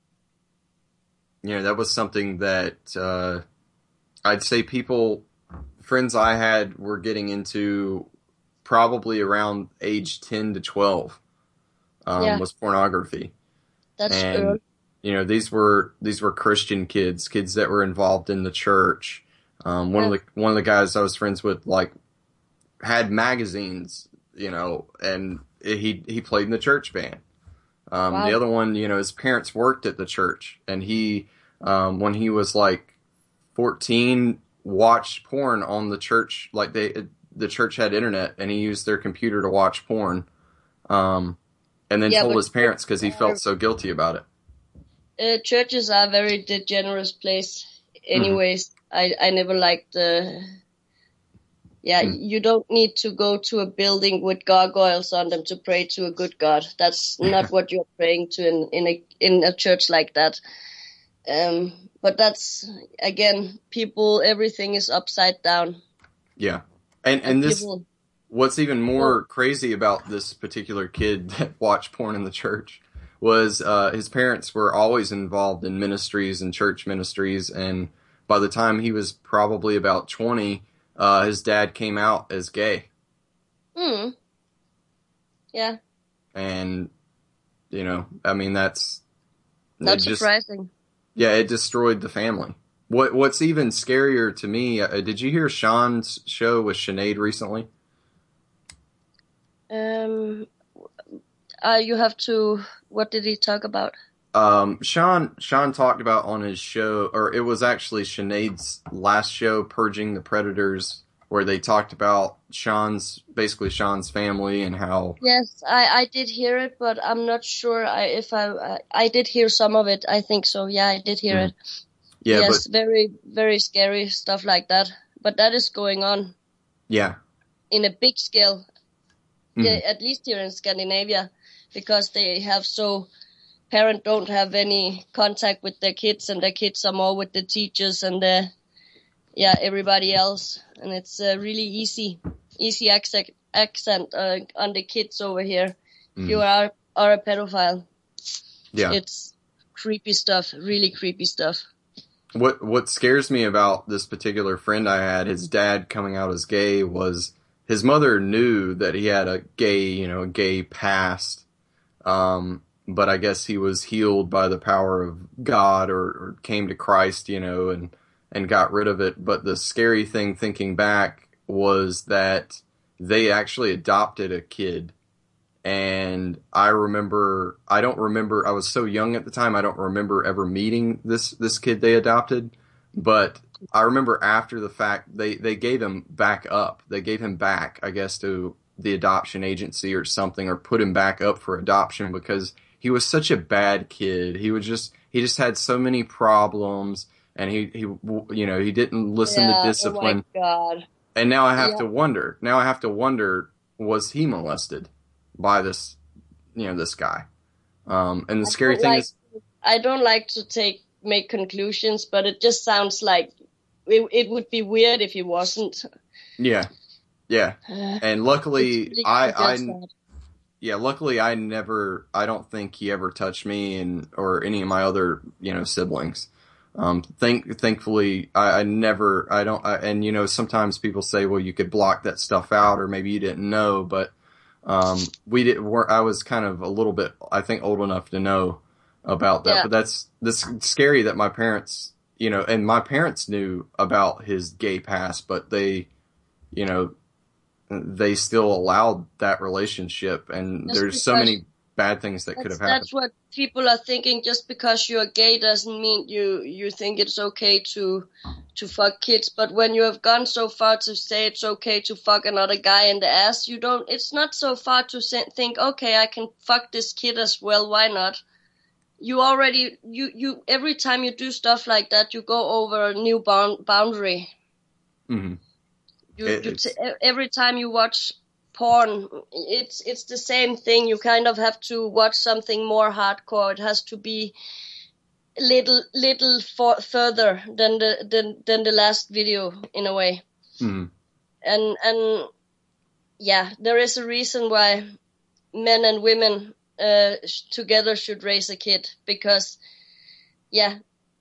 you know, that was something that uh, I'd say people, friends I had were getting into probably around age ten to twelve, um, Yeah. was pornography. That's And, true. you know, these were these were Christian kids, kids that were involved in the church. Um, one Yeah. of the one of the guys I was friends with, like, had magazines, you know, and he he played in the church band. Um, Wow. The other one, you know, his parents worked at the church, and he, um, when he was like fourteen, watched porn on the church. Like they, the church had internet, and he used their computer to watch porn. Um, and then Yeah, told but- his parents because he felt so guilty about it. Uh, churches are a very degenerate place. Anyways, I I never liked the. Yeah, Mm. you don't need to go to a building with gargoyles on them to pray to a good God. That's not what you're praying to in, in a in a church like that. Um, but that's again, people. Everything is upside down. Yeah, and and this, people, what's even more crazy about this particular kid that watched porn in the church was uh, his parents were always involved in ministries and church ministries, and by the time he was probably about twenty, uh, his dad came out as gay, hmm. Yeah, and you know, I mean, that's not it just- surprising. Yeah, it destroyed the family. What What's even scarier to me? Uh, did you hear Sean's show with Sinead recently? Um, uh, you have to. What did he talk about? Um, Sean Sean talked about on his show, or it was actually Sinead's last show, Purging the Predators, where they talked about Sean's, basically Sean's family and how. Yes, I, I did hear it, but I'm not sure I, if I, I I did hear some of it. I think so. Yeah, I did hear Mhm. it. Yeah, yes, but very very scary stuff like that. But that is going on yeah, in a big scale. Mhm. Yeah, at least here in Scandinavia, because they have so parents don't have any contact with their kids, and their kids are more with the teachers and the yeah everybody else, and it's uh, really easy easy accent accent uh, on the kids over here. If you are are a pedophile, yeah. it's creepy stuff, really creepy stuff. What What scares me about this particular friend I had, his dad coming out as gay, was his mother knew that he had a gay, you know, a gay past. Um, but I guess he was healed by the power of God, or, or came to Christ, you know, and, and got rid of it. But the scary thing, thinking back, was that they actually adopted a kid. And I remember, I don't remember, I was so young at the time, I don't remember ever meeting this, this kid they adopted. But I remember after the fact, they, they gave him back up. They gave him back, I guess, to the adoption agency or something, or put him back up for adoption, because he was such a bad kid. He was just, he just had so many problems, and he, he, you know, he didn't listen yeah, to discipline. Oh my God. And now I have Yeah. to wonder. Now I have to wonder: was he molested by this, you know, this guy? Um, and the I scary don't thing like, is, I don't like to take make conclusions, but it just sounds like it, it would be weird if he wasn't. yeah, yeah. Uh, And luckily, really I, I, against that. yeah, luckily I never. I don't think he ever touched me and or any of my other, you know, siblings. Um, thank, thankfully, I, I never. I don't. I, and you know, sometimes people say, well, you could block that stuff out, or maybe you didn't know, but. Um, we did. We're, I was kind of a little bit, I think, old enough to know about that. Yeah. But that's that's scary that my parents, you know, and my parents knew about his gay past, but they, you know, they still allowed that relationship. And Just there's so because- many bad things that could That's, have happened. that's what people are thinking. Just because you're gay doesn't mean you you think it's okay to to fuck kids. But when you have gone so far to say it's okay to fuck another guy in the ass, you don't. It's not so far to say, think, okay, I can fuck this kid as well. Why not? You already you you every time you do stuff like that, you go over a new bound, boundary. Mm-hmm. You, It- you it's- t- every time you watch porn, it's it's the same thing. You kind of have to watch something more hardcore. It has to be little little for, further than the than, than the last video in a way. Mm-hmm. And and yeah, there is a reason why men and women uh, sh- together should raise a kid, because yeah,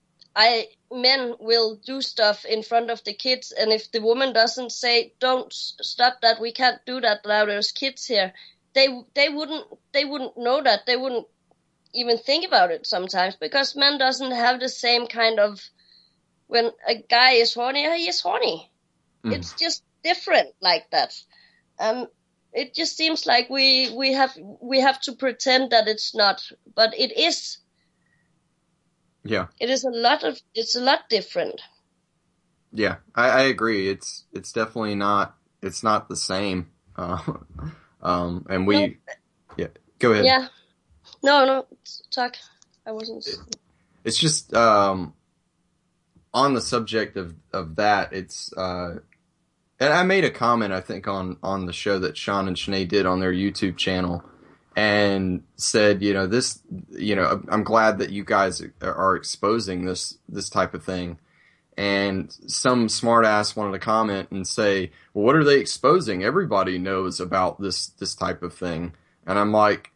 I men will do stuff in front of the kids, and if the woman doesn't say, "Don't s- stop that, we can't do that now, there's kids here," they they wouldn't they wouldn't know that. They wouldn't even think about it sometimes, because men doesn't have the same kind of, when a guy is horny, he is horny. Mm. It's just different like that. Um, it just seems like we we have we have to pretend that it's not, but it is. Yeah. It is a lot of it's a lot different. Yeah, I, I agree. It's it's definitely not. It's not the same. Uh, um, and we, No. yeah. Go ahead. Yeah. No, no, talk. I wasn't. It's just um, on the subject of of that. It's uh, and I made a comment, I think, on on the show that Sean and Sinead did on their YouTube channel, and said, you know, this, you know, I'm glad that you guys are exposing this this type of thing. And some smart ass wanted to comment and say, well, what are they exposing? Everybody knows about this this type of thing. And I'm like,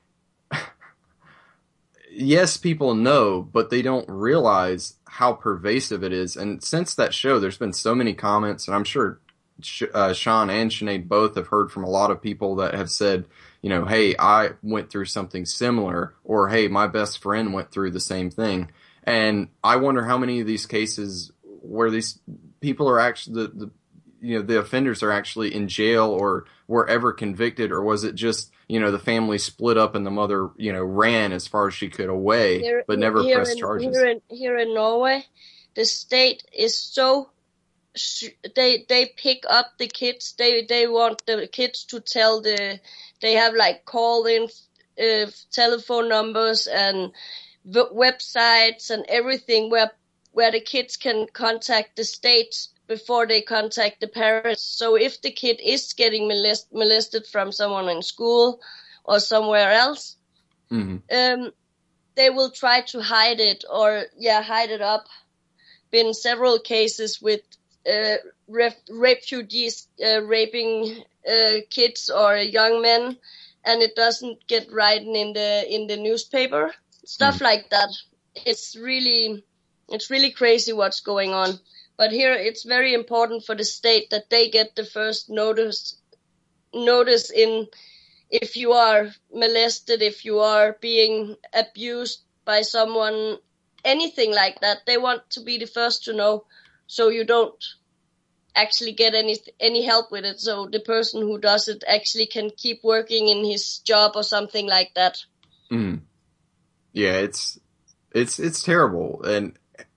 yes, people know, but they don't realize how pervasive it is. And since that show, there's been so many comments, and I'm sure uh, Sean and Sinead both have heard from a lot of people that have said, you know, hey, I went through something similar, or hey, my best friend went through the same thing. And I wonder how many of these cases where these people are actually, the, the you know, the offenders are actually in jail or were ever convicted, or was it just, you know, the family split up and the mother, you know, ran as far as she could away, Here- but never here pressed in, charges. Here in, here in Norway, the state is so sh- they they pick up the kids. They they want the kids to tell the. They have like call in uh, telephone numbers and v- websites and everything where where the kids can contact the state before they contact the parents. So if the kid is getting molest- molested from someone in school or somewhere else, Mm-hmm. um, they will try to hide it or, yeah, hide it up. Been several cases with uh, ref- refugees uh, raping uh, kids or young men, and it doesn't get written in the in the newspaper. Stuff like that. It's really, it's really crazy what's going on. But here, it's very important for the state that they get the first notice. Notice in if you are molested, if you are being abused by someone, anything like that, they want to be the first to know, so you don't actually get any any help with it. So the person who does it actually can keep working in his job or something like that. Mm. Yeah, it's it's it's terrible, and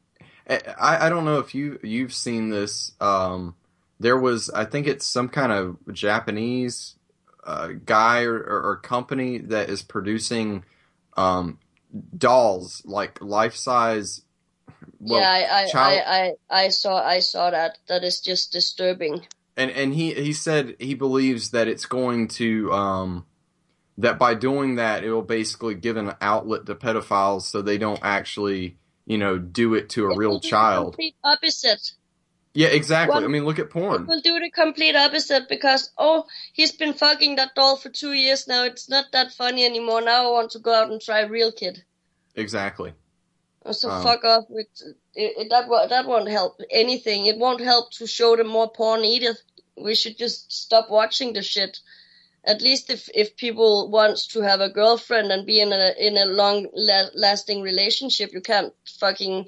I I don't know if you you've seen this. Um, there was, I think it's some kind of Japanese uh, guy or, or, or company that is producing um, dolls, like life size. Well, yeah, I I, child- I I I saw I saw that. That is just disturbing. And and he, he said he believes that it's going to um, that by doing that it will basically give an outlet to pedophiles so they don't actually, you know, do it to a It real will do child. the complete opposite. Yeah, exactly. One- I mean, look at porn. It will do the complete opposite because, oh, he's been fucking that doll for two years now. It's not that funny anymore. Now I want to go out and try real kid. Exactly. So Um, fuck off with it, it, that. wo- That won't help anything. It won't help to show them more porn either. We should just stop watching the shit. At least if if people wants to have a girlfriend and be in a in a long la- lasting relationship, you can't fucking.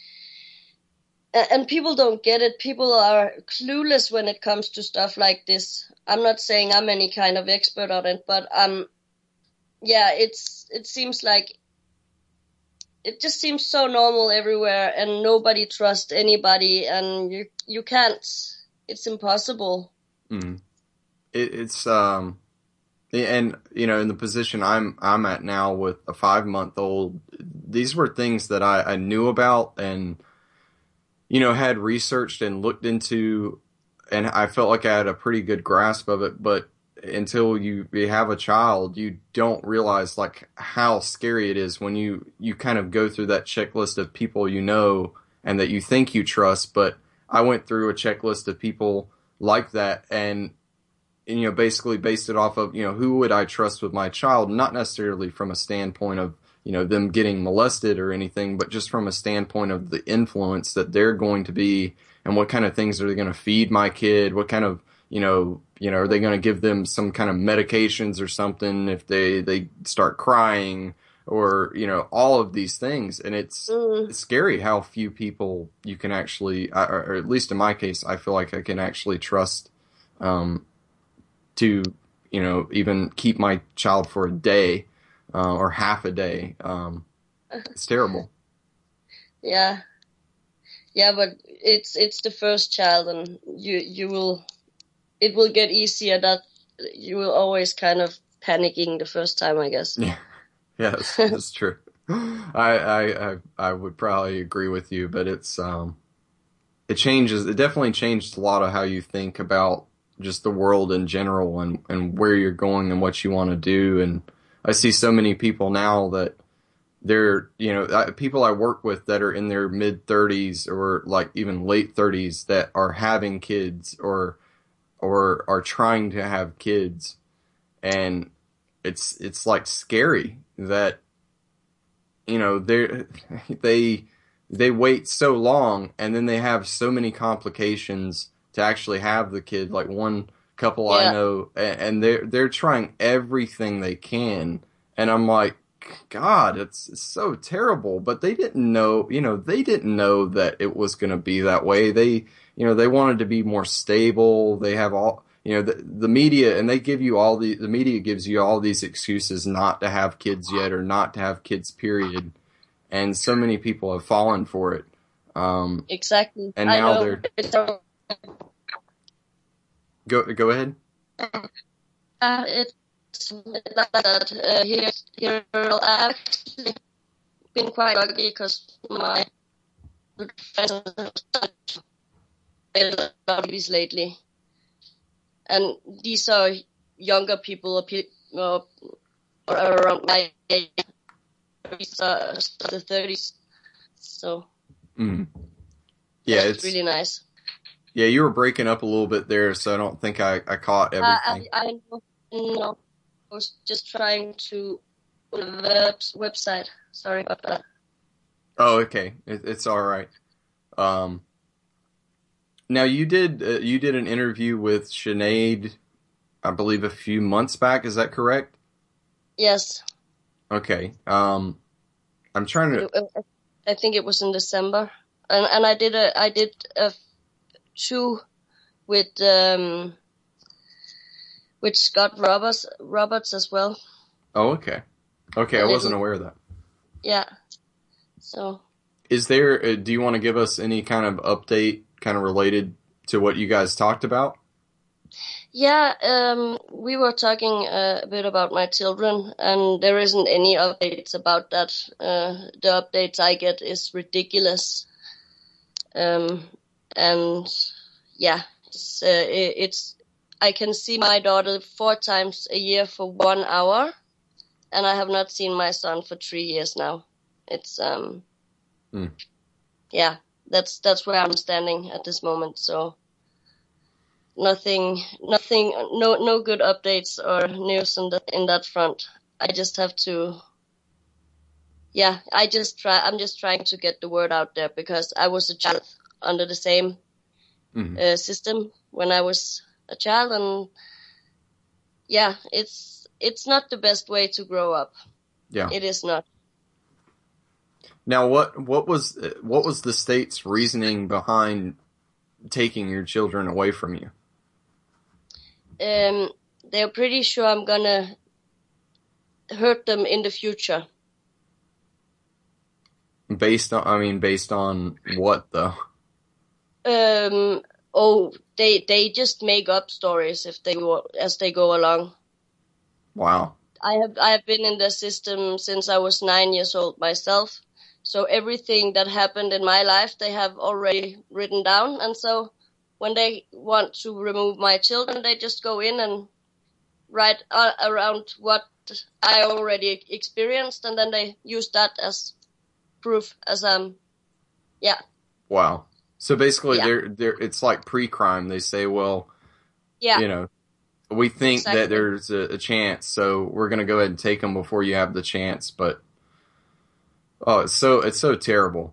a- And people don't get it. People are clueless when it comes to stuff like this. I'm not saying I'm any kind of expert on it, but um, yeah, it's it seems like. It just seems so normal everywhere, and nobody trusts anybody, and you you can't. It's impossible. mm. it, it's um, and you know, in the position I'm I'm at now with a five month old, these were things that I, I knew about and you know had researched and looked into, and I felt like I had a pretty good grasp of it, but until you, you have a child, you don't realize like how scary it is when you, you kind of go through that checklist of people you know and that you think you trust. But I went through a checklist of people like that and, and, you know, basically based it off of, you know, who would I trust with my child? Not necessarily from a standpoint of, you know, them getting molested or anything, but just from a standpoint of the influence that they're going to be and what kind of things are they going to feed my kid? What kind of, you know, you know, are they going to give them some kind of medications or something if they, they start crying or, you know, all of these things. And it's, Mm. it's scary how few people you can actually, or, or at least in my case, I feel like I can actually trust, um, to, you know, even keep my child for a day, uh, or half a day. Um, it's terrible. Yeah, yeah, but it's it's the first child, and you you will, it will get easier. That you will always kind of panicking the first time, I guess. Yeah, yes, that's true. I, I I I would probably agree with you, but it's um, it changes. It definitely changed a lot of how you think about just the world in general and and where you're going and what you want to do. And I see so many people now that they're, you know, I, people I work with that are in their mid thirties or like even late thirties that are having kids or or are trying to have kids, and it's it's like scary that, you know, they they they wait so long and then they have so many complications to actually have the kid. Like one couple Yeah. I know, a- and they're they're trying everything they can, and I'm like, God, it's, it's so terrible. But they didn't know, you know, they didn't know that it was going to be that way. They, you know, they wanted to be more stable. They have all, you know, the, the media, and they give you all the, the media gives you all these excuses not to have kids yet or not to have kids, period. And so many people have fallen for it. Um, Exactly. And I now know. they're- It's a- go, go ahead. uh, it's not that uh, here here I've actually been quite lucky because my friends have started about babies lately, and these are younger people or pe- or, or around my age, these are the thirties, so Mm. Yeah, it's it's, really nice. yeah, you were breaking up a little bit there, so I don't think I, I caught Uh, everything. I, I know, no, I was just trying to the web, website. Sorry about that. Oh, okay. It, it's all right. Um, now you did uh, you did an interview with Sinead, I believe, a few months back. Is that correct? Yes, Okay. Um, I'm trying to. I- I think it was in December, and and I did a I did a two with um with Scott Roberts Roberts as well. Oh, okay. Okay, I A wasn't little- aware of that. Yeah, so Is there? Uh, do you want to give us any kind of update, kind of related to what you guys talked about? yeah, um, we were talking uh, a bit about my children, and there isn't any updates about that. Uh, the updates I get is ridiculous. Um, and yeah, it's uh, it, it's I can see my daughter four times a year for one hour, and I have not seen my son for three years now. It's um, mm. yeah, that's that's where I'm standing at this moment. So nothing, nothing, no no good updates or news in that in that front. I just have to. Yeah, I just try. I'm just trying to get the word out there because I was a child under the same mm-hmm. uh, system when I was a child, and yeah, it's it's not the best way to grow up. Yeah, it is not. Now, what what was what was the state's reasoning behind taking your children away from you? Um, they're pretty sure I'm gonna hurt them in the future. Based on, I mean, based on what though? Um. Oh, they they just make up stories if they go as they go along. Wow. I have I have been in the system since I was nine years old myself. So everything that happened in my life, they have already written down. And so when they want to remove my children, they just go in and write uh, around what I already experienced, and then they use that as proof as um yeah wow so basically yeah. they're they're it's like pre-crime. They say, well, yeah you know, we think exactly. that there's a, a chance, so we're going to go ahead and take them before you have the chance. But oh, it's so it's so terrible.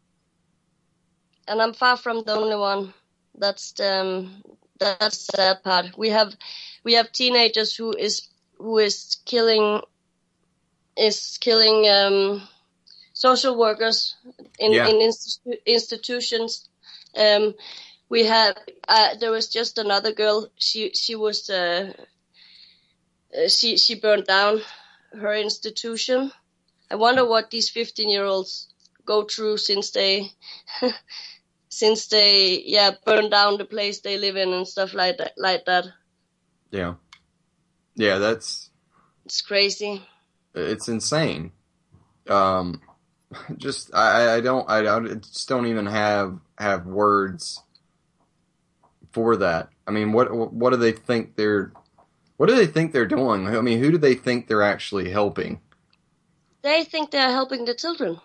And I'm far from the only one. That's the um, that's the sad part. We have we have teenagers who is who is killing is killing um social workers in, yeah. in institu- institutions. Um, we have, uh, there was just another girl. She, she was, uh, uh, she, she burned down her institution. I wonder what these fifteen year olds go through since they, since they, yeah, burned down the place they live in and stuff like that, like that. Yeah. Yeah, that's, it's crazy. It's insane. Um, Just I, I don't I, I just don't even have have words for that. I mean, what what do they think they're what do they think they're doing? I mean, who do they think they're actually helping? They think they're helping the children.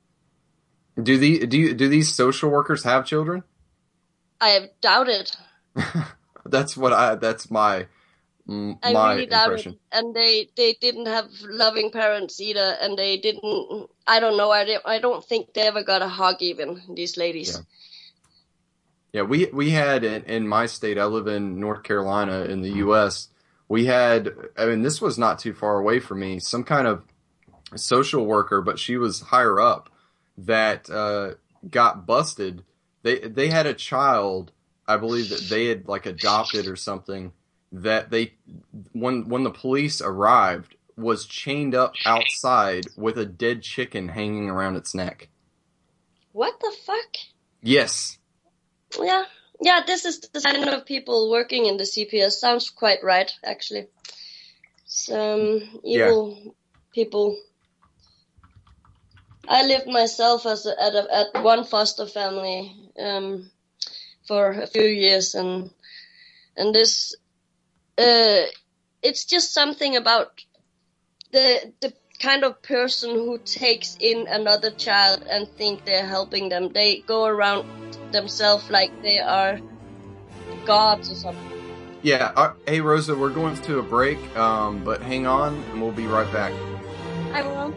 Do the do you, do these social workers have children? I doubt it. That's what I. That's my. Mm, I my really doubt impression. it. And they, they didn't have loving parents either, and they didn't, I don't know, I, I don't think they ever got a hug even, these ladies. Yeah, yeah we, we had in, in my state, I live in North Carolina in the U S, we had, I mean, this was not too far away from me, some kind of social worker, but she was higher up, that uh, got busted. They they had a child, I believe that they had like adopted or something, that they, when when the police arrived, was chained up outside with a dead chicken hanging around its neck. What the fuck? Yes. Yeah. Yeah, this is the kind of people working in the C P S. Sounds quite right, actually. Some evil yeah. people. I lived myself as a, at, a, at one foster family um, for a few years, and and this... Uh, it's just something about the the kind of person who takes in another child and think they're helping them. They go around themselves like they are gods or something. Yeah. Uh, hey, Rosa, we're going to a break, um, but hang on, and we'll be right back. I will.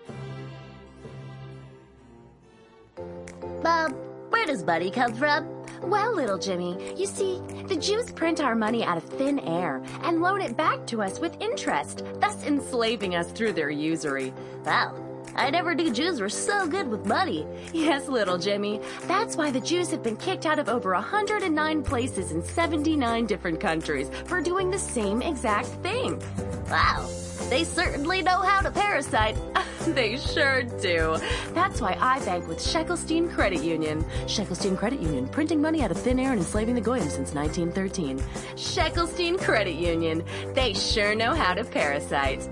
Bob, where does Buddy come from? Well, little Jimmy, you see, the Jews print our money out of thin air and loan it back to us with interest, thus enslaving us through their usury. Well, I never knew Jews were so good with money. Yes, little Jimmy. That's why the Jews have been kicked out of over one hundred nine places in seventy-nine different countries for doing the same exact thing. Wow, they certainly know how to parasite. They sure do. That's why I bank with Sheckelstein Credit Union. Sheckelstein Credit Union, printing money out of thin air and enslaving the Goyim since nineteen thirteen. Sheckelstein Credit Union. They sure know how to parasite.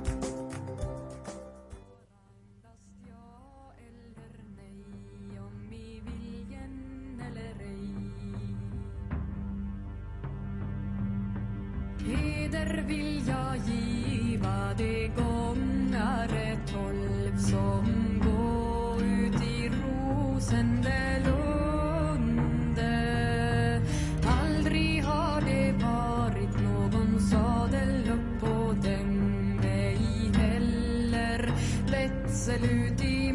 Heder vill jag giva de gångare tolv som gå ut i rosende lunde. Aldrig har det varit någon sadel upp på dem, ej heller vätsel ut i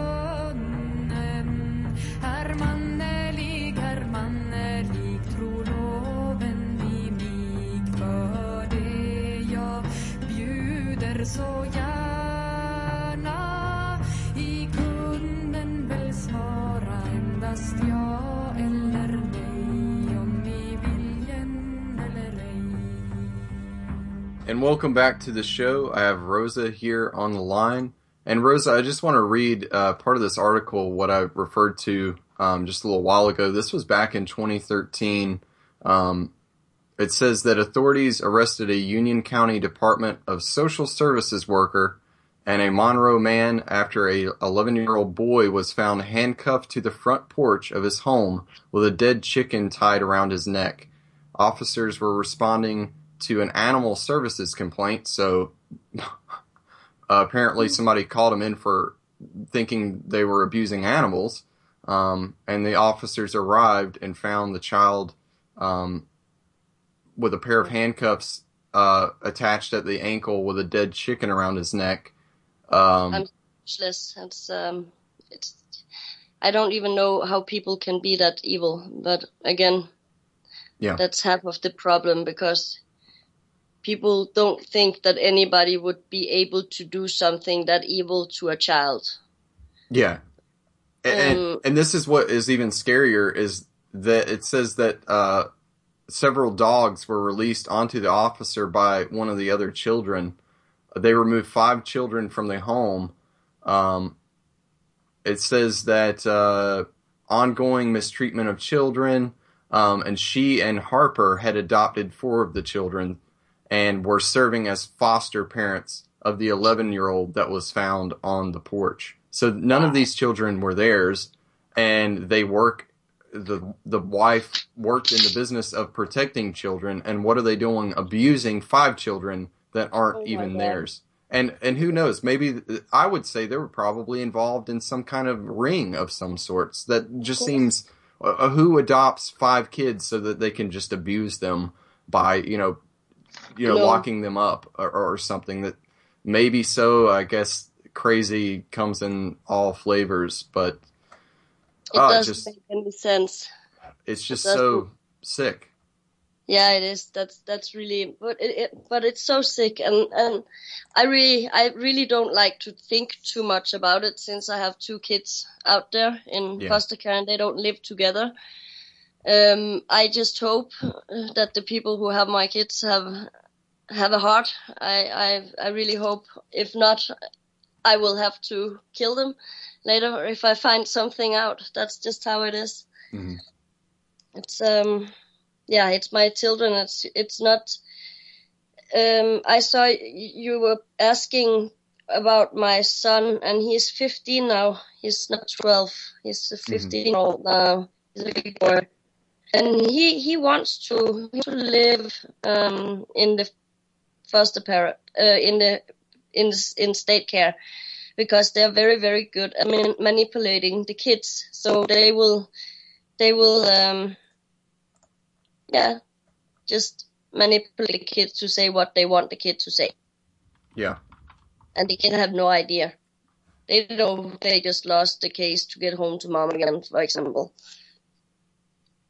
munnen. Herr mannelig, herr mannelig, tror loven vid mig för det jag bjuder så gärna. I kunden väl svara endast ja eller nej, om i viljen eller ej. And welcome back to the show. I have Rosa here on the line. And Rosa, I just want to read uh, part of this article, what I referred to um, just a little while ago. This was back in twenty thirteen. Um, it says that authorities arrested a Union County Department of Social Services worker and a Monroe man after a eleven-year-old boy was found handcuffed to the front porch of his home with a dead chicken tied around his neck. Officers were responding to an animal services complaint, so uh, apparently somebody called him in for thinking they were abusing animals, um, and the officers arrived and found the child um, with a pair of handcuffs uh, attached at the ankle with a dead chicken around his neck. Um, I'm speechless. It's, um, it's, I don't even know how people can be that evil. But again, yeah, that's half of the problem, because people don't think that anybody would be able to do something that evil to a child. Yeah. And, Um, and, and this is what is even scarier, is that it says that uh, several dogs were released onto the officer by one of the other children. They removed five children from the home. Um, it says that uh, ongoing mistreatment of children, um, and she and Harper had adopted four of the children and were serving as foster parents of the eleven-year-old that was found on the porch. So none of these children were theirs, and they work, the the wife worked in the business of protecting children, and what are they doing? Abusing five children that aren't Oh my even God. theirs. And and who knows, maybe, I would say they were probably involved in some kind of ring of some sorts. That just seems, uh, who adopts five kids so that they can just abuse them by, you know, you know, No. locking them up or, or something? That maybe so, I guess crazy comes in all flavors, but It oh, it doesn't just, make any sense. it's just doesn't. so sick. Yeah, it is. That's that's really, but it, it but it's so sick, and and I really I really don't like to think too much about it, since I have two kids out there in Yeah. foster care and they don't live together. Um, I just hope that the people who have my kids have have a heart. I I I really hope. If not, I will have to kill them later if I find something out. That's just how it is. Mhm. It's um. Yeah, it's my children. It's it's not. Um, I saw y- you were asking about my son, and he's fifteen now. He's not twelve. He's a fifteen year old now. He's a big boy, and he he wants to to live um in the foster parent uh, in the in the, in state care, because they're very very good at man- manipulating the kids. So they will they will um. Yeah, just manipulate the kids to say what they want the kid to say. Yeah. And the kid have no idea. They know they just lost the case to get home to mom again, for example.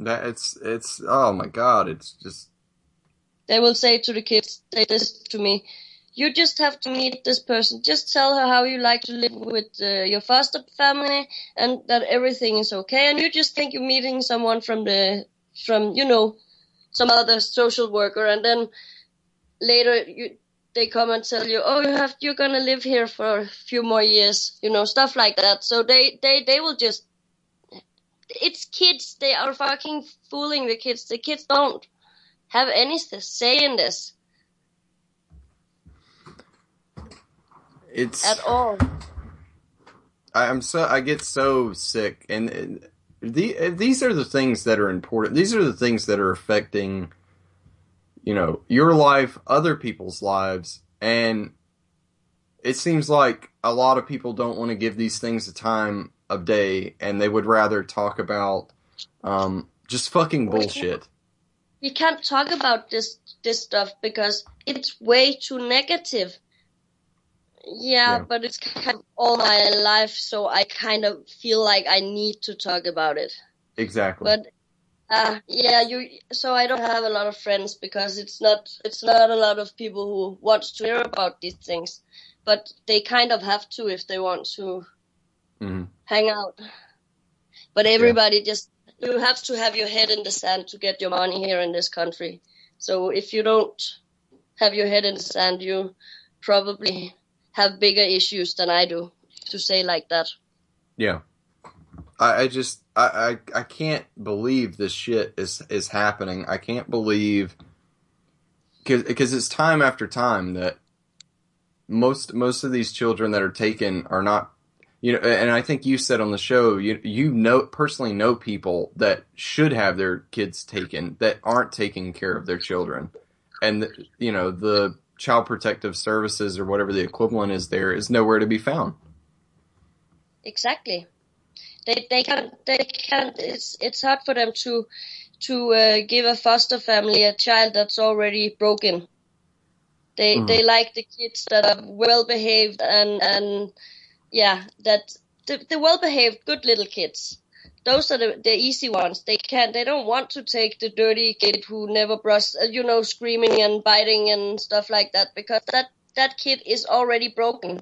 That it's it's oh my god, it's just. They will say to the kids, say this to me, you just have to meet this person. Just tell her how you like to live with uh, your foster family and that everything is okay. And you just think you're meeting someone from the, from, you know, some other social worker. And then later you, they come and tell you, oh, you have, you're going to live here for a few more years, you know, stuff like that. So they, they, they will just, it's kids. They are fucking fooling the kids. The kids don't have any say in this. It's at all. I'm so I get so sick, and, and the these are the things that are important. These are the things that are affecting, you know, your life, other people's lives, and it seems like a lot of people don't want to give these things a time of day, and they would rather talk about um, just fucking bullshit. We can't talk about this this stuff because it's way too negative. Yeah, yeah, but it's kind of all my life, so I kind of feel like I need to talk about it. Exactly. But uh, yeah, you. So I don't have a lot of friends because it's not it's not a lot of people who want to hear about these things, but they kind of have to if they want to mm-hmm. hang out. But everybody yeah. just you have to have your head in the sand to get your money here in this country. So if you don't have your head in the sand, you probably have bigger issues than I do, to say like that. Yeah. I, I just, I, I, I can't believe this shit is, is happening. I can't believe, cause, cause it's time after time that most, most of these children that are taken are not, you know, and I think you said on the show, you, you know, personally know people that should have their kids taken that aren't taking care of their children. And, you know, the Child Protective Services or whatever the equivalent is there is nowhere to be found. Exactly. They they can't they can't. It's it's hard for them to to uh, give a foster family a child that's already broken. They mm. they like the kids that are well behaved and and yeah that the, the well behaved good little kids. Those are the, the easy ones. They can't, they don't want to take the dirty kid who never brushed, you know, screaming and biting and stuff like that, because that, that kid is already broken.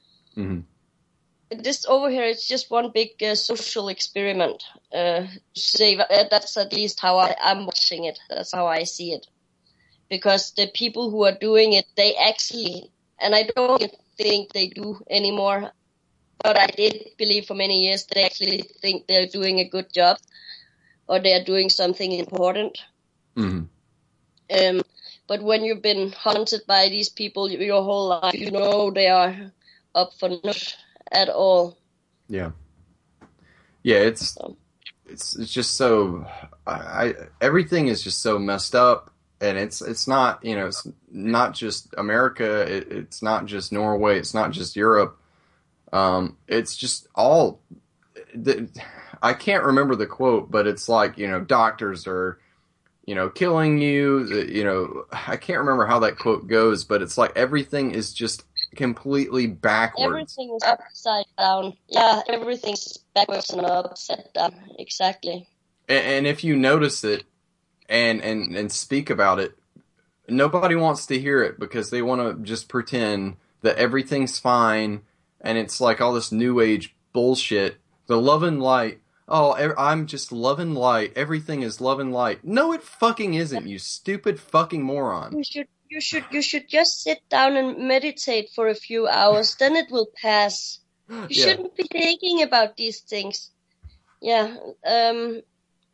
Mm-hmm. This over here is just one big uh, social experiment. Uh, say, uh, that's at least how I, I'm watching it. That's how I see it. Because the people who are doing it, they actually, and I don't think they do anymore, but I did believe for many years they actually think they're doing a good job or they're doing something important. Mm-hmm. Um, but when you've been haunted by these people your whole life, you know they are up for not at all. Yeah. Yeah, it's so. it's it's just so I, I everything is just so messed up, and it's it's not, you know, it's not just America, it, it's not just Norway, it's not just Europe. Um, it's just all, the, I can't remember the quote, but it's like, you know, doctors are, you know, killing you, you know, I can't remember how that quote goes, but it's like everything is just completely backwards. Everything is upside down. Yeah, everything's backwards and upside down. Exactly. And, and if you notice it and, and, and speak about it, nobody wants to hear it because they want to just pretend that everything's fine. And it's like all this new age bullshit. The love and light. Oh, I'm just love and light. Everything is love and light. No, it fucking isn't, you stupid fucking moron. You should, you should, you should just sit down and meditate for a few hours. Then it will pass. You yeah. shouldn't be thinking about these things. Yeah. Um.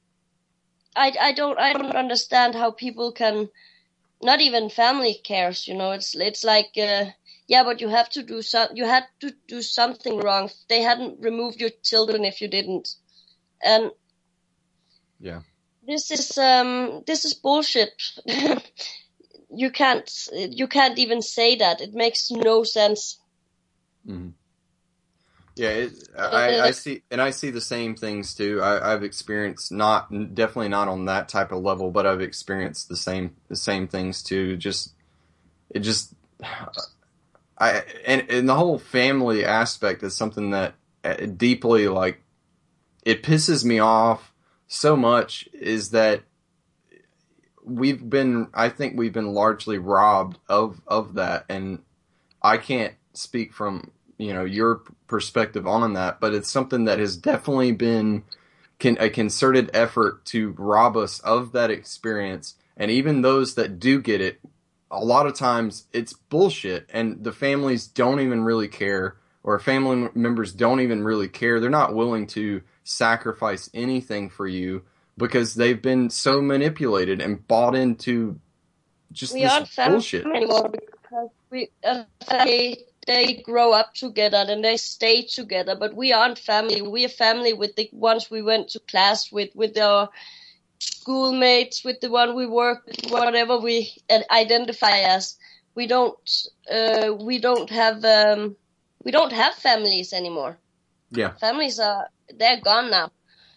I I don't I don't understand how people can. Not even family cares. You know, it's it's like. Uh, Yeah, but you have to do some. You had to do something wrong. They hadn't removed your children if you didn't, and yeah, this is um this is bullshit. you can't you can't even say that. It makes no sense. Mm-hmm. Yeah, it, I I see, and I see the same things too. I, I've experienced not definitely not on that type of level, but I've experienced the same the same things too. Just it just. I and, and the whole family aspect is something that deeply, like, it pisses me off so much is that we've been, I think we've been largely robbed of, of that. And I can't speak from, you know, your perspective on that, but it's something that has definitely been can, a concerted effort to rob us of that experience. And even those that do get it, a lot of times it's bullshit, and the families don't even really care, or family members don't even really care. They're not willing to sacrifice anything for you because they've been so manipulated and bought into just We this aren't family bullshit. anymore because we uh, they they grow up together and they stay together. But we aren't family. We are family with the ones we went to class with, with our schoolmates, with the one we work with, whatever we identify as. We don't uh, we don't have um, we don't have families anymore. Yeah, Families are they're gone now.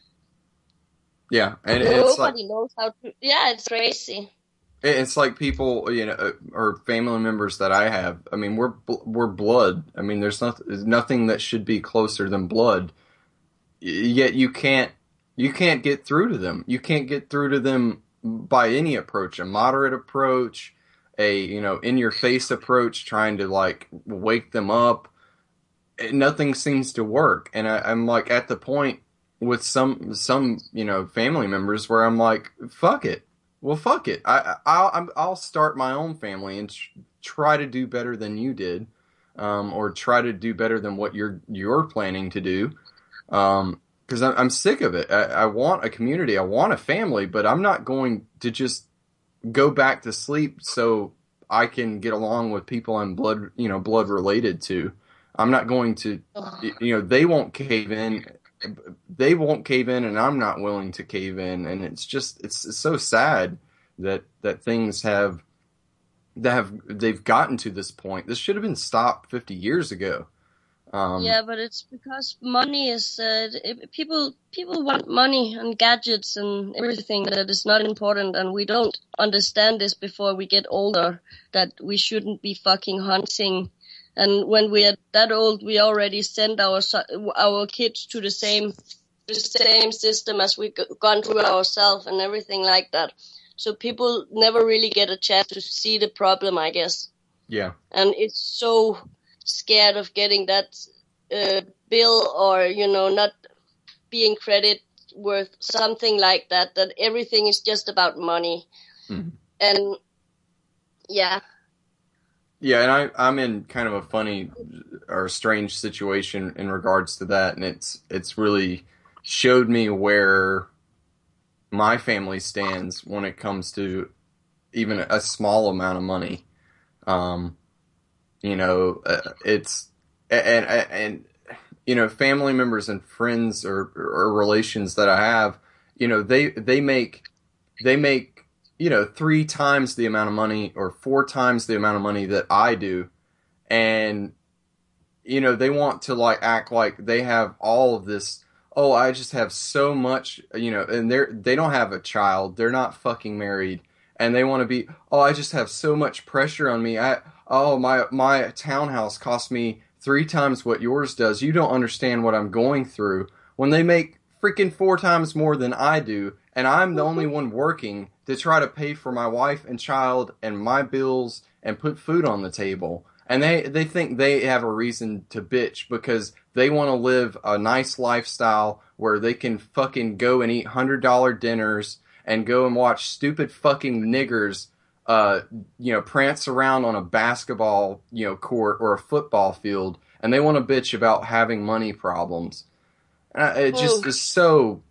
yeah, and it's like Nobody knows how to. Yeah, it's crazy. it's like people, you know, or family members that I have. I mean, we're we're blood. I mean, there's nothing there's nothing that should be closer than blood. Yet you can't you can't get through to them. You can't get through to them by any approach, a moderate approach, a, you know, in your face approach, trying to like wake them up. Nothing seems to work. And I, I'm like at the point with some, some, you know, family members where I'm like, fuck it. Well, fuck it. I, I'll, I'm- I'll start my own family and tr- try to do better than you did. Um, or try to do better than what you're, you're planning to do. Um, cause I'm, I'm sick of it. I, I want a community. I want a family, but I'm not going to just go back to sleep so I can get along with people I'm blood, you know, blood related to. I'm not going to, you know, they won't cave in. They won't cave in, and I'm not willing to cave in. And it's just, it's, it's so sad that, that things have, that have, they've gotten to this point. This should have been stopped fifty years ago. Um, Yeah, but it's because money is uh, it- people people want money and gadgets and everything that is not important, and we don't understand this before we get older, that we shouldn't be fucking hunting. And when we are that old, we already send our so- our kids to the same the same system as we've go- gone through ourselves and everything like that. So people never really get a chance to see the problem, I guess. yeah. And it's so scared of getting that uh, bill, or, you know, not being credit worth something like that, that everything is just about money. Mhm. And yeah, Yeah, and I, I'm in kind of a funny or strange situation in regards to that, and it's it's really showed me where my family stands when it comes to even a small amount of money. Um, you know, uh, it's and, and and you know, family members and friends or, or relations that I have, you know, they they make they make you know, three times the amount of money or four times the amount of money that I do. And, you know, they want to like act like they have all of this. Oh, I just have so much, you know, and they're, they don't have a child. They're not fucking married. And they want to be, oh, I just have so much pressure on me. I, oh, my, my townhouse cost me three times what yours does. You don't understand what I'm going through. When they make freaking four times more than I do, and I'm the only one working to try to pay for my wife and child and my bills and put food on the table. And they, they think they have a reason to bitch because they want to live a nice lifestyle where they can fucking go and eat one hundred dollar dinners and go and watch stupid fucking niggers, uh, you know, prance around on a basketball, you know, court or a football field. And they want to bitch about having money problems. Uh, it just Ooh. is so...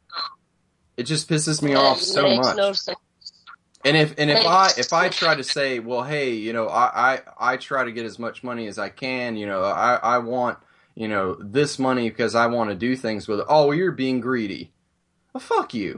It just pisses me off it so makes much. no sense. And if and if I if I try to say, well, hey, you know, I, I, I try to get as much money as I can, you know, I, I want, you know, this money because I want to do things with it. Oh, well, you're being greedy. Well, fuck you.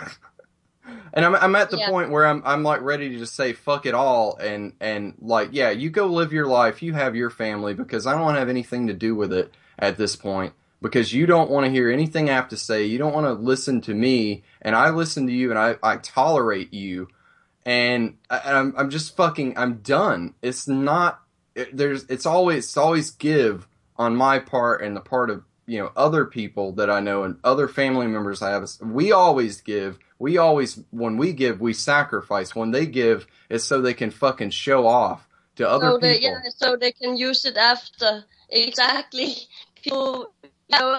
And I'm I'm at the Yeah. point where I'm I'm like ready to just say fuck it all and and like, yeah, you go live your life, you have your family, because I don't have anything to do with it at this point. Because you don't want to hear anything I have to say. You don't want to listen to me. And I listen to you and I, I tolerate you. And I, I'm, I'm just fucking, I'm done. It's not, it, there's, it's always, it's always give on my part and the part of you know, other people that I know and other family members I have, we always give. We always, when we give, we sacrifice. When they give, it's so they can fucking show off to other so they, people. Yeah, so they can use it after. Exactly. People, you know,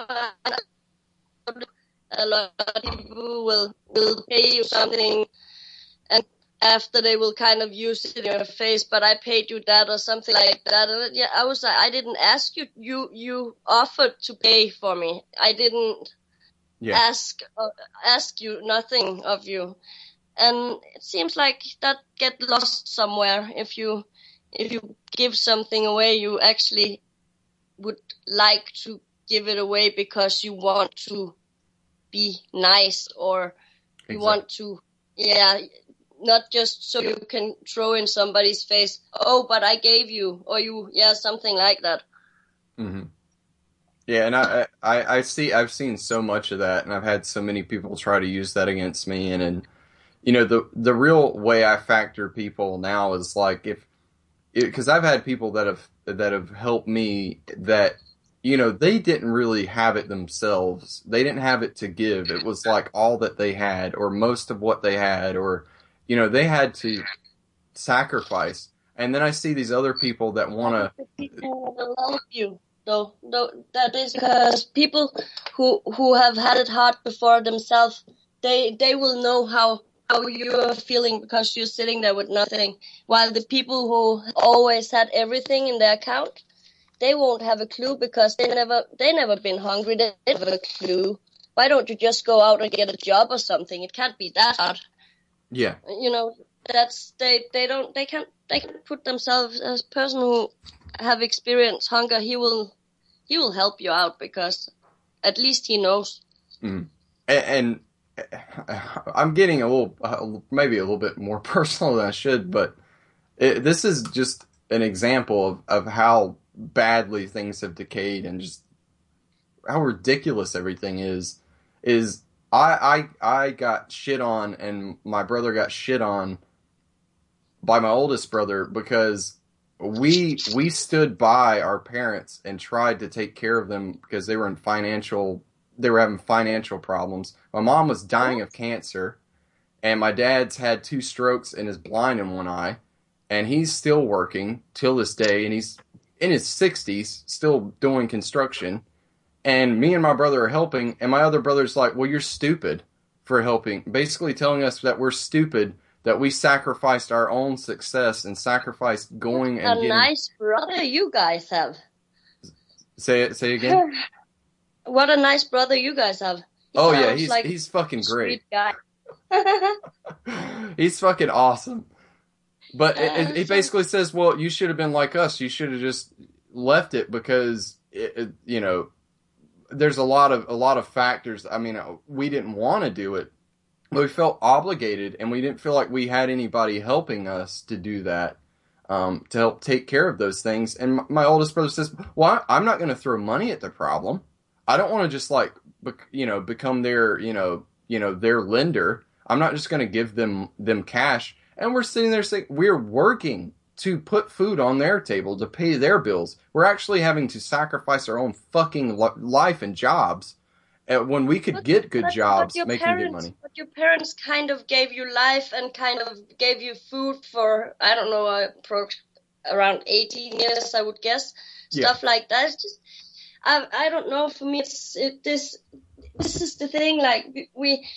a lot of people will, will pay you something, and after they will kind of use it in your face, but I paid you that or something like that. And yeah, I was like, I didn't ask you. You you offered to pay for me. I didn't yeah. ask uh, ask you nothing of you, and it seems like that get lost somewhere. If you if you give something away, you actually would like to give it away because you want to be nice, or you exactly. want to, yeah. Not just so you can throw in somebody's face, oh, but I gave you, or you, yeah, something like that. Mm-hmm. Yeah, and I, I, I see, I've seen so much of that, and I've had so many people try to use that against me, and, and you know, the the real way I factor people now is like if, because I've had people that have that have helped me that, you know, they didn't really have it themselves. They didn't have it to give. It was like all that they had, or most of what they had, or you know, they had to sacrifice. And then I see these other people that want to... People will help you, though. No, that is because people who who have had it hard before themselves, they they will know how, how you are feeling because you're sitting there with nothing. While the people who always had everything in their account, they won't have a clue because they never they never been hungry. They never have a clue. Why don't you just go out and get a job or something? It can't be that hard. Yeah. You know, that's, they, they don't, they can't, they can put themselves as a person who have experienced hunger. He will, he will help you out because at least he knows. Mm. And, and I'm getting a little, uh, maybe a little bit more personal than I should, but it, this is just an example of, of how badly things have decayed and just how ridiculous everything is, is, I, I I got shit on, and my brother got shit on by my oldest brother because we we stood by our parents and tried to take care of them because they were in financial they were having financial problems. My mom was dying of cancer, and my dad's had two strokes and is blind in one eye, and he's still working till this day, and he's in his sixties, still doing construction. And me and my brother are helping, and my other brother's like, well, you're stupid for helping. Basically telling us that we're stupid, that we sacrificed our own success and sacrificed going and a getting... nice brother you guys have. Say it, say it again? What a nice brother you guys have. He oh, yeah, he's like he's fucking great. Guy. He's fucking awesome. But uh, it, it basically says, well, you should have been like us. You should have just left it because, it, it, you know... There's a lot of a lot of factors. I mean, we didn't want to do it, but we felt obligated, and we didn't feel like we had anybody helping us to do that, um, to help take care of those things. And my, my oldest brother says, "Well, I'm not going to throw money at the problem. I don't want to just like, you know, become their, you know, you know, their lender. I'm not just going to give them them cash." And we're sitting there saying, "We're working to put food on their table, to pay their bills. We're actually having to sacrifice our own fucking life and jobs uh, when we could but, get good but, jobs, but making parents, good money." But your parents kind of gave you life and kind of gave you food for, I don't know, uh, pro- around eighteen years, I would guess. Stuff yeah. like that. It's just, I, I don't know, for me, it's, it, this, this is the thing, like, we,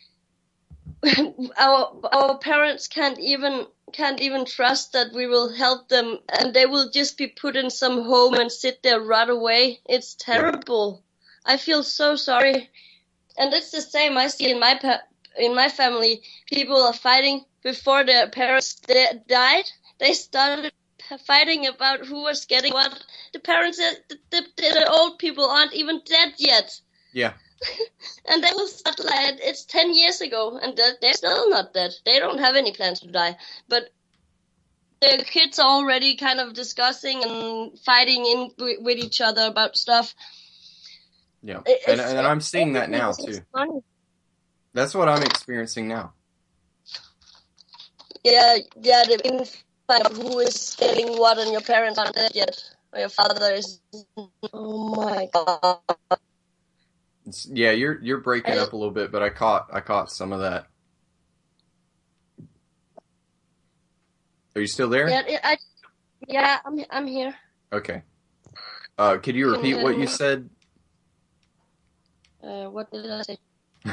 our, our parents can't even, can't even trust that we will help them, and they will just be put in some home and sit there right away. It's terrible. Yeah. I feel so sorry. And it's the same I see in my pa- in my family. People are fighting before their parents de- died. They started fighting about who was getting what. The parents, the, the, the old people aren't even dead yet. Yeah. And they will start like, it's ten years ago, and they're still not dead. They don't have any plans to die. But the kids are already kind of discussing and fighting in w- with each other about stuff. Yeah, and, and I'm seeing that now, too. Funny. That's what I'm experiencing now. Yeah, yeah, the fight of who is getting what, and your parents aren't dead yet. or your father is. Oh my god. It's, yeah, you're you're breaking I, up a little bit, but I caught I caught some of that. Are you still there? Yeah, I, yeah, I'm I'm here. Okay. Uh, could you repeat what you said? Uh, what did I say?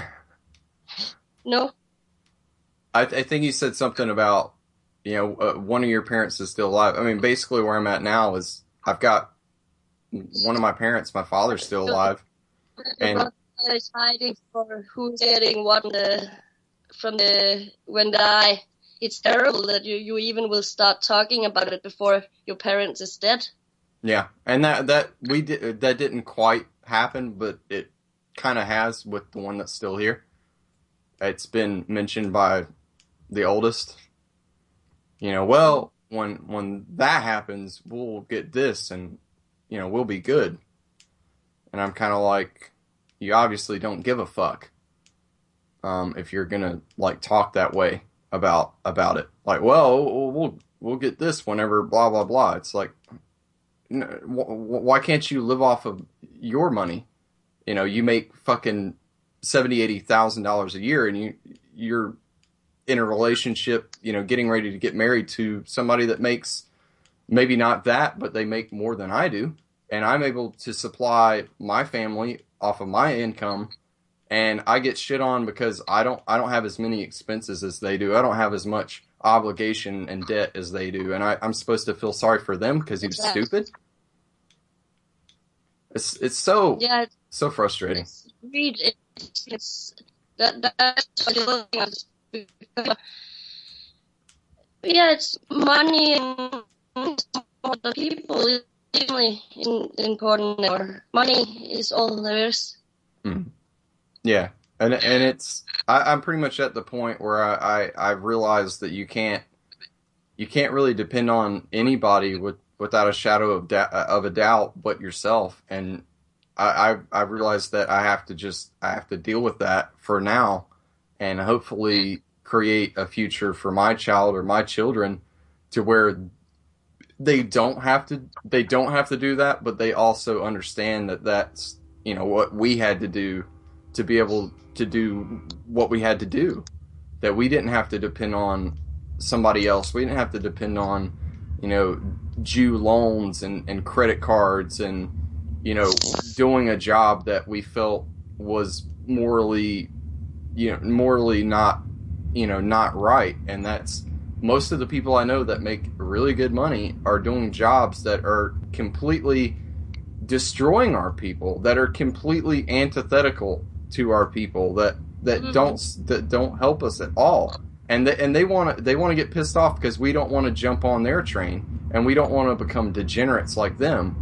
No. I, th- I think you said something about, you know, uh, one of your parents is still alive. I mean, basically where I'm at now is I've got one of my parents, my father's still alive. And is hiding for who's getting what the, from the when they die. It's terrible that you, you even will start talking about it before your parents is dead. Yeah, and that that we did that didn't quite happen, but it kind of has with the one that's still here. It's been mentioned by the oldest. You know, well, when when that happens, we'll get this, and you know, we'll be good. And I'm kind of like, you obviously don't give a fuck. Um, if you're gonna like talk that way about about it, like, well, we'll we'll get this whenever blah blah blah. It's like, why can't you live off of your money? You know, you make fucking seventy, eighty thousand dollars a year, and you you're in a relationship, you know, getting ready to get married to somebody that makes maybe not that, but they make more than I do, and I'm able to supply my family off of my income, and I get shit on because I don't I don't have as many expenses as they do. I don't have as much obligation and debt as they do, and I, I'm supposed to feel sorry for them because he was Exactly. stupid. It's it's so Yeah, it's, so frustrating. it's greed. It's, it's that that's what you're looking at. Yeah, it's money and the people is really important. Or money is all there is. Mm. Yeah, and and it's I, I'm pretty much at the point where I, I I've realized that you can't you can't really depend on anybody with without a shadow of da- of a doubt but yourself, and I I I realized that I have to just I have to deal with that for now, and hopefully create a future for my child or my children to where they don't have to they don't have to do that, but they also understand that that's, you know, what we had to do to be able to do what we had to do, that we didn't have to depend on somebody else. We didn't have to depend on, you know, Jew loans and, and credit cards and, you know, doing a job that we felt was morally, you know, morally not, you know, not right. And that's most of the people I know that make really good money are doing jobs that are completely destroying our people, that are completely antithetical to our people, that that mm-hmm. don't that don't help us at all, and they, and they want to they want to get pissed off because we don't want to jump on their train, and we don't want to become degenerates like them.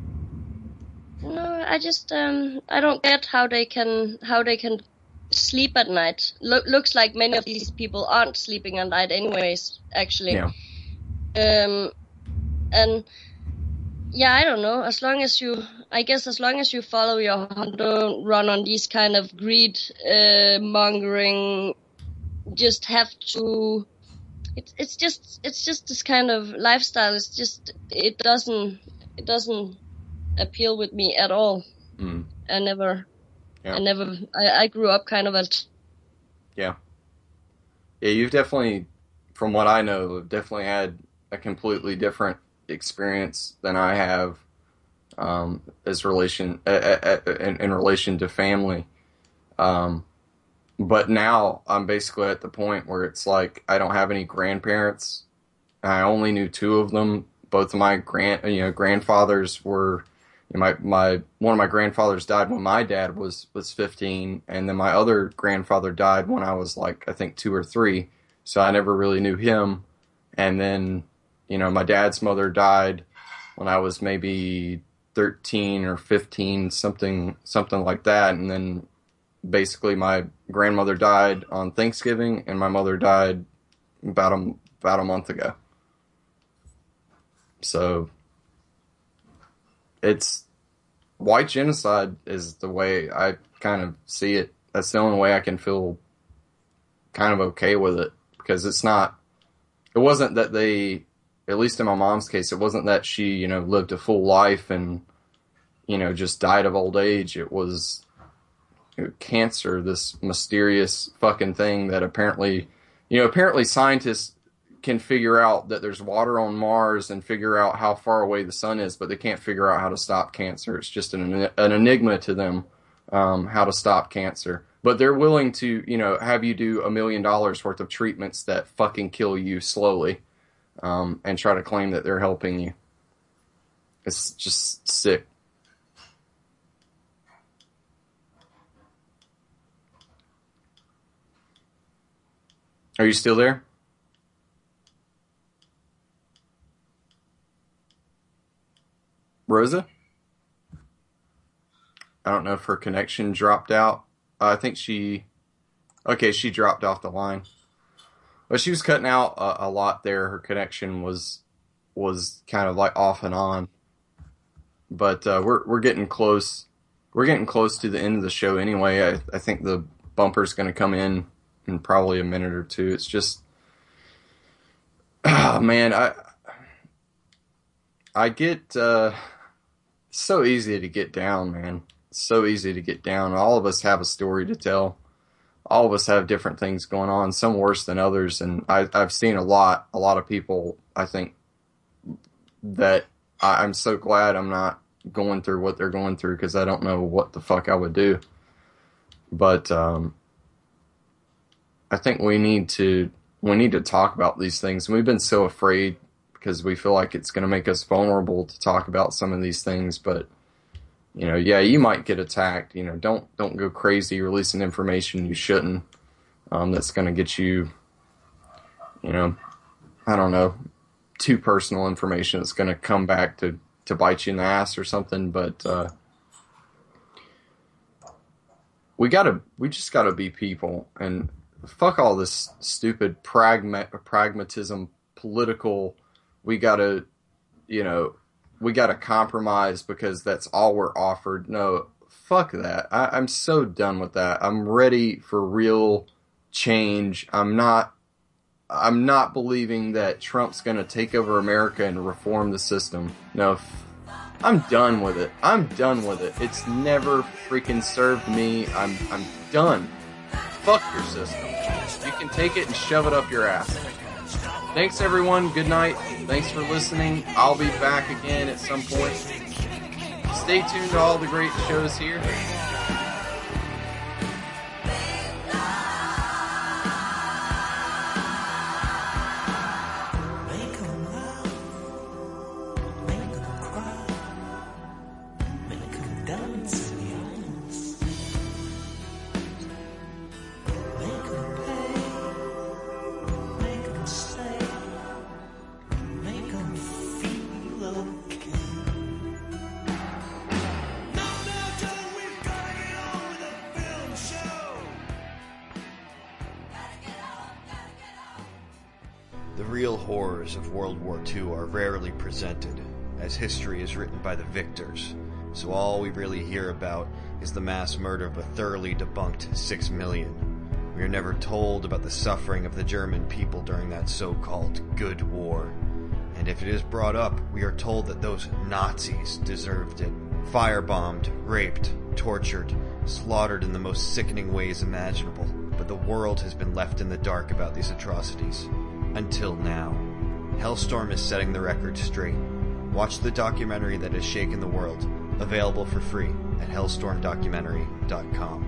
No, I just um I don't get how they can how they can sleep at night. Lo- looks like many of these people aren't sleeping at night anyways, actually. Yeah. Um, and yeah, I don't know. As long as you, I guess, as long as you follow your heart, don't run on these kind of greed uh, mongering. Just have to. It's it's just it's just this kind of lifestyle. It's just it doesn't it doesn't appeal with me at all. Mm. I never. Yeah. I never. I, I grew up kind of at. Yeah. Yeah, you've definitely, from what I know, definitely had a completely different experience than I have, um, as relation uh, uh, uh, in, in relation to family. Um, but now I'm basically at the point where it's like I don't have any grandparents. I only knew two of them. Both of my grand, you know, grandfathers were. My my one of my grandfathers died when my dad was, was fifteen, and then my other grandfather died when I was like I think two or three, so I never really knew him. And then, you know, my dad's mother died when I was maybe thirteen or fifteen, something something like that. And then basically my grandmother died on Thanksgiving, and my mother died about a about a month ago. So. It's white genocide is the way I kind of see it. That's the only way I can feel kind of okay with it, because it's not, it wasn't that they at least in my mom's case, it wasn't that she, you know, lived a full life and, you know, just died of old age. It was you know, cancer, this mysterious fucking thing that apparently, you know, apparently scientists can figure out that there's water on Mars and figure out how far away the sun is, but they can't figure out how to stop cancer. It's just an, an enigma to them, um, how to stop cancer. But they're willing to, you know, have you do a million dollars worth of treatments that fucking kill you slowly, um, and try to claim that they're helping you. It's just sick. Are you still there? Rosa? I don't know if her connection dropped out. Uh, I think she... Okay, she dropped off the line. But she was cutting out a, a lot there. Her connection was was kind of like off and on. But uh, we're we're getting close. We're getting close to the end of the show anyway. I, I think the bumper's going to come in in probably a minute or two. It's just... Oh, man, I... I get... Uh, so easy to get down, man. So easy to get down. All of us have a story to tell. All of us have different things going on, some worse than others, and I, I've seen a lot, a lot of people, I think, that I, I'm so glad I'm not going through what they're going through, because I don't know what the fuck I would do. But um, I think we need to we need to talk about these things. We've been so afraid because we feel like it's going to make us vulnerable to talk about some of these things, but you know, yeah, you might get attacked. You know, don't don't go crazy releasing information you shouldn't. Um, that's going to get you, you know, I don't know, too personal information that's going to come back to, to bite you in the ass or something. But uh, we gotta, we just gotta be people, and fuck all this stupid pragma- pragmatism, political. We gotta, you know. We got to compromise because that's all we're offered. No, fuck that. I, I'm so done with that. I'm ready for real change. I'm not, I'm not believing that Trump's going to take over America and reform the system. No, I'm done with it. I'm done with it. It's never freaking served me. I'm, I'm done. Fuck your system. You can take it and shove it up your ass. Thanks, everyone. Good night. Thanks for listening. I'll be back again at some point. Stay tuned to all the great shows here. The real horrors of World War Two are rarely presented, as history is written by the victors, so all we really hear about is the mass murder of a thoroughly debunked six million. We are never told about the suffering of the German people during that so-called good war, and if it is brought up, we are told that those Nazis deserved it. Firebombed, raped, tortured, slaughtered in the most sickening ways imaginable, but the world has been left in the dark about these atrocities. Until now. Hellstorm is setting the record straight. Watch the documentary that has shaken the world. Available for free at hellstorm documentary dot com.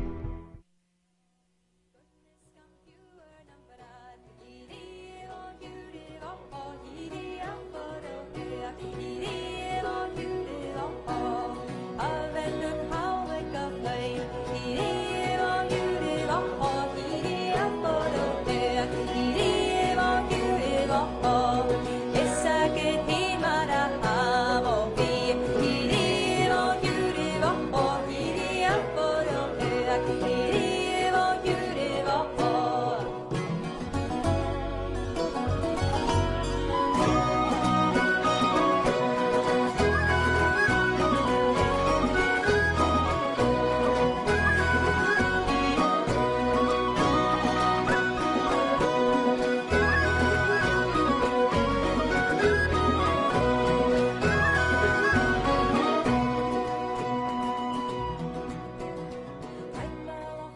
Back